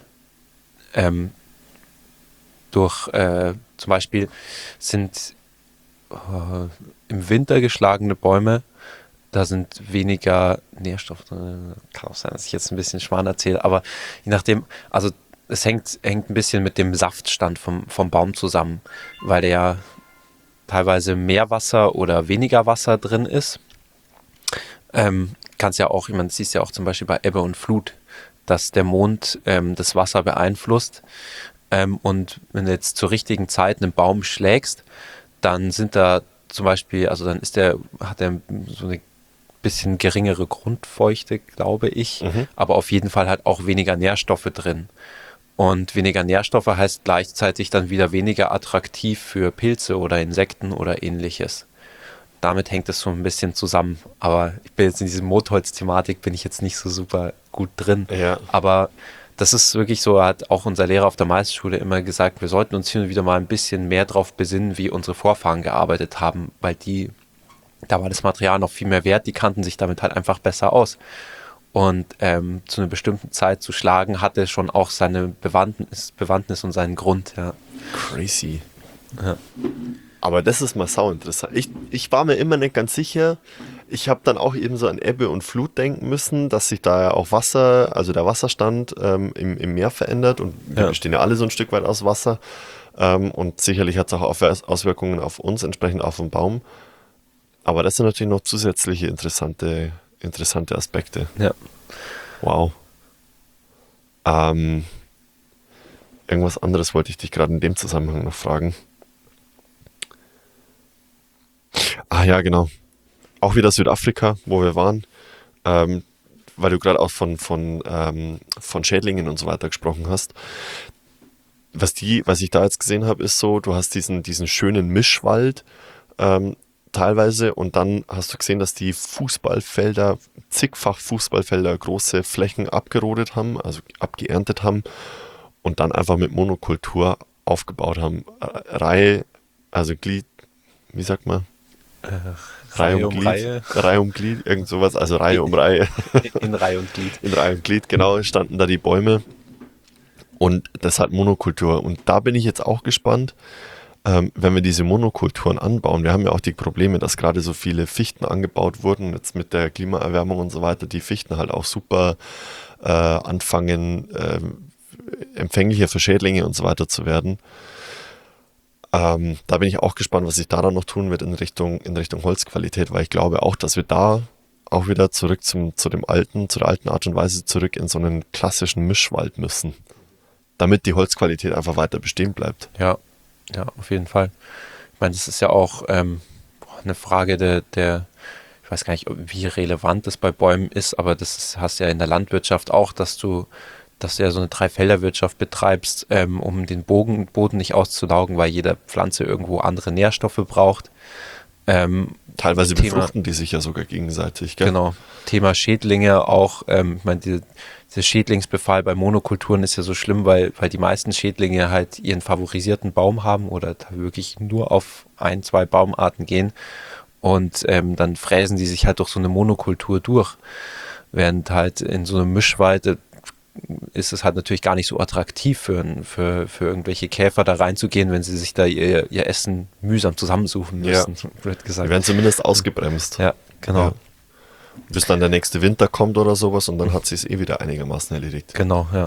Speaker 3: Zum Beispiel sind im Winter geschlagene Bäume, da sind weniger Nährstoffe drin. Kann auch sein, dass ich jetzt ein bisschen Schmarrn erzähle, aber je nachdem, also es hängt ein bisschen mit dem Saftstand vom Baum zusammen, weil der ja teilweise mehr Wasser oder weniger Wasser drin ist. Kannst ja auch, man sieht ja auch zum Beispiel bei Ebbe und Flut, dass der Mond das Wasser beeinflusst. Und wenn du jetzt zur richtigen Zeit einen Baum schlägst, dann sind da zum Beispiel, also dann hat er so eine bisschen geringere Grundfeuchte, glaube ich, aber auf jeden Fall halt auch weniger Nährstoffe drin. Und weniger Nährstoffe heißt gleichzeitig dann wieder weniger attraktiv für Pilze oder Insekten oder ähnliches. Damit hängt es so ein bisschen zusammen. Aber ich bin jetzt in diesem Motholz-Thematik bin ich jetzt nicht so super gut drin.
Speaker 2: Ja.
Speaker 3: Aber das ist wirklich so, hat auch unser Lehrer auf der Meisterschule immer gesagt, wir sollten uns hin und wieder mal ein bisschen mehr drauf besinnen, wie unsere Vorfahren gearbeitet haben, weil da war das Material noch viel mehr wert, die kannten sich damit halt einfach besser aus. Und zu einer bestimmten Zeit zu schlagen, hatte schon auch seine Bewandtnis und seinen Grund. Ja.
Speaker 2: Crazy.
Speaker 3: Ja.
Speaker 2: Aber das ist mal sauinteressant. Ich war mir immer nicht ganz sicher. Ich habe dann auch eben so an Ebbe und Flut denken müssen, dass sich da ja auch Wasser, also der Wasserstand im Meer verändert. Und wir bestehen ja alle so ein Stück weit aus Wasser. Und sicherlich hat es auch Auswirkungen auf uns, entsprechend auf den Baum. Aber das sind natürlich noch zusätzliche interessante Aspekte.
Speaker 3: Ja.
Speaker 2: Wow. Irgendwas anderes wollte ich dich gerade in dem Zusammenhang noch fragen. Ah ja, genau. Auch wieder Südafrika, wo wir waren, weil du gerade auch von Schädlingen und so weiter gesprochen hast. Was ich da jetzt gesehen habe, ist so, du hast diesen schönen Mischwald teilweise und dann hast du gesehen, dass die Fußballfelder, zigfach Fußballfelder, große Flächen abgerodet haben, also abgeerntet haben und dann einfach mit Monokultur aufgebaut haben. Reihe, also Glied, wie sagt man? Reihe um Glied. Reihe um Glied, irgend sowas, also Reihe um Reihe.
Speaker 3: In Reihe und Glied.
Speaker 2: In Reihe und Glied, genau, standen da die Bäume und das hat Monokultur. Und da bin ich jetzt auch gespannt, wenn wir diese Monokulturen anbauen. Wir haben ja auch die Probleme, dass gerade so viele Fichten angebaut wurden, jetzt mit der Klimaerwärmung und so weiter, die Fichten halt auch super anfangen, empfänglicher für Schädlinge und so weiter zu werden. Da bin ich auch gespannt, was sich da dann noch tun wird in Richtung Holzqualität, weil ich glaube auch, dass wir da auch wieder zurück zur alten Art und Weise zurück in so einen klassischen Mischwald müssen, damit die Holzqualität einfach weiter bestehen bleibt.
Speaker 3: Ja, auf jeden Fall. Ich meine, das ist ja auch eine Frage ich weiß gar nicht, wie relevant das bei Bäumen ist, aber hast ja in der Landwirtschaft auch, dass du ja so eine Dreifelderwirtschaft betreibst, um den Boden nicht auszulaugen, weil jede Pflanze irgendwo andere Nährstoffe braucht.
Speaker 2: Teilweise befruchten die sich ja sogar gegenseitig. Gell?
Speaker 3: Genau. Thema Schädlinge auch. Ich meine, dieser Schädlingsbefall bei Monokulturen ist ja so schlimm, weil die meisten Schädlinge halt ihren favorisierten Baum haben oder da wirklich nur auf 1, 2 Baumarten gehen und dann fräsen die sich halt durch so eine Monokultur durch. Während halt in so einem Mischwald ist es halt natürlich gar nicht so attraktiv für irgendwelche Käfer da reinzugehen, wenn sie sich da ihr Essen mühsam zusammensuchen müssen, wird gesagt.
Speaker 2: Die werden zumindest ausgebremst.
Speaker 3: Ja, genau.
Speaker 2: Ja. Bis dann der nächste Winter kommt oder sowas und dann hat sie es wieder einigermaßen erledigt.
Speaker 3: Genau, ja.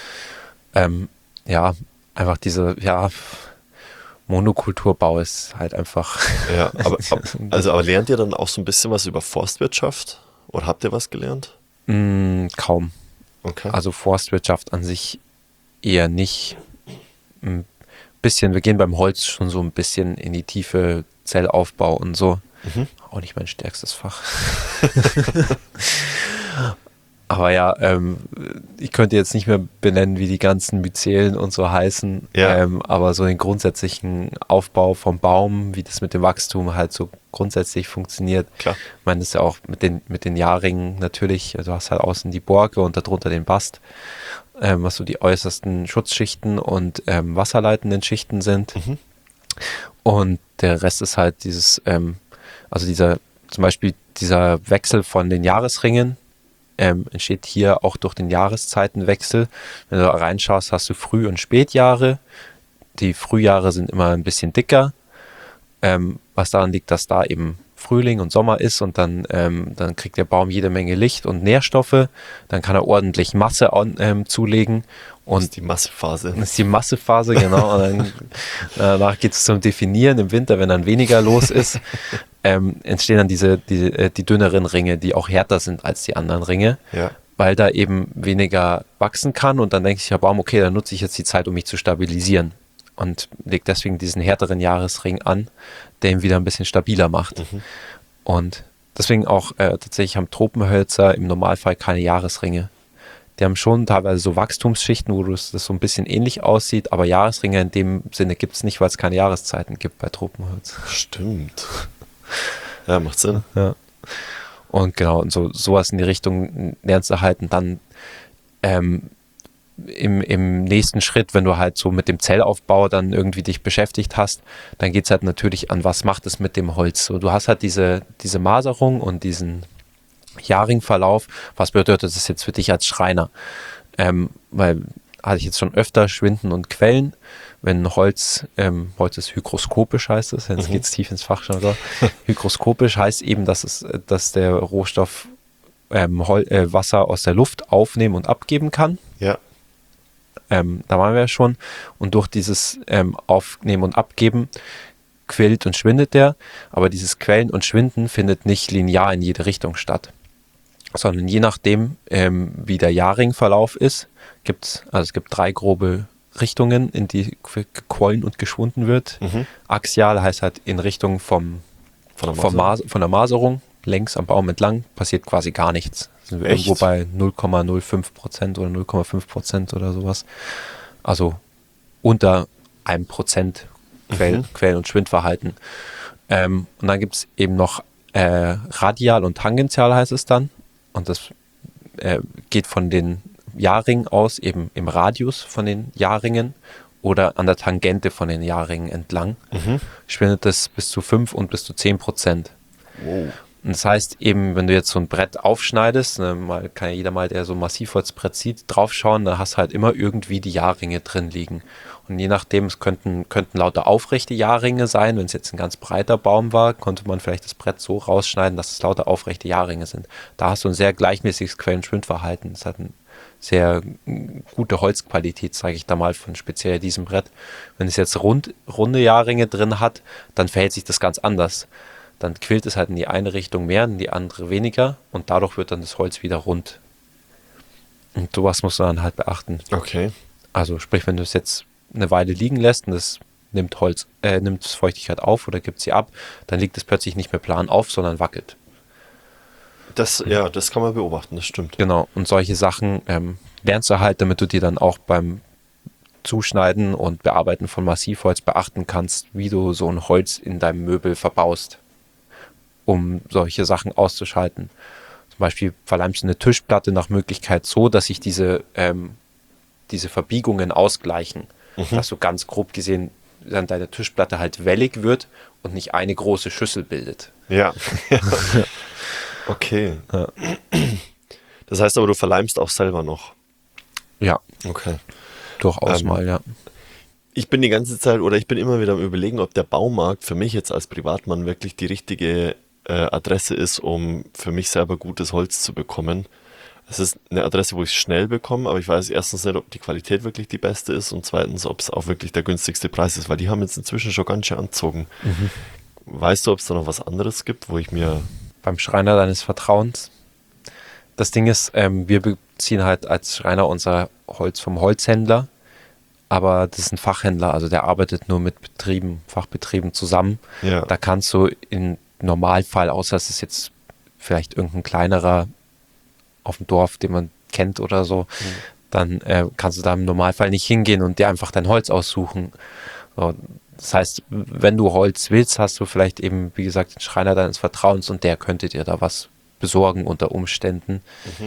Speaker 3: Einfach Monokulturbau ist halt einfach...
Speaker 2: Ja, aber lernt ihr dann auch so ein bisschen was über Forstwirtschaft? Oder habt ihr was gelernt?
Speaker 3: Kaum.
Speaker 2: Okay.
Speaker 3: Also Forstwirtschaft an sich eher nicht. Ein bisschen, wir gehen beim Holz schon so ein bisschen in die Tiefe, Zellaufbau und so. Auch nicht mein stärkstes Fach. Aber ja, ich könnte jetzt nicht mehr benennen, wie die ganzen Myzelen und so heißen,
Speaker 2: Ja.
Speaker 3: aber so den grundsätzlichen Aufbau vom Baum, wie das mit dem Wachstum halt so grundsätzlich funktioniert.
Speaker 2: Klar.
Speaker 3: Ich meine, das ist ja auch mit den Jahrringen natürlich, also du hast halt außen die Borke und darunter den Bast, was so die äußersten Schutzschichten und wasserleitenden Schichten sind. Und der Rest ist halt zum Beispiel dieser Wechsel von den Jahresringen, entsteht hier auch durch den Jahreszeitenwechsel. Wenn du da reinschaust, hast du Früh- und Spätjahre. Die Frühjahre sind immer ein bisschen dicker, was daran liegt, dass da eben Frühling und Sommer ist und dann kriegt der Baum jede Menge Licht und Nährstoffe. Dann kann er ordentlich Masse zulegen.
Speaker 2: Das
Speaker 3: Und
Speaker 2: ist die Massephase.
Speaker 3: das ist die Massephase, genau. Und dann, danach geht es zum Definieren im Winter, wenn dann weniger los ist. Entstehen dann die dünneren Ringe, die auch härter sind als die anderen Ringe,
Speaker 2: Ja.
Speaker 3: weil da eben weniger wachsen kann. Und dann denkt sich der Baum, okay, dann nutze ich jetzt die Zeit, um mich zu stabilisieren. Und legt deswegen diesen härteren Jahresring an, der ihn wieder ein bisschen stabiler macht. Und deswegen auch tatsächlich haben Tropenhölzer im Normalfall keine Jahresringe. Die haben schon teilweise so Wachstumsschichten, wo das so ein bisschen ähnlich aussieht, aber Jahresringe in dem Sinne gibt es nicht, weil es keine Jahreszeiten gibt bei Tropenholz.
Speaker 2: Stimmt. Ja, macht Sinn.
Speaker 3: Ja. Und genau, und sowas in die Richtung lernst du halt und dann im nächsten Schritt, wenn du halt so mit dem Zellaufbau dann irgendwie dich beschäftigt hast, dann geht es halt natürlich an, was macht es mit dem Holz. So, du hast halt diese Maserung und diesen Jahrringverlauf. Was bedeutet das jetzt für dich als Schreiner? Weil hatte ich jetzt schon öfter Schwinden und Quellen. Wenn Holz ist hygroskopisch, heißt es, jetzt geht es tief ins Fach schon. Hygroskopisch heißt eben, dass der Rohstoff Wasser aus der Luft aufnehmen und abgeben kann.
Speaker 2: Ja.
Speaker 3: Da waren wir ja schon. Und durch dieses Aufnehmen und Abgeben quillt und schwindet der. Aber dieses Quellen und Schwinden findet nicht linear in jede Richtung statt, sondern je nachdem, wie der Jahrringverlauf ist, es gibt 3 grobe Richtungen, in die gequollen und geschwunden wird. Axial heißt halt in Richtung von der Maserung, längs am Baum entlang, passiert quasi gar nichts. Sind wir
Speaker 2: Echt?
Speaker 3: irgendwo bei 0,05% oder 0,5% oder sowas. Also unter 1% Quellen- und Schwindverhalten. Und dann gibt es eben noch radial und tangential heißt es dann. Und das geht von den Jahrringen aus, eben im Radius von den Jahrringen oder an der Tangente von den Jahrringen entlang. Schwindet das bis zu 5 und bis zu 10%.
Speaker 2: Wow.
Speaker 3: Und das heißt eben, wenn du jetzt so ein Brett aufschneidest, kann ja jeder mal, der so ein Massivholzbrett sieht, draufschauen, da hast du halt immer irgendwie die Jahrringe drin liegen. Und je nachdem, es könnten lauter aufrechte Jahrringe sein. Wenn es jetzt ein ganz breiter Baum war, konnte man vielleicht das Brett so rausschneiden, dass es lauter aufrechte Jahrringe sind. Da hast du ein sehr gleichmäßiges Quellen-Schwindverhalten. Das hat eine sehr gute Holzqualität, sage ich da mal, von speziell diesem Brett. Wenn es jetzt runde Jahrringe drin hat, dann verhält sich das ganz anders. Dann quillt es halt in die eine Richtung mehr, in die andere weniger und dadurch wird dann das Holz wieder rund. Und sowas musst du dann halt beachten.
Speaker 2: Okay.
Speaker 3: Also sprich, wenn du es jetzt eine Weile liegen lässt und es nimmt Feuchtigkeit auf oder gibt sie ab, dann liegt es plötzlich nicht mehr plan auf, sondern wackelt.
Speaker 2: Das kann man beobachten, das stimmt.
Speaker 3: Genau, und solche Sachen lernst du halt, damit du dir dann auch beim Zuschneiden und Bearbeiten von Massivholz beachten kannst, wie du so ein Holz in deinem Möbel verbaust, um solche Sachen auszuschalten. Zum Beispiel verleimst du eine Tischplatte nach Möglichkeit so, dass sich diese Verbiegungen ausgleichen. Dass du ganz grob gesehen dann deine Tischplatte halt wellig wird und nicht eine große Schüssel bildet.
Speaker 2: Ja. Okay.
Speaker 3: Ja.
Speaker 2: Das heißt aber, du verleimst auch selber noch.
Speaker 3: Ja,
Speaker 2: Okay.
Speaker 3: durchaus mal, ja.
Speaker 2: Ich bin immer wieder am Überlegen, ob der Baumarkt für mich jetzt als Privatmann wirklich die richtige Adresse ist, um für mich selber gutes Holz zu bekommen. Es ist eine Adresse, wo ich es schnell bekomme, aber ich weiß erstens nicht, ob die Qualität wirklich die beste ist und zweitens, ob es auch wirklich der günstigste Preis ist, weil die haben jetzt inzwischen schon ganz schön angezogen. Weißt du, ob es da noch was anderes gibt, wo ich mir...
Speaker 3: Beim Schreiner deines Vertrauens. Das Ding ist, wir beziehen halt als Schreiner unser Holz vom Holzhändler, aber das ist ein Fachhändler, also der arbeitet nur mit Fachbetrieben zusammen.
Speaker 2: Ja.
Speaker 3: Da kannst du im Normalfall, außer es ist jetzt vielleicht irgendein kleinerer auf dem Dorf, den man kennt oder so, dann kannst du da im Normalfall nicht hingehen und dir einfach dein Holz aussuchen. So, das heißt, wenn du Holz willst, hast du vielleicht eben, wie gesagt, den Schreiner deines Vertrauens und der könnte dir da was besorgen unter Umständen.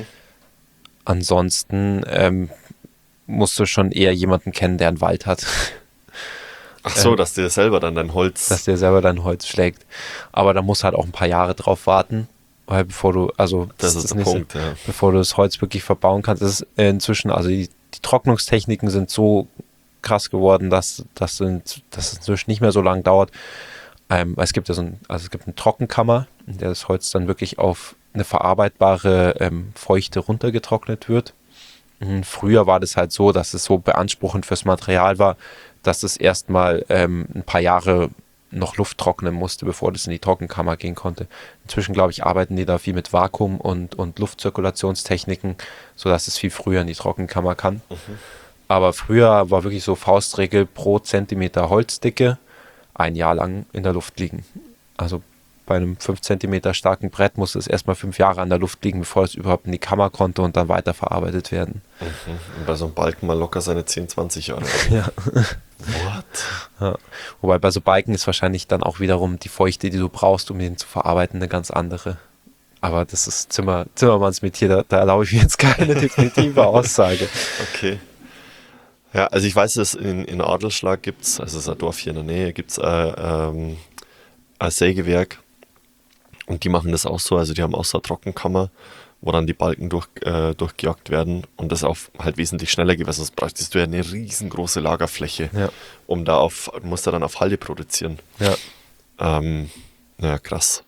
Speaker 3: Ansonsten musst du schon eher jemanden kennen, der einen Wald hat.
Speaker 2: Ach so, dass dir selber dann dein Holz...
Speaker 3: Dass dir selber dein Holz schlägt. Aber da musst du halt auch ein paar Jahre drauf warten, weil bevor du, also
Speaker 2: Das ist der Punkt, ja.
Speaker 3: bevor du das Holz wirklich verbauen kannst, ist inzwischen, also die Trocknungstechniken sind so krass geworden, dass es inzwischen nicht mehr so lange dauert. Es gibt ja es gibt eine Trockenkammer, in der das Holz dann wirklich auf eine verarbeitbare Feuchte runtergetrocknet wird. Früher war das halt so, dass es so beanspruchend fürs Material war, dass es erstmal ein paar Jahre noch Luft trocknen musste, bevor das in die Trockenkammer gehen konnte. Inzwischen, glaube ich, arbeiten die da viel mit Vakuum und Luftzirkulationstechniken, sodass es viel früher in die Trockenkammer kann. Aber früher war wirklich so Faustregel pro Zentimeter Holzdicke 1 Jahr lang in der Luft liegen. Also bei einem 5 Zentimeter starken Brett musste es erstmal 5 Jahre an der Luft liegen, bevor es überhaupt in die Kammer konnte und dann weiterverarbeitet werden.
Speaker 2: Und bei so einem Balken mal locker seine 10, 20 Jahre.
Speaker 3: Ja.
Speaker 2: What?
Speaker 3: Ja. Wobei bei so Balken ist wahrscheinlich dann auch wiederum die Feuchte, die du brauchst, um den zu verarbeiten, eine ganz andere. Aber das ist Zimmermannsmetier, da erlaube ich mir jetzt keine definitive Aussage.
Speaker 2: Okay. Ja, also ich weiß, dass in Adelsschlag gibt es, also es ist ein Dorf hier in der Nähe, gibt es ein Sägewerk und die machen das auch so, also die haben auch so eine Trockenkammer, wo dann die Balken durchgejagt werden und das auch halt wesentlich schneller geht, weil sonst bräuchtest du ja eine riesengroße Lagerfläche, um du musst dann auf Halde produzieren.
Speaker 3: Ja.
Speaker 2: Ja, krass.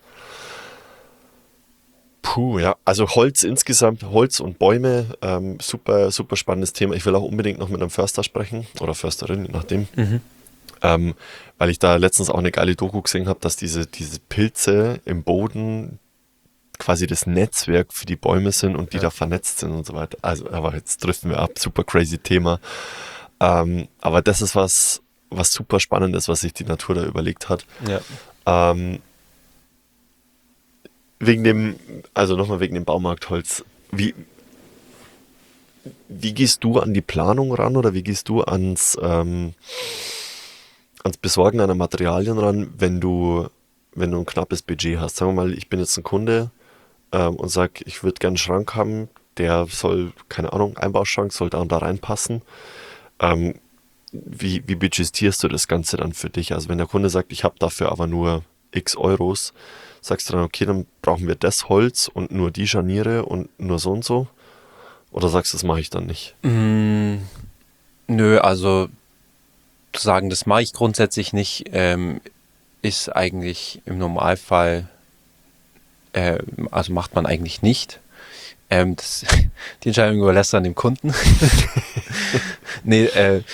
Speaker 2: Puh, ja, also Holz insgesamt, Holz und Bäume, super, super spannendes Thema. Ich will auch unbedingt noch mit einem Förster sprechen oder Försterin, je nachdem. Weil ich da letztens auch eine geile Doku gesehen habe, dass diese Pilze im Boden quasi das Netzwerk für die Bäume sind und die da vernetzt sind und so weiter. Also, aber jetzt driften wir ab, super crazy Thema. Aber das ist was super Spannendes, was sich die Natur da überlegt hat.
Speaker 3: Ja.
Speaker 2: Wegen dem Baumarktholz, wie gehst du an die Planung ran oder wie gehst du ans Besorgen deiner Materialien ran, wenn du ein knappes Budget hast? Sagen wir mal, ich bin jetzt ein Kunde und sage, ich würde gerne einen Schrank haben, der soll, keine Ahnung, Einbauschrank, soll da und da reinpassen. Wie budgetierst du das Ganze dann für dich? Also wenn der Kunde sagt, ich habe dafür aber nur x Euros, sagst du dann, okay, dann brauchen wir das Holz und nur die Scharniere und nur so und so? Oder sagst du, das mache ich dann nicht?
Speaker 3: Nö, also zu sagen, das mache ich grundsätzlich nicht, ist eigentlich im Normalfall, also macht man eigentlich nicht. Die Entscheidung überlässt dann dem Kunden. Nee,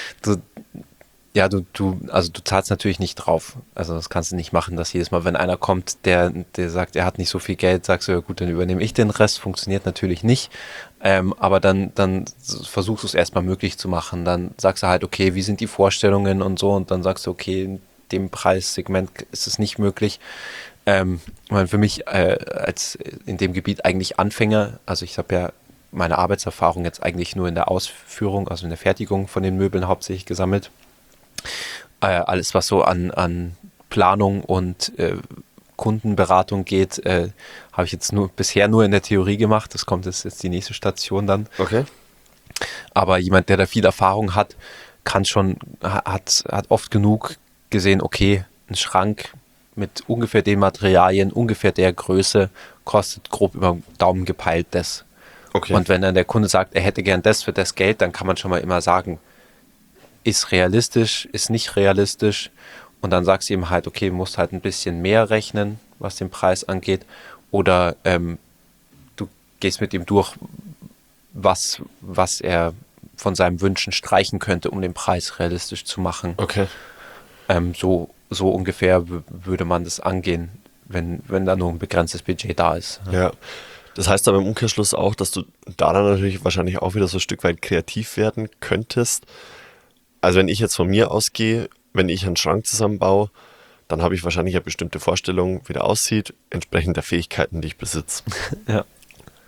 Speaker 3: du zahlst natürlich nicht drauf. Also das kannst du nicht machen, dass jedes Mal, wenn einer kommt, der sagt, er hat nicht so viel Geld, sagst du, ja gut, dann übernehme ich den Rest. Funktioniert natürlich nicht. Aber dann versuchst du es erstmal möglich zu machen. Dann sagst du halt, okay, wie sind die Vorstellungen und so. Und dann sagst du, okay, in dem Preissegment ist es nicht möglich. Für mich als in dem Gebiet eigentlich Anfänger, also ich habe ja meine Arbeitserfahrung jetzt eigentlich nur in der Ausführung, also in der Fertigung von den Möbeln hauptsächlich gesammelt. Alles, was so an Planung und Kundenberatung geht, habe ich jetzt bisher nur in der Theorie gemacht. Das kommt jetzt die nächste Station dann.
Speaker 2: Okay.
Speaker 3: Aber jemand, der da viel Erfahrung hat, hat oft genug gesehen, okay, ein Schrank mit ungefähr den Materialien, ungefähr der Größe, kostet grob über den Daumen gepeilt das.
Speaker 2: Okay.
Speaker 3: Und wenn dann der Kunde sagt, er hätte gern das für das Geld, dann kann man schon mal immer sagen, ist realistisch, ist nicht realistisch. Und dann sagst du ihm halt, okay, du musst halt ein bisschen mehr rechnen, was den Preis angeht. Oder du gehst mit ihm durch, was er von seinen Wünschen streichen könnte, um den Preis realistisch zu machen.
Speaker 2: Okay.
Speaker 3: So ungefähr würde man das angehen, wenn da nur ein begrenztes Budget da ist.
Speaker 2: Ja. Das heißt aber im Umkehrschluss auch, dass du daran natürlich wahrscheinlich auch wieder so ein Stück weit kreativ werden könntest. Also wenn ich jetzt von mir ausgehe, wenn ich einen Schrank zusammenbaue, dann habe ich wahrscheinlich eine bestimmte Vorstellung, wie der aussieht, entsprechend der Fähigkeiten, die ich besitze.
Speaker 3: Ja.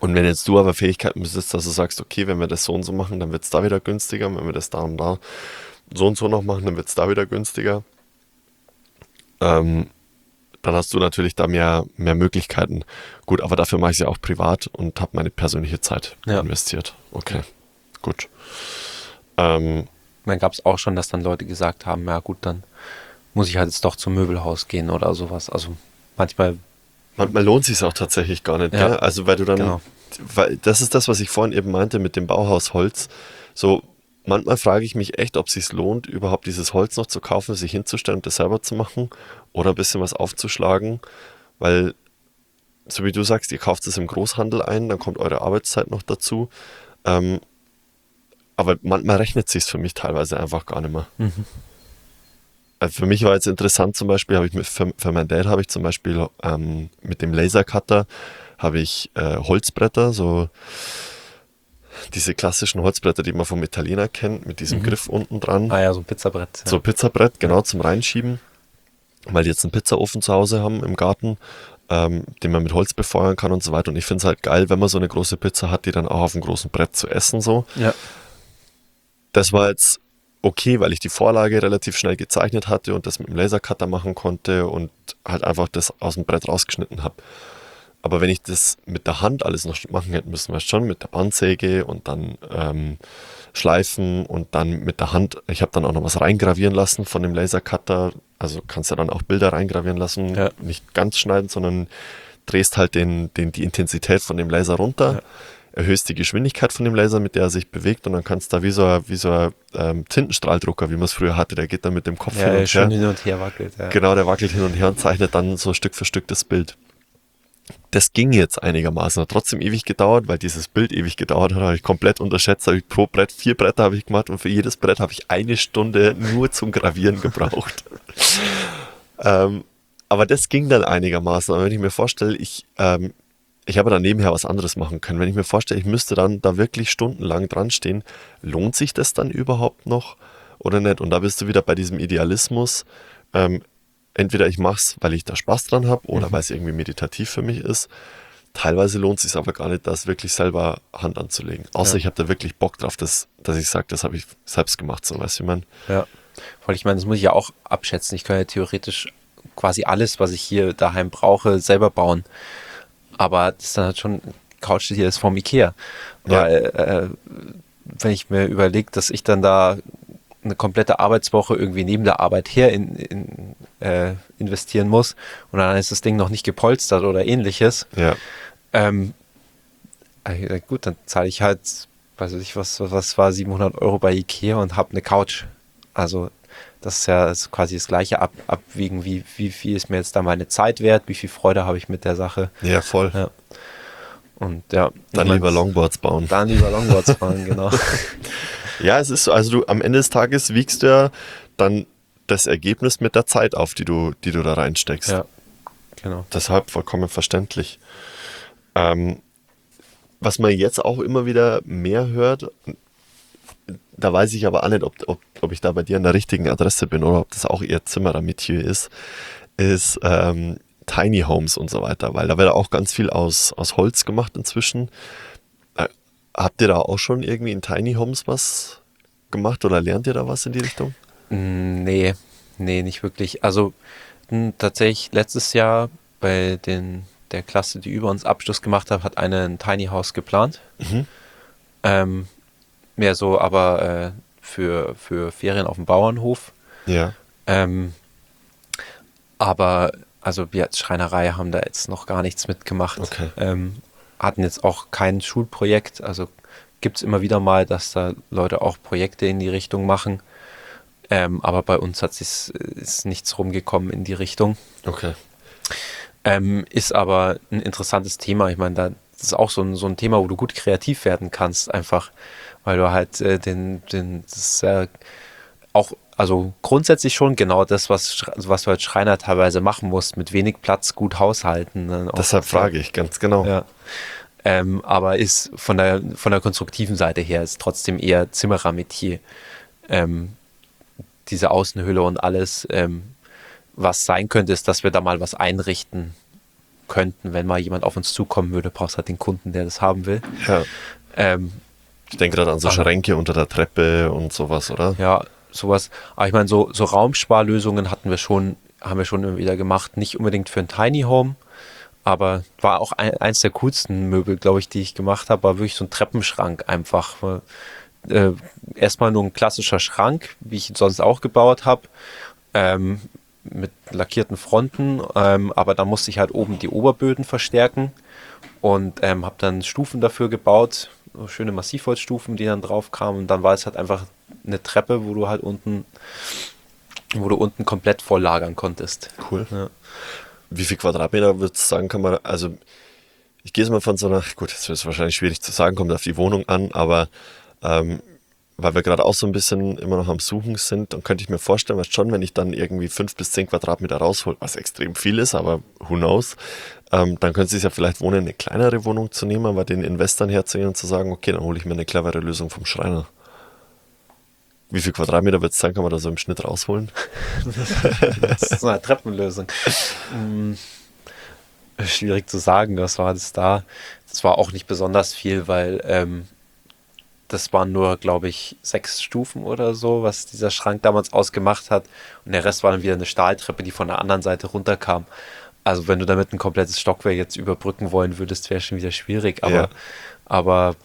Speaker 2: Und wenn jetzt du aber Fähigkeiten besitzt, dass du sagst, okay, wenn wir das so und so machen, dann wird es da wieder günstiger. Und wenn wir das da und da so und so noch machen, dann wird es da wieder günstiger. Dann hast du natürlich da mehr Möglichkeiten. Gut, aber dafür mache ich es ja auch privat und habe meine persönliche Zeit investiert. Okay, gut.
Speaker 3: Dann gab es auch schon, dass dann Leute gesagt haben, ja gut, dann muss ich halt jetzt doch zum Möbelhaus gehen oder sowas. Also manchmal
Speaker 2: lohnt es sich auch tatsächlich gar nicht.
Speaker 3: Ja,
Speaker 2: gell? Also weil du dann,
Speaker 3: genau.
Speaker 2: weil das ist das, was ich vorhin eben meinte mit dem Bauhausholz. So, manchmal frage ich mich echt, ob es sich lohnt, überhaupt dieses Holz noch zu kaufen, sich hinzustellen und das selber zu machen oder ein bisschen was aufzuschlagen, weil, so wie du sagst, ihr kauft es im Großhandel ein, dann kommt eure Arbeitszeit noch dazu. Aber manchmal rechnet es sich für mich teilweise einfach gar nicht mehr. Also für mich war jetzt interessant, zum Beispiel, für meinen Dad habe ich zum Beispiel mit dem Lasercutter habe ich Holzbretter, so diese klassischen Holzbretter, die man vom Italiener kennt, mit diesem Griff unten dran.
Speaker 3: Ah ja, so ein Pizzabrett. Ja.
Speaker 2: So ein Pizzabrett, genau, zum Reinschieben, weil die jetzt einen Pizzaofen zu Hause haben im Garten, den man mit Holz befeuern kann und so weiter. Und ich finde es halt geil, wenn man so eine große Pizza hat, die dann auch auf einem großen Brett zu essen so.
Speaker 3: Ja.
Speaker 2: Das war jetzt okay, weil ich die Vorlage relativ schnell gezeichnet hatte und das mit dem Lasercutter machen konnte und halt einfach das aus dem Brett rausgeschnitten habe. Aber wenn ich das mit der Hand alles noch machen hätte müssen, weißt du schon, mit der Bandsäge und dann schleifen und dann mit der Hand, ich habe dann auch noch was reingravieren lassen von dem Lasercutter, also kannst ja dann auch Bilder reingravieren lassen,
Speaker 3: Ja.
Speaker 2: nicht ganz schneiden, sondern drehst halt die Intensität von dem Laser runter, erhöhst die Geschwindigkeit von dem Laser, mit der er sich bewegt und dann kannst du da wie so ein Tintenstrahldrucker, wie man es früher hatte, der geht dann mit dem Kopf hin
Speaker 3: Ja,
Speaker 2: und
Speaker 3: schön
Speaker 2: her.
Speaker 3: hin und her wackelt. Ja.
Speaker 2: Genau, der wackelt hin und her und zeichnet dann so Stück für Stück das Bild. Das ging jetzt einigermaßen, hat trotzdem ewig gedauert, weil dieses Bild ewig gedauert hat, habe ich komplett unterschätzt, habe ich pro Brett 4 Bretter habe ich gemacht und für jedes Brett habe ich 1 Stunde nur zum Gravieren gebraucht. Aber das ging dann einigermaßen, aber wenn ich mir vorstelle, ich habe dann nebenher was anderes machen können, wenn ich mir vorstelle, ich müsste dann da wirklich stundenlang dran stehen, lohnt sich das dann überhaupt noch oder nicht? Und da bist du wieder bei diesem Idealismus, entweder ich mache es, weil ich da Spaß dran habe oder weil es irgendwie meditativ für mich ist. Teilweise lohnt es sich aber gar nicht, das wirklich selber Hand anzulegen. Außer ich habe da wirklich Bock drauf, dass ich sage, das habe ich selbst gemacht. So, weißt du, wie man.
Speaker 3: Ja. Weil ich meine, das muss ich ja auch abschätzen. Ich kann ja theoretisch quasi alles, was ich hier daheim brauche, selber bauen. Aber das ist dann halt schon, Couch hier ist vom Ikea. Weil, wenn ich mir überlege, dass ich dann da eine komplette Arbeitswoche irgendwie neben der Arbeit her investieren muss und dann ist das Ding noch nicht gepolstert oder ähnliches.
Speaker 2: Ja.
Speaker 3: Gut, dann zahle ich halt, weiß ich was war 700 € bei Ikea und habe eine Couch. Also das ist ja quasi das gleiche Abwiegen, wie viel ist mir jetzt da meine Zeit wert, wie viel Freude habe ich mit der Sache.
Speaker 2: Ja, voll.
Speaker 3: Ja. Und ja.
Speaker 2: Dann lieber Longboards bauen.
Speaker 3: Dann lieber Longboards fahren, genau.
Speaker 2: Ja, es ist so, also du am Ende des Tages wiegst du ja dann das Ergebnis mit der Zeit auf, die du da reinsteckst.
Speaker 3: Ja, genau.
Speaker 2: Deshalb vollkommen verständlich. Was man jetzt auch immer wieder mehr hört, da weiß ich aber auch nicht, ob ich da bei dir an der richtigen Adresse bin oder ob das auch eher Zimmerer-Metier ist Tiny Homes und so weiter, weil da wird auch ganz viel aus Holz gemacht inzwischen. Habt ihr da auch schon irgendwie in Tiny Homes was gemacht oder lernt ihr da was in die Richtung?
Speaker 3: Nee, nicht wirklich. Also tatsächlich letztes Jahr bei der Klasse, die über uns Abschluss gemacht hat, hat eine ein Tiny House geplant. Mehr so aber für Ferien auf dem Bauernhof.
Speaker 2: Ja.
Speaker 3: Aber also wir als Schreinerei haben da jetzt noch gar nichts mitgemacht.
Speaker 2: Okay.
Speaker 3: Hatten jetzt auch kein Schulprojekt. Also gibt es immer wieder mal, dass da Leute auch Projekte in die Richtung machen. Aber bei uns ist nichts rumgekommen in die Richtung.
Speaker 2: Okay.
Speaker 3: Ist aber ein interessantes Thema. Ich meine, das ist auch so ein Thema, wo du gut kreativ werden kannst, einfach, weil du halt das ist ja auch, also grundsätzlich schon genau das, was du als Schreiner teilweise machen musst, mit wenig Platz gut haushalten. Ne?
Speaker 2: Deshalb frage ich, ganz genau.
Speaker 3: Ja. Aber ist von der konstruktiven Seite her ist trotzdem eher Zimmerer-Metier. Diese Außenhülle und alles, was sein könnte, ist, dass wir da mal was einrichten könnten, wenn mal jemand auf uns zukommen würde, brauchst halt den Kunden, der das haben will.
Speaker 2: Ja.
Speaker 3: Ähm,
Speaker 2: Ich denke gerade an so Schränke unter der Treppe und sowas, oder?
Speaker 3: Ja, sowas. Aber ich meine, so Raumsparlösungen haben wir schon immer wieder gemacht. Nicht unbedingt für ein Tiny Home, aber war auch eins der coolsten Möbel, glaube ich, die ich gemacht habe, war wirklich so ein Treppenschrank einfach. Erstmal nur ein klassischer Schrank, wie ich ihn sonst auch gebaut habe, mit lackierten Fronten, aber da musste ich halt oben die Oberböden verstärken und habe dann Stufen dafür gebaut, so schöne Massivholzstufen, die dann drauf kamen, und dann war es halt einfach eine Treppe, wo du unten komplett voll lagern konntest.
Speaker 2: Cool.
Speaker 3: Ja.
Speaker 2: Wie viel Quadratmeter würdest du sagen, kann man, also ich gehe jetzt mal von so einer, gut, das ist wahrscheinlich schwierig zu sagen, kommt auf die Wohnung an, aber weil wir gerade auch so ein bisschen immer noch am Suchen sind, dann könnte ich mir vorstellen, was schon, wenn ich dann irgendwie 5 bis 10 Quadratmeter raushole, was extrem viel ist, aber who knows, dann könnte es sich ja vielleicht wohnen, eine kleinere Wohnung zu nehmen, aber den Investoren herzugehen und zu sagen, okay, dann hole ich mir eine clevere Lösung vom Schreiner. Wie viel Quadratmeter wird es sein, kann man da so im Schnitt rausholen?
Speaker 3: Das ist so eine Treppenlösung. Schwierig zu sagen, was war das da? Das war auch nicht besonders viel, weil das waren nur, glaube ich, 6 Stufen oder so, was dieser Schrank damals ausgemacht hat. Und der Rest war dann wieder eine Stahltreppe, die von der anderen Seite runterkam. Also wenn du damit ein komplettes Stockwerk jetzt überbrücken wollen würdest, wäre schon wieder schwierig. Aber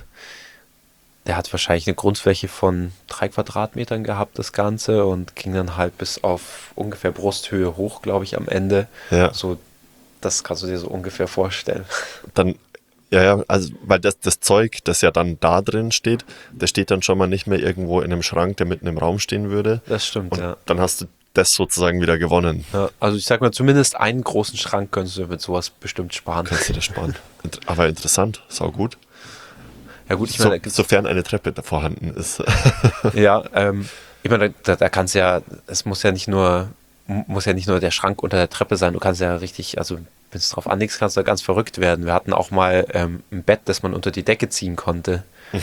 Speaker 3: der hat wahrscheinlich eine Grundfläche von 3 Quadratmetern gehabt, das Ganze, und ging dann halt bis auf ungefähr Brusthöhe hoch, glaube ich, am Ende.
Speaker 2: Ja.
Speaker 3: So, das kannst du dir so ungefähr vorstellen.
Speaker 2: Dann, ja, also, weil das Zeug, das ja dann da drin steht, das steht dann schon mal nicht mehr irgendwo in einem Schrank, der mitten im Raum stehen würde.
Speaker 3: Das stimmt,
Speaker 2: Und
Speaker 3: ja.
Speaker 2: dann hast du das sozusagen wieder gewonnen.
Speaker 3: Ja, also ich sag mal, zumindest einen großen Schrank könntest du mit sowas bestimmt sparen.
Speaker 2: Kannst du das sparen. Aber interessant, sau gut.
Speaker 3: Ja gut, ich meine,
Speaker 2: Sofern eine Treppe da vorhanden ist.
Speaker 3: ja, ich meine, da kannst ja, es muss ja nicht nur der Schrank unter der Treppe sein, du kannst ja richtig, also wenn es drauf anlegst, kannst du da ganz verrückt werden. Wir hatten auch mal ein Bett, das man unter die Decke ziehen konnte,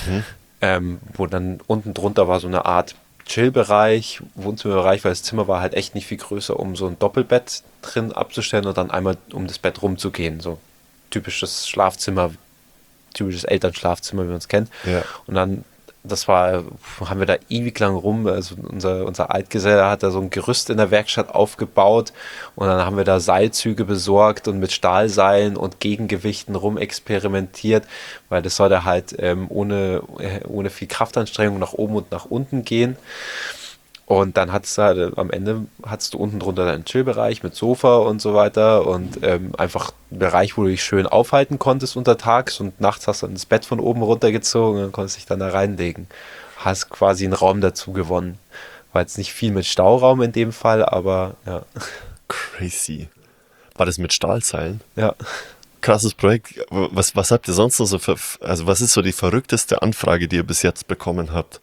Speaker 3: wo dann unten drunter war so eine Art Chill-Bereich, Wohnzimmerbereich, weil das Zimmer war halt echt nicht viel größer, um so ein Doppelbett drin abzustellen und dann einmal um das Bett rumzugehen. So typisches Schlafzimmer, typisches Elternschlafzimmer, wie man es kennt.
Speaker 2: Ja.
Speaker 3: Und dann, haben wir da ewig lang rum, also unser Altgeselle hat da so ein Gerüst in der Werkstatt aufgebaut und dann haben wir da Seilzüge besorgt und mit Stahlseilen und Gegengewichten rumexperimentiert, weil das sollte halt ohne viel Kraftanstrengung nach oben und nach unten gehen. Und dann am Ende hattest du unten drunter einen Chillbereich mit Sofa und so weiter und einfach einen Bereich, wo du dich schön aufhalten konntest untertags, und nachts hast du dann das Bett von oben runtergezogen und konntest dich dann da reinlegen. Hast quasi einen Raum dazu gewonnen. War jetzt nicht viel mit Stauraum in dem Fall, aber ja.
Speaker 2: Crazy. War das mit Stahlseilen?
Speaker 3: Ja.
Speaker 2: Krasses Projekt. Was habt ihr sonst noch so also was ist so die verrückteste Anfrage, die ihr bis jetzt bekommen habt?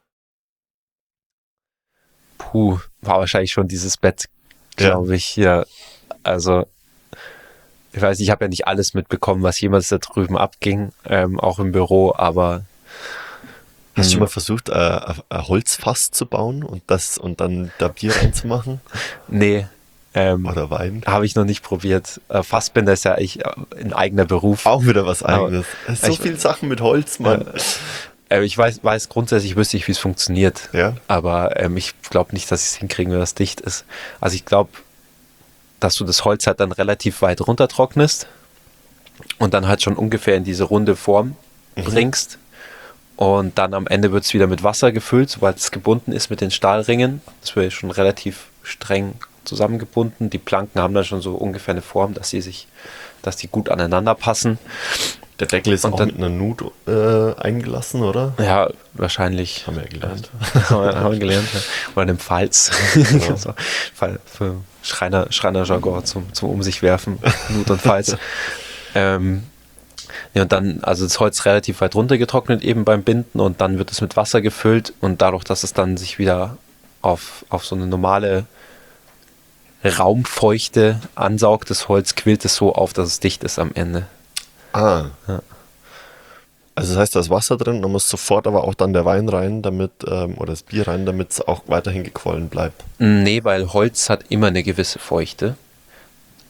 Speaker 3: War wahrscheinlich schon dieses Bett, glaube ich, ja. Also, ich weiß nicht, ich habe ja nicht alles mitbekommen, was jemals da drüben abging, auch im Büro, aber
Speaker 2: Hast du schon mal versucht, ein Holzfass zu bauen und dann da Bier reinzumachen?
Speaker 3: nee,
Speaker 2: Oder Wein?
Speaker 3: habe ich noch nicht probiert. Fassbinder ist ja eigentlich ein eigener Beruf.
Speaker 2: Auch wieder was Eigenes. So
Speaker 3: ich-
Speaker 2: viele Sachen mit Holz, Mann.
Speaker 3: Ich weiß grundsätzlich, wüsste ich, wie es funktioniert.
Speaker 2: Ja.
Speaker 3: Aber ich glaube nicht, dass ich es hinkriegen, wenn das dicht ist. Also ich glaube, dass du das Holz halt dann relativ weit runtertrocknest und dann halt schon ungefähr in diese runde Form bringst. Und dann am Ende wird es wieder mit Wasser gefüllt, sobald es gebunden ist mit den Stahlringen. Das wird schon relativ streng zusammengebunden. Die Planken haben dann schon so ungefähr eine Form, dass die gut aneinander passen.
Speaker 2: Der Deckel ist
Speaker 3: Und
Speaker 2: auch
Speaker 3: dann-
Speaker 2: mit einer Nut eingelassen, oder?
Speaker 3: Ja, wahrscheinlich.
Speaker 2: Haben wir ja gelernt.
Speaker 3: haben wir gelernt. Ja. Oder einem Falz. So, für Schreiner-Jargon zum Um sich werfen. Nut und Falz. Ja, und dann, also das Holz relativ weit runtergetrocknet eben beim Binden, und dann wird es mit Wasser gefüllt, und dadurch, dass es dann sich wieder auf so eine normale Raumfeuchte ansaugt, das Holz quillt es so auf, dass es dicht ist am Ende.
Speaker 2: Ah.
Speaker 3: Ja.
Speaker 2: Also das heißt, da ist Wasser drin, da muss sofort aber auch dann der Wein rein, oder das Bier rein, damit es auch weiterhin gequollen bleibt.
Speaker 3: Nee, weil Holz hat immer eine gewisse Feuchte.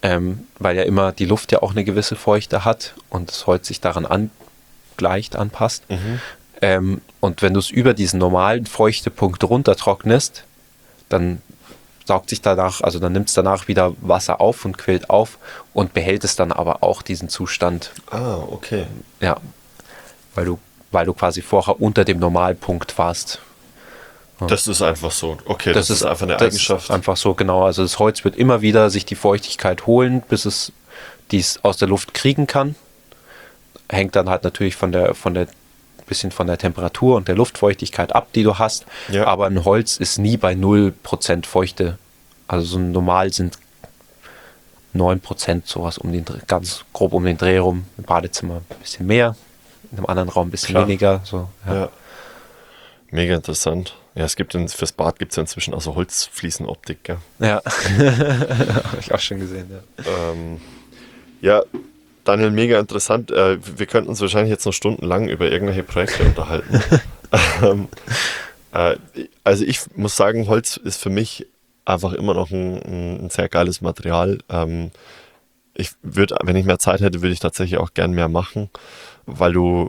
Speaker 3: weil ja immer die Luft ja auch eine gewisse Feuchte hat und das Holz sich daran anpasst. Und wenn du es über diesen normalen Feuchtepunkt runtertrocknest, dann saugt sich danach, also dann nimmt es danach wieder Wasser auf und quillt auf und behält es dann aber auch diesen Zustand.
Speaker 2: Ah, okay.
Speaker 3: Ja, weil du quasi vorher unter dem Normalpunkt warst.
Speaker 2: Das ist einfach so. Okay, das ist einfach eine Eigenschaft.
Speaker 3: Ist einfach so, genau. Also das Holz wird immer wieder sich die Feuchtigkeit holen, bis es dies aus der Luft kriegen kann. Hängt dann halt natürlich bisschen von der Temperatur und der Luftfeuchtigkeit ab, die du hast.
Speaker 2: Ja.
Speaker 3: Aber ein Holz ist nie bei 0% Feuchte. Also so normal sind 9%, sowas ganz grob um den Dreh rum. Im Badezimmer ein bisschen mehr, in einem anderen Raum ein bisschen weniger. So,
Speaker 2: ja. Mega interessant. Ja, fürs Bad gibt es ja inzwischen auch so Holzfliesenoptik, gell?
Speaker 3: Ja, habe ich auch schon gesehen, ja.
Speaker 2: Ja, Daniel, mega interessant. Wir könnten uns wahrscheinlich jetzt noch stundenlang über irgendwelche Projekte unterhalten. Also ich muss sagen, Holz ist für mich einfach immer noch ein sehr geiles Material. Wenn ich mehr Zeit hätte, würde ich tatsächlich auch gern mehr machen, weil du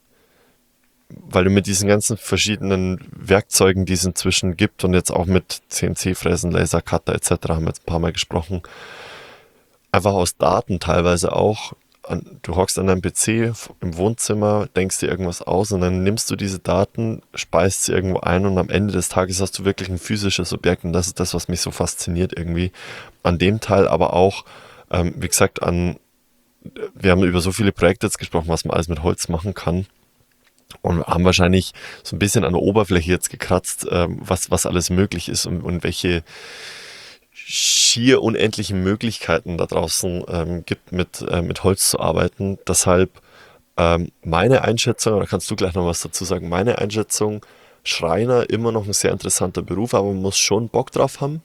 Speaker 2: mit diesen ganzen verschiedenen Werkzeugen, die es inzwischen gibt und jetzt auch mit CNC-Fräsen, Lasercutter etc. haben wir jetzt ein paar Mal gesprochen, einfach aus Daten teilweise auch, du hockst an deinem PC im Wohnzimmer, denkst dir irgendwas aus und dann nimmst du diese Daten, speist sie irgendwo ein und am Ende des Tages hast du wirklich ein physisches Objekt und das ist das, was mich so fasziniert irgendwie. An dem Teil aber auch, wie gesagt, wir haben über so viele Projekte jetzt gesprochen, was man alles mit Holz machen kann. Und haben wahrscheinlich so ein bisschen an der Oberfläche jetzt gekratzt, was alles möglich ist und welche schier unendlichen Möglichkeiten da draußen gibt, mit Holz zu arbeiten. Deshalb meine Einschätzung, oder kannst du gleich noch was dazu sagen, meine Einschätzung, Schreiner immer noch ein sehr interessanter Beruf, aber man muss schon Bock drauf haben.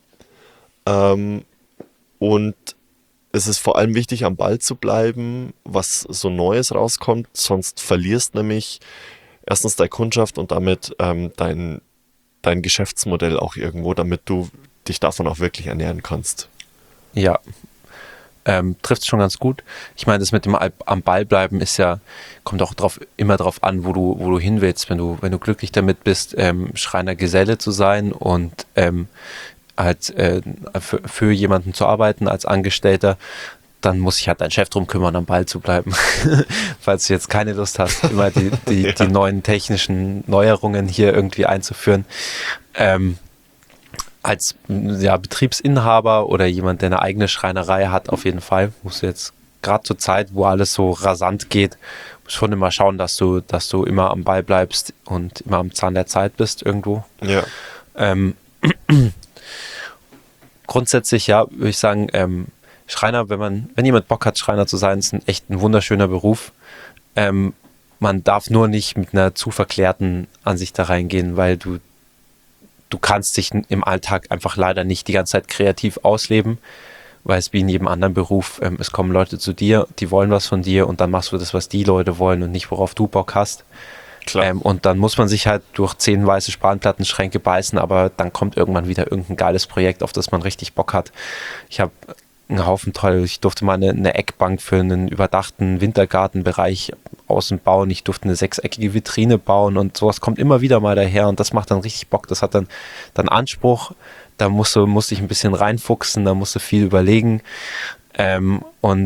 Speaker 2: Und es ist vor allem wichtig, am Ball zu bleiben, was so Neues rauskommt, sonst verlierst nämlich erstens deine Kundschaft und damit dein Geschäftsmodell auch irgendwo, damit du dich davon auch wirklich ernähren kannst.
Speaker 3: Ja, trifft es schon ganz gut. Ich meine, das mit dem am Ball bleiben kommt auch immer drauf an, wo du hin willst. Wenn du glücklich damit bist, Schreiner Geselle zu sein und für jemanden zu arbeiten als Angestellter, dann muss sich halt dein Chef drum kümmern, am Ball zu bleiben. Falls du jetzt keine Lust hast, immer die neuen technischen Neuerungen hier irgendwie einzuführen. Als Betriebsinhaber oder jemand, der eine eigene Schreinerei hat, auf jeden Fall, musst du jetzt gerade zur Zeit, wo alles so rasant geht, schon immer schauen, dass du immer am Ball bleibst und immer am Zahn der Zeit bist irgendwo.
Speaker 2: Ja.
Speaker 3: Grundsätzlich, ja, würde ich sagen, Schreiner, wenn jemand Bock hat, Schreiner zu sein, ist ein wunderschöner Beruf. Man darf nur nicht mit einer zu verklärten Ansicht da reingehen, weil du kannst dich im Alltag einfach leider nicht die ganze Zeit kreativ ausleben, weil es wie in jedem anderen Beruf, es kommen Leute zu dir, die wollen was von dir und dann machst du das, was die Leute wollen und nicht, worauf du Bock hast. Klar. Und dann muss man sich halt durch 10 weiße Spanplattenschränke beißen, aber dann kommt irgendwann wieder irgendein geiles Projekt, auf das man richtig Bock hat. Ich habe einen Haufen ich durfte mal eine Eckbank für einen überdachten Wintergartenbereich außen bauen. Ich durfte eine 6-eckige Vitrine bauen und sowas kommt immer wieder mal daher und das macht dann richtig Bock. Das hat dann Anspruch. Da musste ich ein bisschen reinfuchsen, da musste viel überlegen dann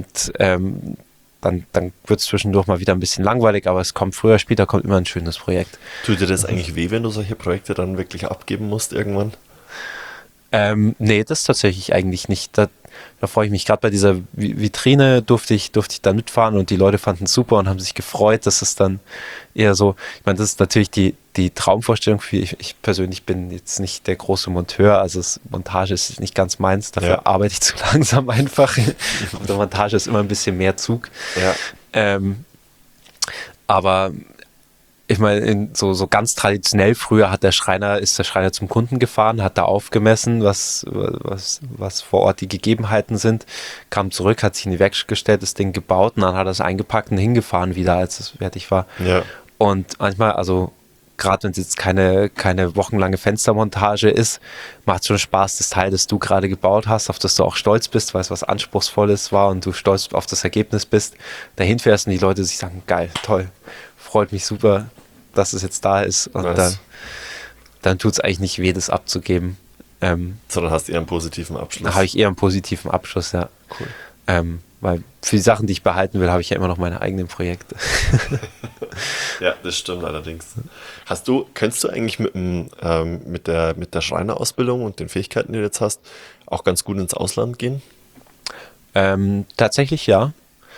Speaker 3: wird es zwischendurch mal wieder ein bisschen langweilig, aber es kommt früher, später kommt immer ein schönes Projekt.
Speaker 2: Tut dir das eigentlich weh, wenn du solche Projekte dann wirklich abgeben musst irgendwann?
Speaker 3: Nee, das tatsächlich eigentlich nicht. Da freue ich mich. Gerade bei dieser Vitrine durfte ich da mitfahren und die Leute fanden es super und haben sich gefreut. Das ist dann eher so, ich meine, das ist natürlich die Traumvorstellung für ich persönlich bin jetzt nicht der große Monteur, also Montage ist nicht ganz meins, dafür arbeite ich zu langsam einfach. Auf der Montage ist immer ein bisschen mehr Zug. Ja. Aber ich meine, so ganz traditionell früher ist der Schreiner zum Kunden gefahren, hat da aufgemessen, was vor Ort die Gegebenheiten sind, kam zurück, hat sich in die Werkstatt gestellt, das Ding gebaut und dann hat er es eingepackt und hingefahren wieder, als es fertig war. Ja. Und manchmal, also gerade wenn es jetzt keine wochenlange Fenstermontage ist, macht schon Spaß, das Teil, das du gerade gebaut hast, auf das du auch stolz bist, weil es was Anspruchsvolles war und du stolz auf das Ergebnis bist, dahin fährst und die Leute sich sagen, geil, toll, freut mich super, dass es jetzt da ist und dann tut es eigentlich nicht weh, das abzugeben.
Speaker 2: Sondern hast eher einen positiven Abschluss.
Speaker 3: Da habe ich eher einen positiven Abschluss, ja.
Speaker 2: Cool.
Speaker 3: Weil für die Sachen, die ich behalten will, habe ich ja immer noch meine eigenen Projekte.
Speaker 2: Ja, das stimmt allerdings. Könntest du eigentlich mit der Schreinerausbildung und den Fähigkeiten, die du jetzt hast, auch ganz gut ins Ausland gehen?
Speaker 3: Tatsächlich ja.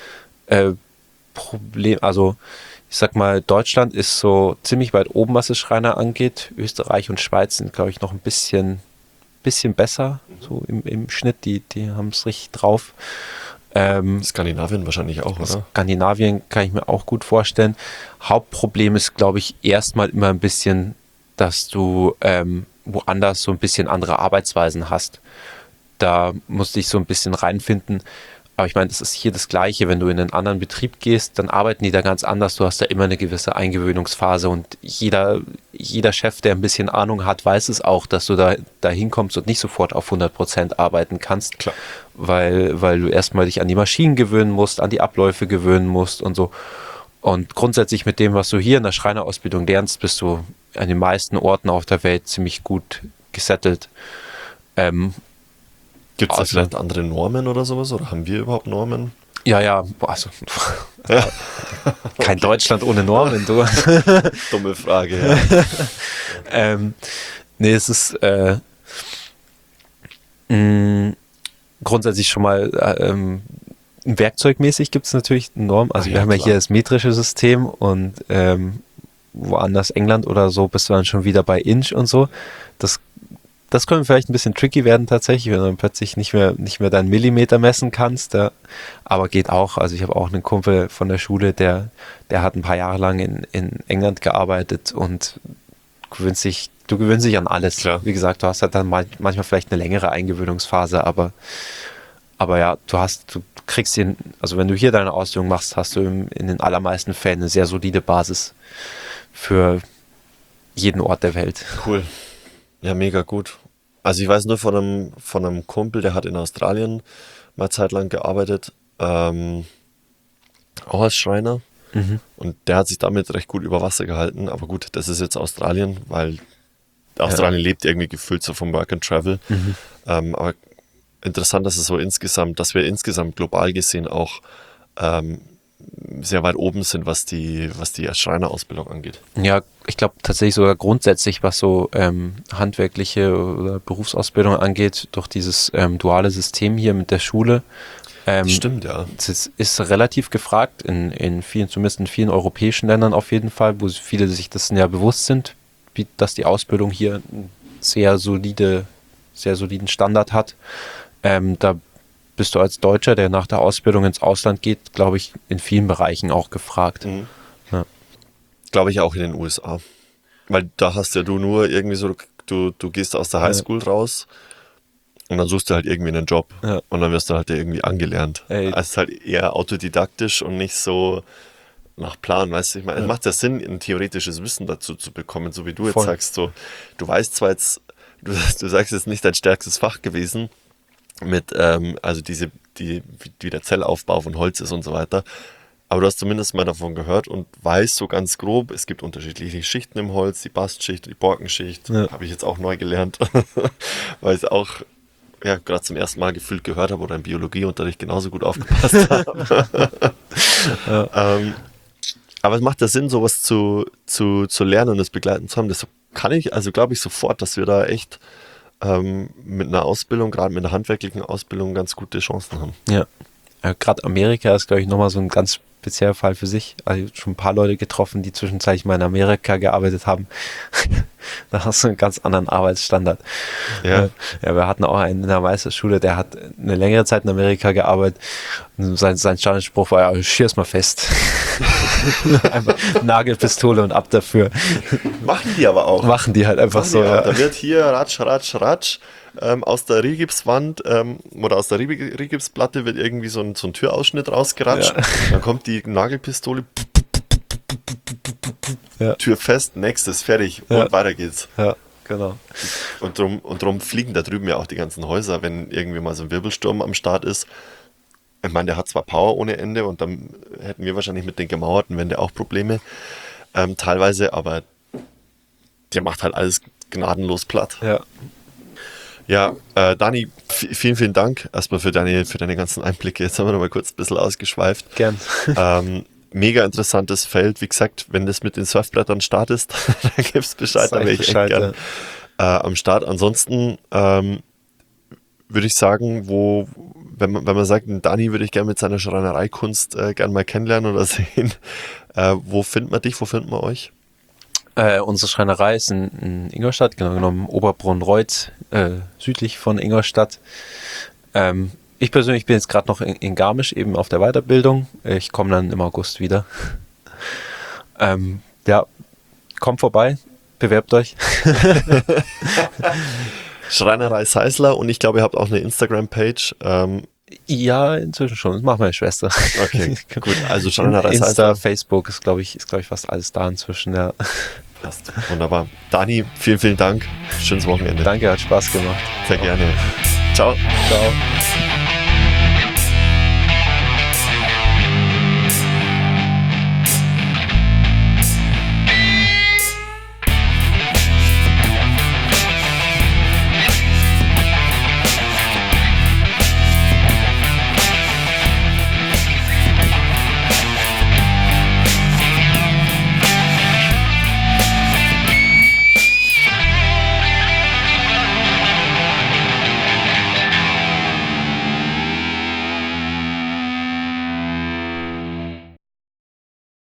Speaker 3: Also ich sag mal, Deutschland ist so ziemlich weit oben, was es Schreiner angeht. Österreich und Schweiz sind, glaube ich, noch ein bisschen besser, so im Schnitt. Die haben es richtig drauf.
Speaker 2: Skandinavien wahrscheinlich auch, oder?
Speaker 3: Skandinavien kann ich mir auch gut vorstellen. Hauptproblem ist, glaube ich, erstmal immer ein bisschen, dass du woanders so ein bisschen andere Arbeitsweisen hast. Da musste ich so ein bisschen reinfinden. Aber ich meine, das ist hier das Gleiche. Wenn du in einen anderen Betrieb gehst, dann arbeiten die da ganz anders. Du hast da immer eine gewisse Eingewöhnungsphase und jeder Chef, der ein bisschen Ahnung hat, weiß es auch, dass du da hinkommst und nicht sofort auf 100% arbeiten kannst.
Speaker 2: Klar.
Speaker 3: Weil du erstmal dich an die Maschinen gewöhnen musst, an die Abläufe gewöhnen musst und so. Und grundsätzlich mit dem, was du hier in der Schreinerausbildung lernst, bist du an den meisten Orten auf der Welt ziemlich gut gesettelt.
Speaker 2: Gibt es da vielleicht andere Normen oder sowas? Oder haben wir überhaupt Normen?
Speaker 3: Ja, also kein Deutschland ohne Normen, du.
Speaker 2: Dumme Frage, ja.
Speaker 3: Nee, es ist grundsätzlich schon mal werkzeugmäßig gibt es natürlich eine Norm. Also wir haben ja hier das metrische System und woanders England oder so bist du dann schon wieder bei Inch und so. Das könnte vielleicht ein bisschen tricky werden tatsächlich, wenn du dann plötzlich nicht mehr deinen Millimeter messen kannst. Aber geht auch. Also ich habe auch einen Kumpel von der Schule, der hat ein paar Jahre lang in England gearbeitet und du gewöhnst dich an alles. Klar. Wie gesagt, du hast halt dann manchmal vielleicht eine längere Eingewöhnungsphase, aber ja, du kriegst also wenn du hier deine Ausbildung machst, hast du in den allermeisten Fällen eine sehr solide Basis für jeden Ort der Welt.
Speaker 2: Cool. Ja, mega gut. Also ich weiß nur von einem Kumpel, der hat in Australien mal zeitlang gearbeitet, auch als Schreiner. Mhm. Und der hat sich damit recht gut über Wasser gehalten. Aber gut, das ist jetzt Australien, weil Australien lebt irgendwie gefühlt so vom Work and Travel. Mhm. Aber interessant, dass wir insgesamt global gesehen auch sehr weit oben sind, was die Schreinerausbildung angeht.
Speaker 3: Ja, ich glaube tatsächlich sogar grundsätzlich, was so handwerkliche oder Berufsausbildung angeht, durch dieses duale System hier mit der Schule.
Speaker 2: Stimmt, ja.
Speaker 3: Das ist relativ gefragt in vielen, zumindest in vielen europäischen Ländern auf jeden Fall, wo viele sich dessen ja bewusst sind, dass die Ausbildung hier einen sehr soliden Standard hat. Da bist du als Deutscher, der nach der Ausbildung ins Ausland geht, glaube ich, in vielen Bereichen auch gefragt. Mhm. Ja.
Speaker 2: Glaube ich auch in den USA. Weil da hast ja du nur irgendwie so, du gehst aus der Highschool raus und dann suchst du halt irgendwie einen Job und dann wirst du halt irgendwie angelernt. Also es ist halt eher autodidaktisch und nicht so nach Plan, weißt du? Ich meine, es macht ja Sinn, ein theoretisches Wissen dazu zu bekommen, so wie du jetzt sagst. So, du weißt zwar jetzt, du sagst jetzt nicht dein stärkstes Fach gewesen, mit, also wie der Zellaufbau von Holz ist und so weiter. Aber du hast zumindest mal davon gehört und weißt so ganz grob, es gibt unterschiedliche Schichten im Holz, die Bastschicht, die Borkenschicht, habe ich jetzt auch neu gelernt, weil ich auch gerade zum ersten Mal gefühlt gehört habe oder im Biologieunterricht genauso gut aufgepasst habe. Aber es macht ja Sinn, sowas zu lernen und das begleiten zu haben. Das kann ich, also glaube ich sofort, dass wir da echt mit einer Ausbildung, gerade mit einer handwerklichen Ausbildung, ganz gute Chancen haben.
Speaker 3: Ja, gerade Amerika ist, glaube ich, nochmal so ein ganz spezieller Fall für sich. Also schon ein paar Leute getroffen, die zwischenzeitlich mal in Amerika gearbeitet haben. Da hast du einen ganz anderen Arbeitsstandard. Ja, wir hatten auch einen in der Meisterschule, der hat eine längere Zeit in Amerika gearbeitet. Und sein Standardspruch war, ja, schier's mal fest. Einfach Nagelpistole und ab dafür.
Speaker 2: Machen die aber auch.
Speaker 3: Machen die halt einfach so.
Speaker 2: Ja. Da wird hier ratsch, aus der Rigipswand oder aus der Rigipsplatte wird irgendwie so ein Türausschnitt rausgeratscht. Ja. Dann kommt die Nagelpistole.
Speaker 3: Ja.
Speaker 2: Tür fest, nächstes, fertig
Speaker 3: Ja.
Speaker 2: und weiter geht's.
Speaker 3: Ja, genau.
Speaker 2: Und drum fliegen da drüben ja auch die ganzen Häuser, wenn irgendwie mal so ein Wirbelsturm am Start ist. Ich meine, der hat zwar Power ohne Ende und dann hätten wir wahrscheinlich mit den gemauerten Wände auch Probleme teilweise, aber der macht halt alles gnadenlos platt.
Speaker 3: Ja.
Speaker 2: Ja, Dani, vielen, vielen Dank erstmal für deine ganzen Einblicke. Jetzt haben wir noch mal kurz ein bisschen ausgeschweift.
Speaker 3: Gern.
Speaker 2: Mega interessantes Feld. Wie gesagt, wenn das mit den Surfbrettern startest, dann gib's Bescheid, dann wäre ich echt gern am Start. Ansonsten würde ich sagen, wenn man sagt, Dani würde ich gerne mit seiner Schreinereikunst gerne mal kennenlernen oder sehen, wo findet man dich, wo findet man euch?
Speaker 3: Unsere Schreinerei ist in Ingolstadt, genau genommen Oberbrunn-Reuth, südlich von Ingolstadt. Ich persönlich bin jetzt gerade noch in Garmisch eben auf der Weiterbildung. Ich komme dann im August wieder. Ja, kommt vorbei, bewerbt euch.
Speaker 2: Schreinerei Seisler und ich glaube, ihr habt auch eine Instagram-Page.
Speaker 3: Ja, inzwischen schon. Das macht meine Schwester.
Speaker 2: Okay, gut. Also Schreinerei
Speaker 3: Insta,
Speaker 2: Seisler.
Speaker 3: Facebook ist, glaube ich, fast alles da inzwischen, ja.
Speaker 2: Passt. Wunderbar. Dani, vielen, vielen Dank. Schönes Wochenende.
Speaker 3: Danke, hat Spaß gemacht.
Speaker 2: Sehr gerne. Ciao.
Speaker 3: Ciao.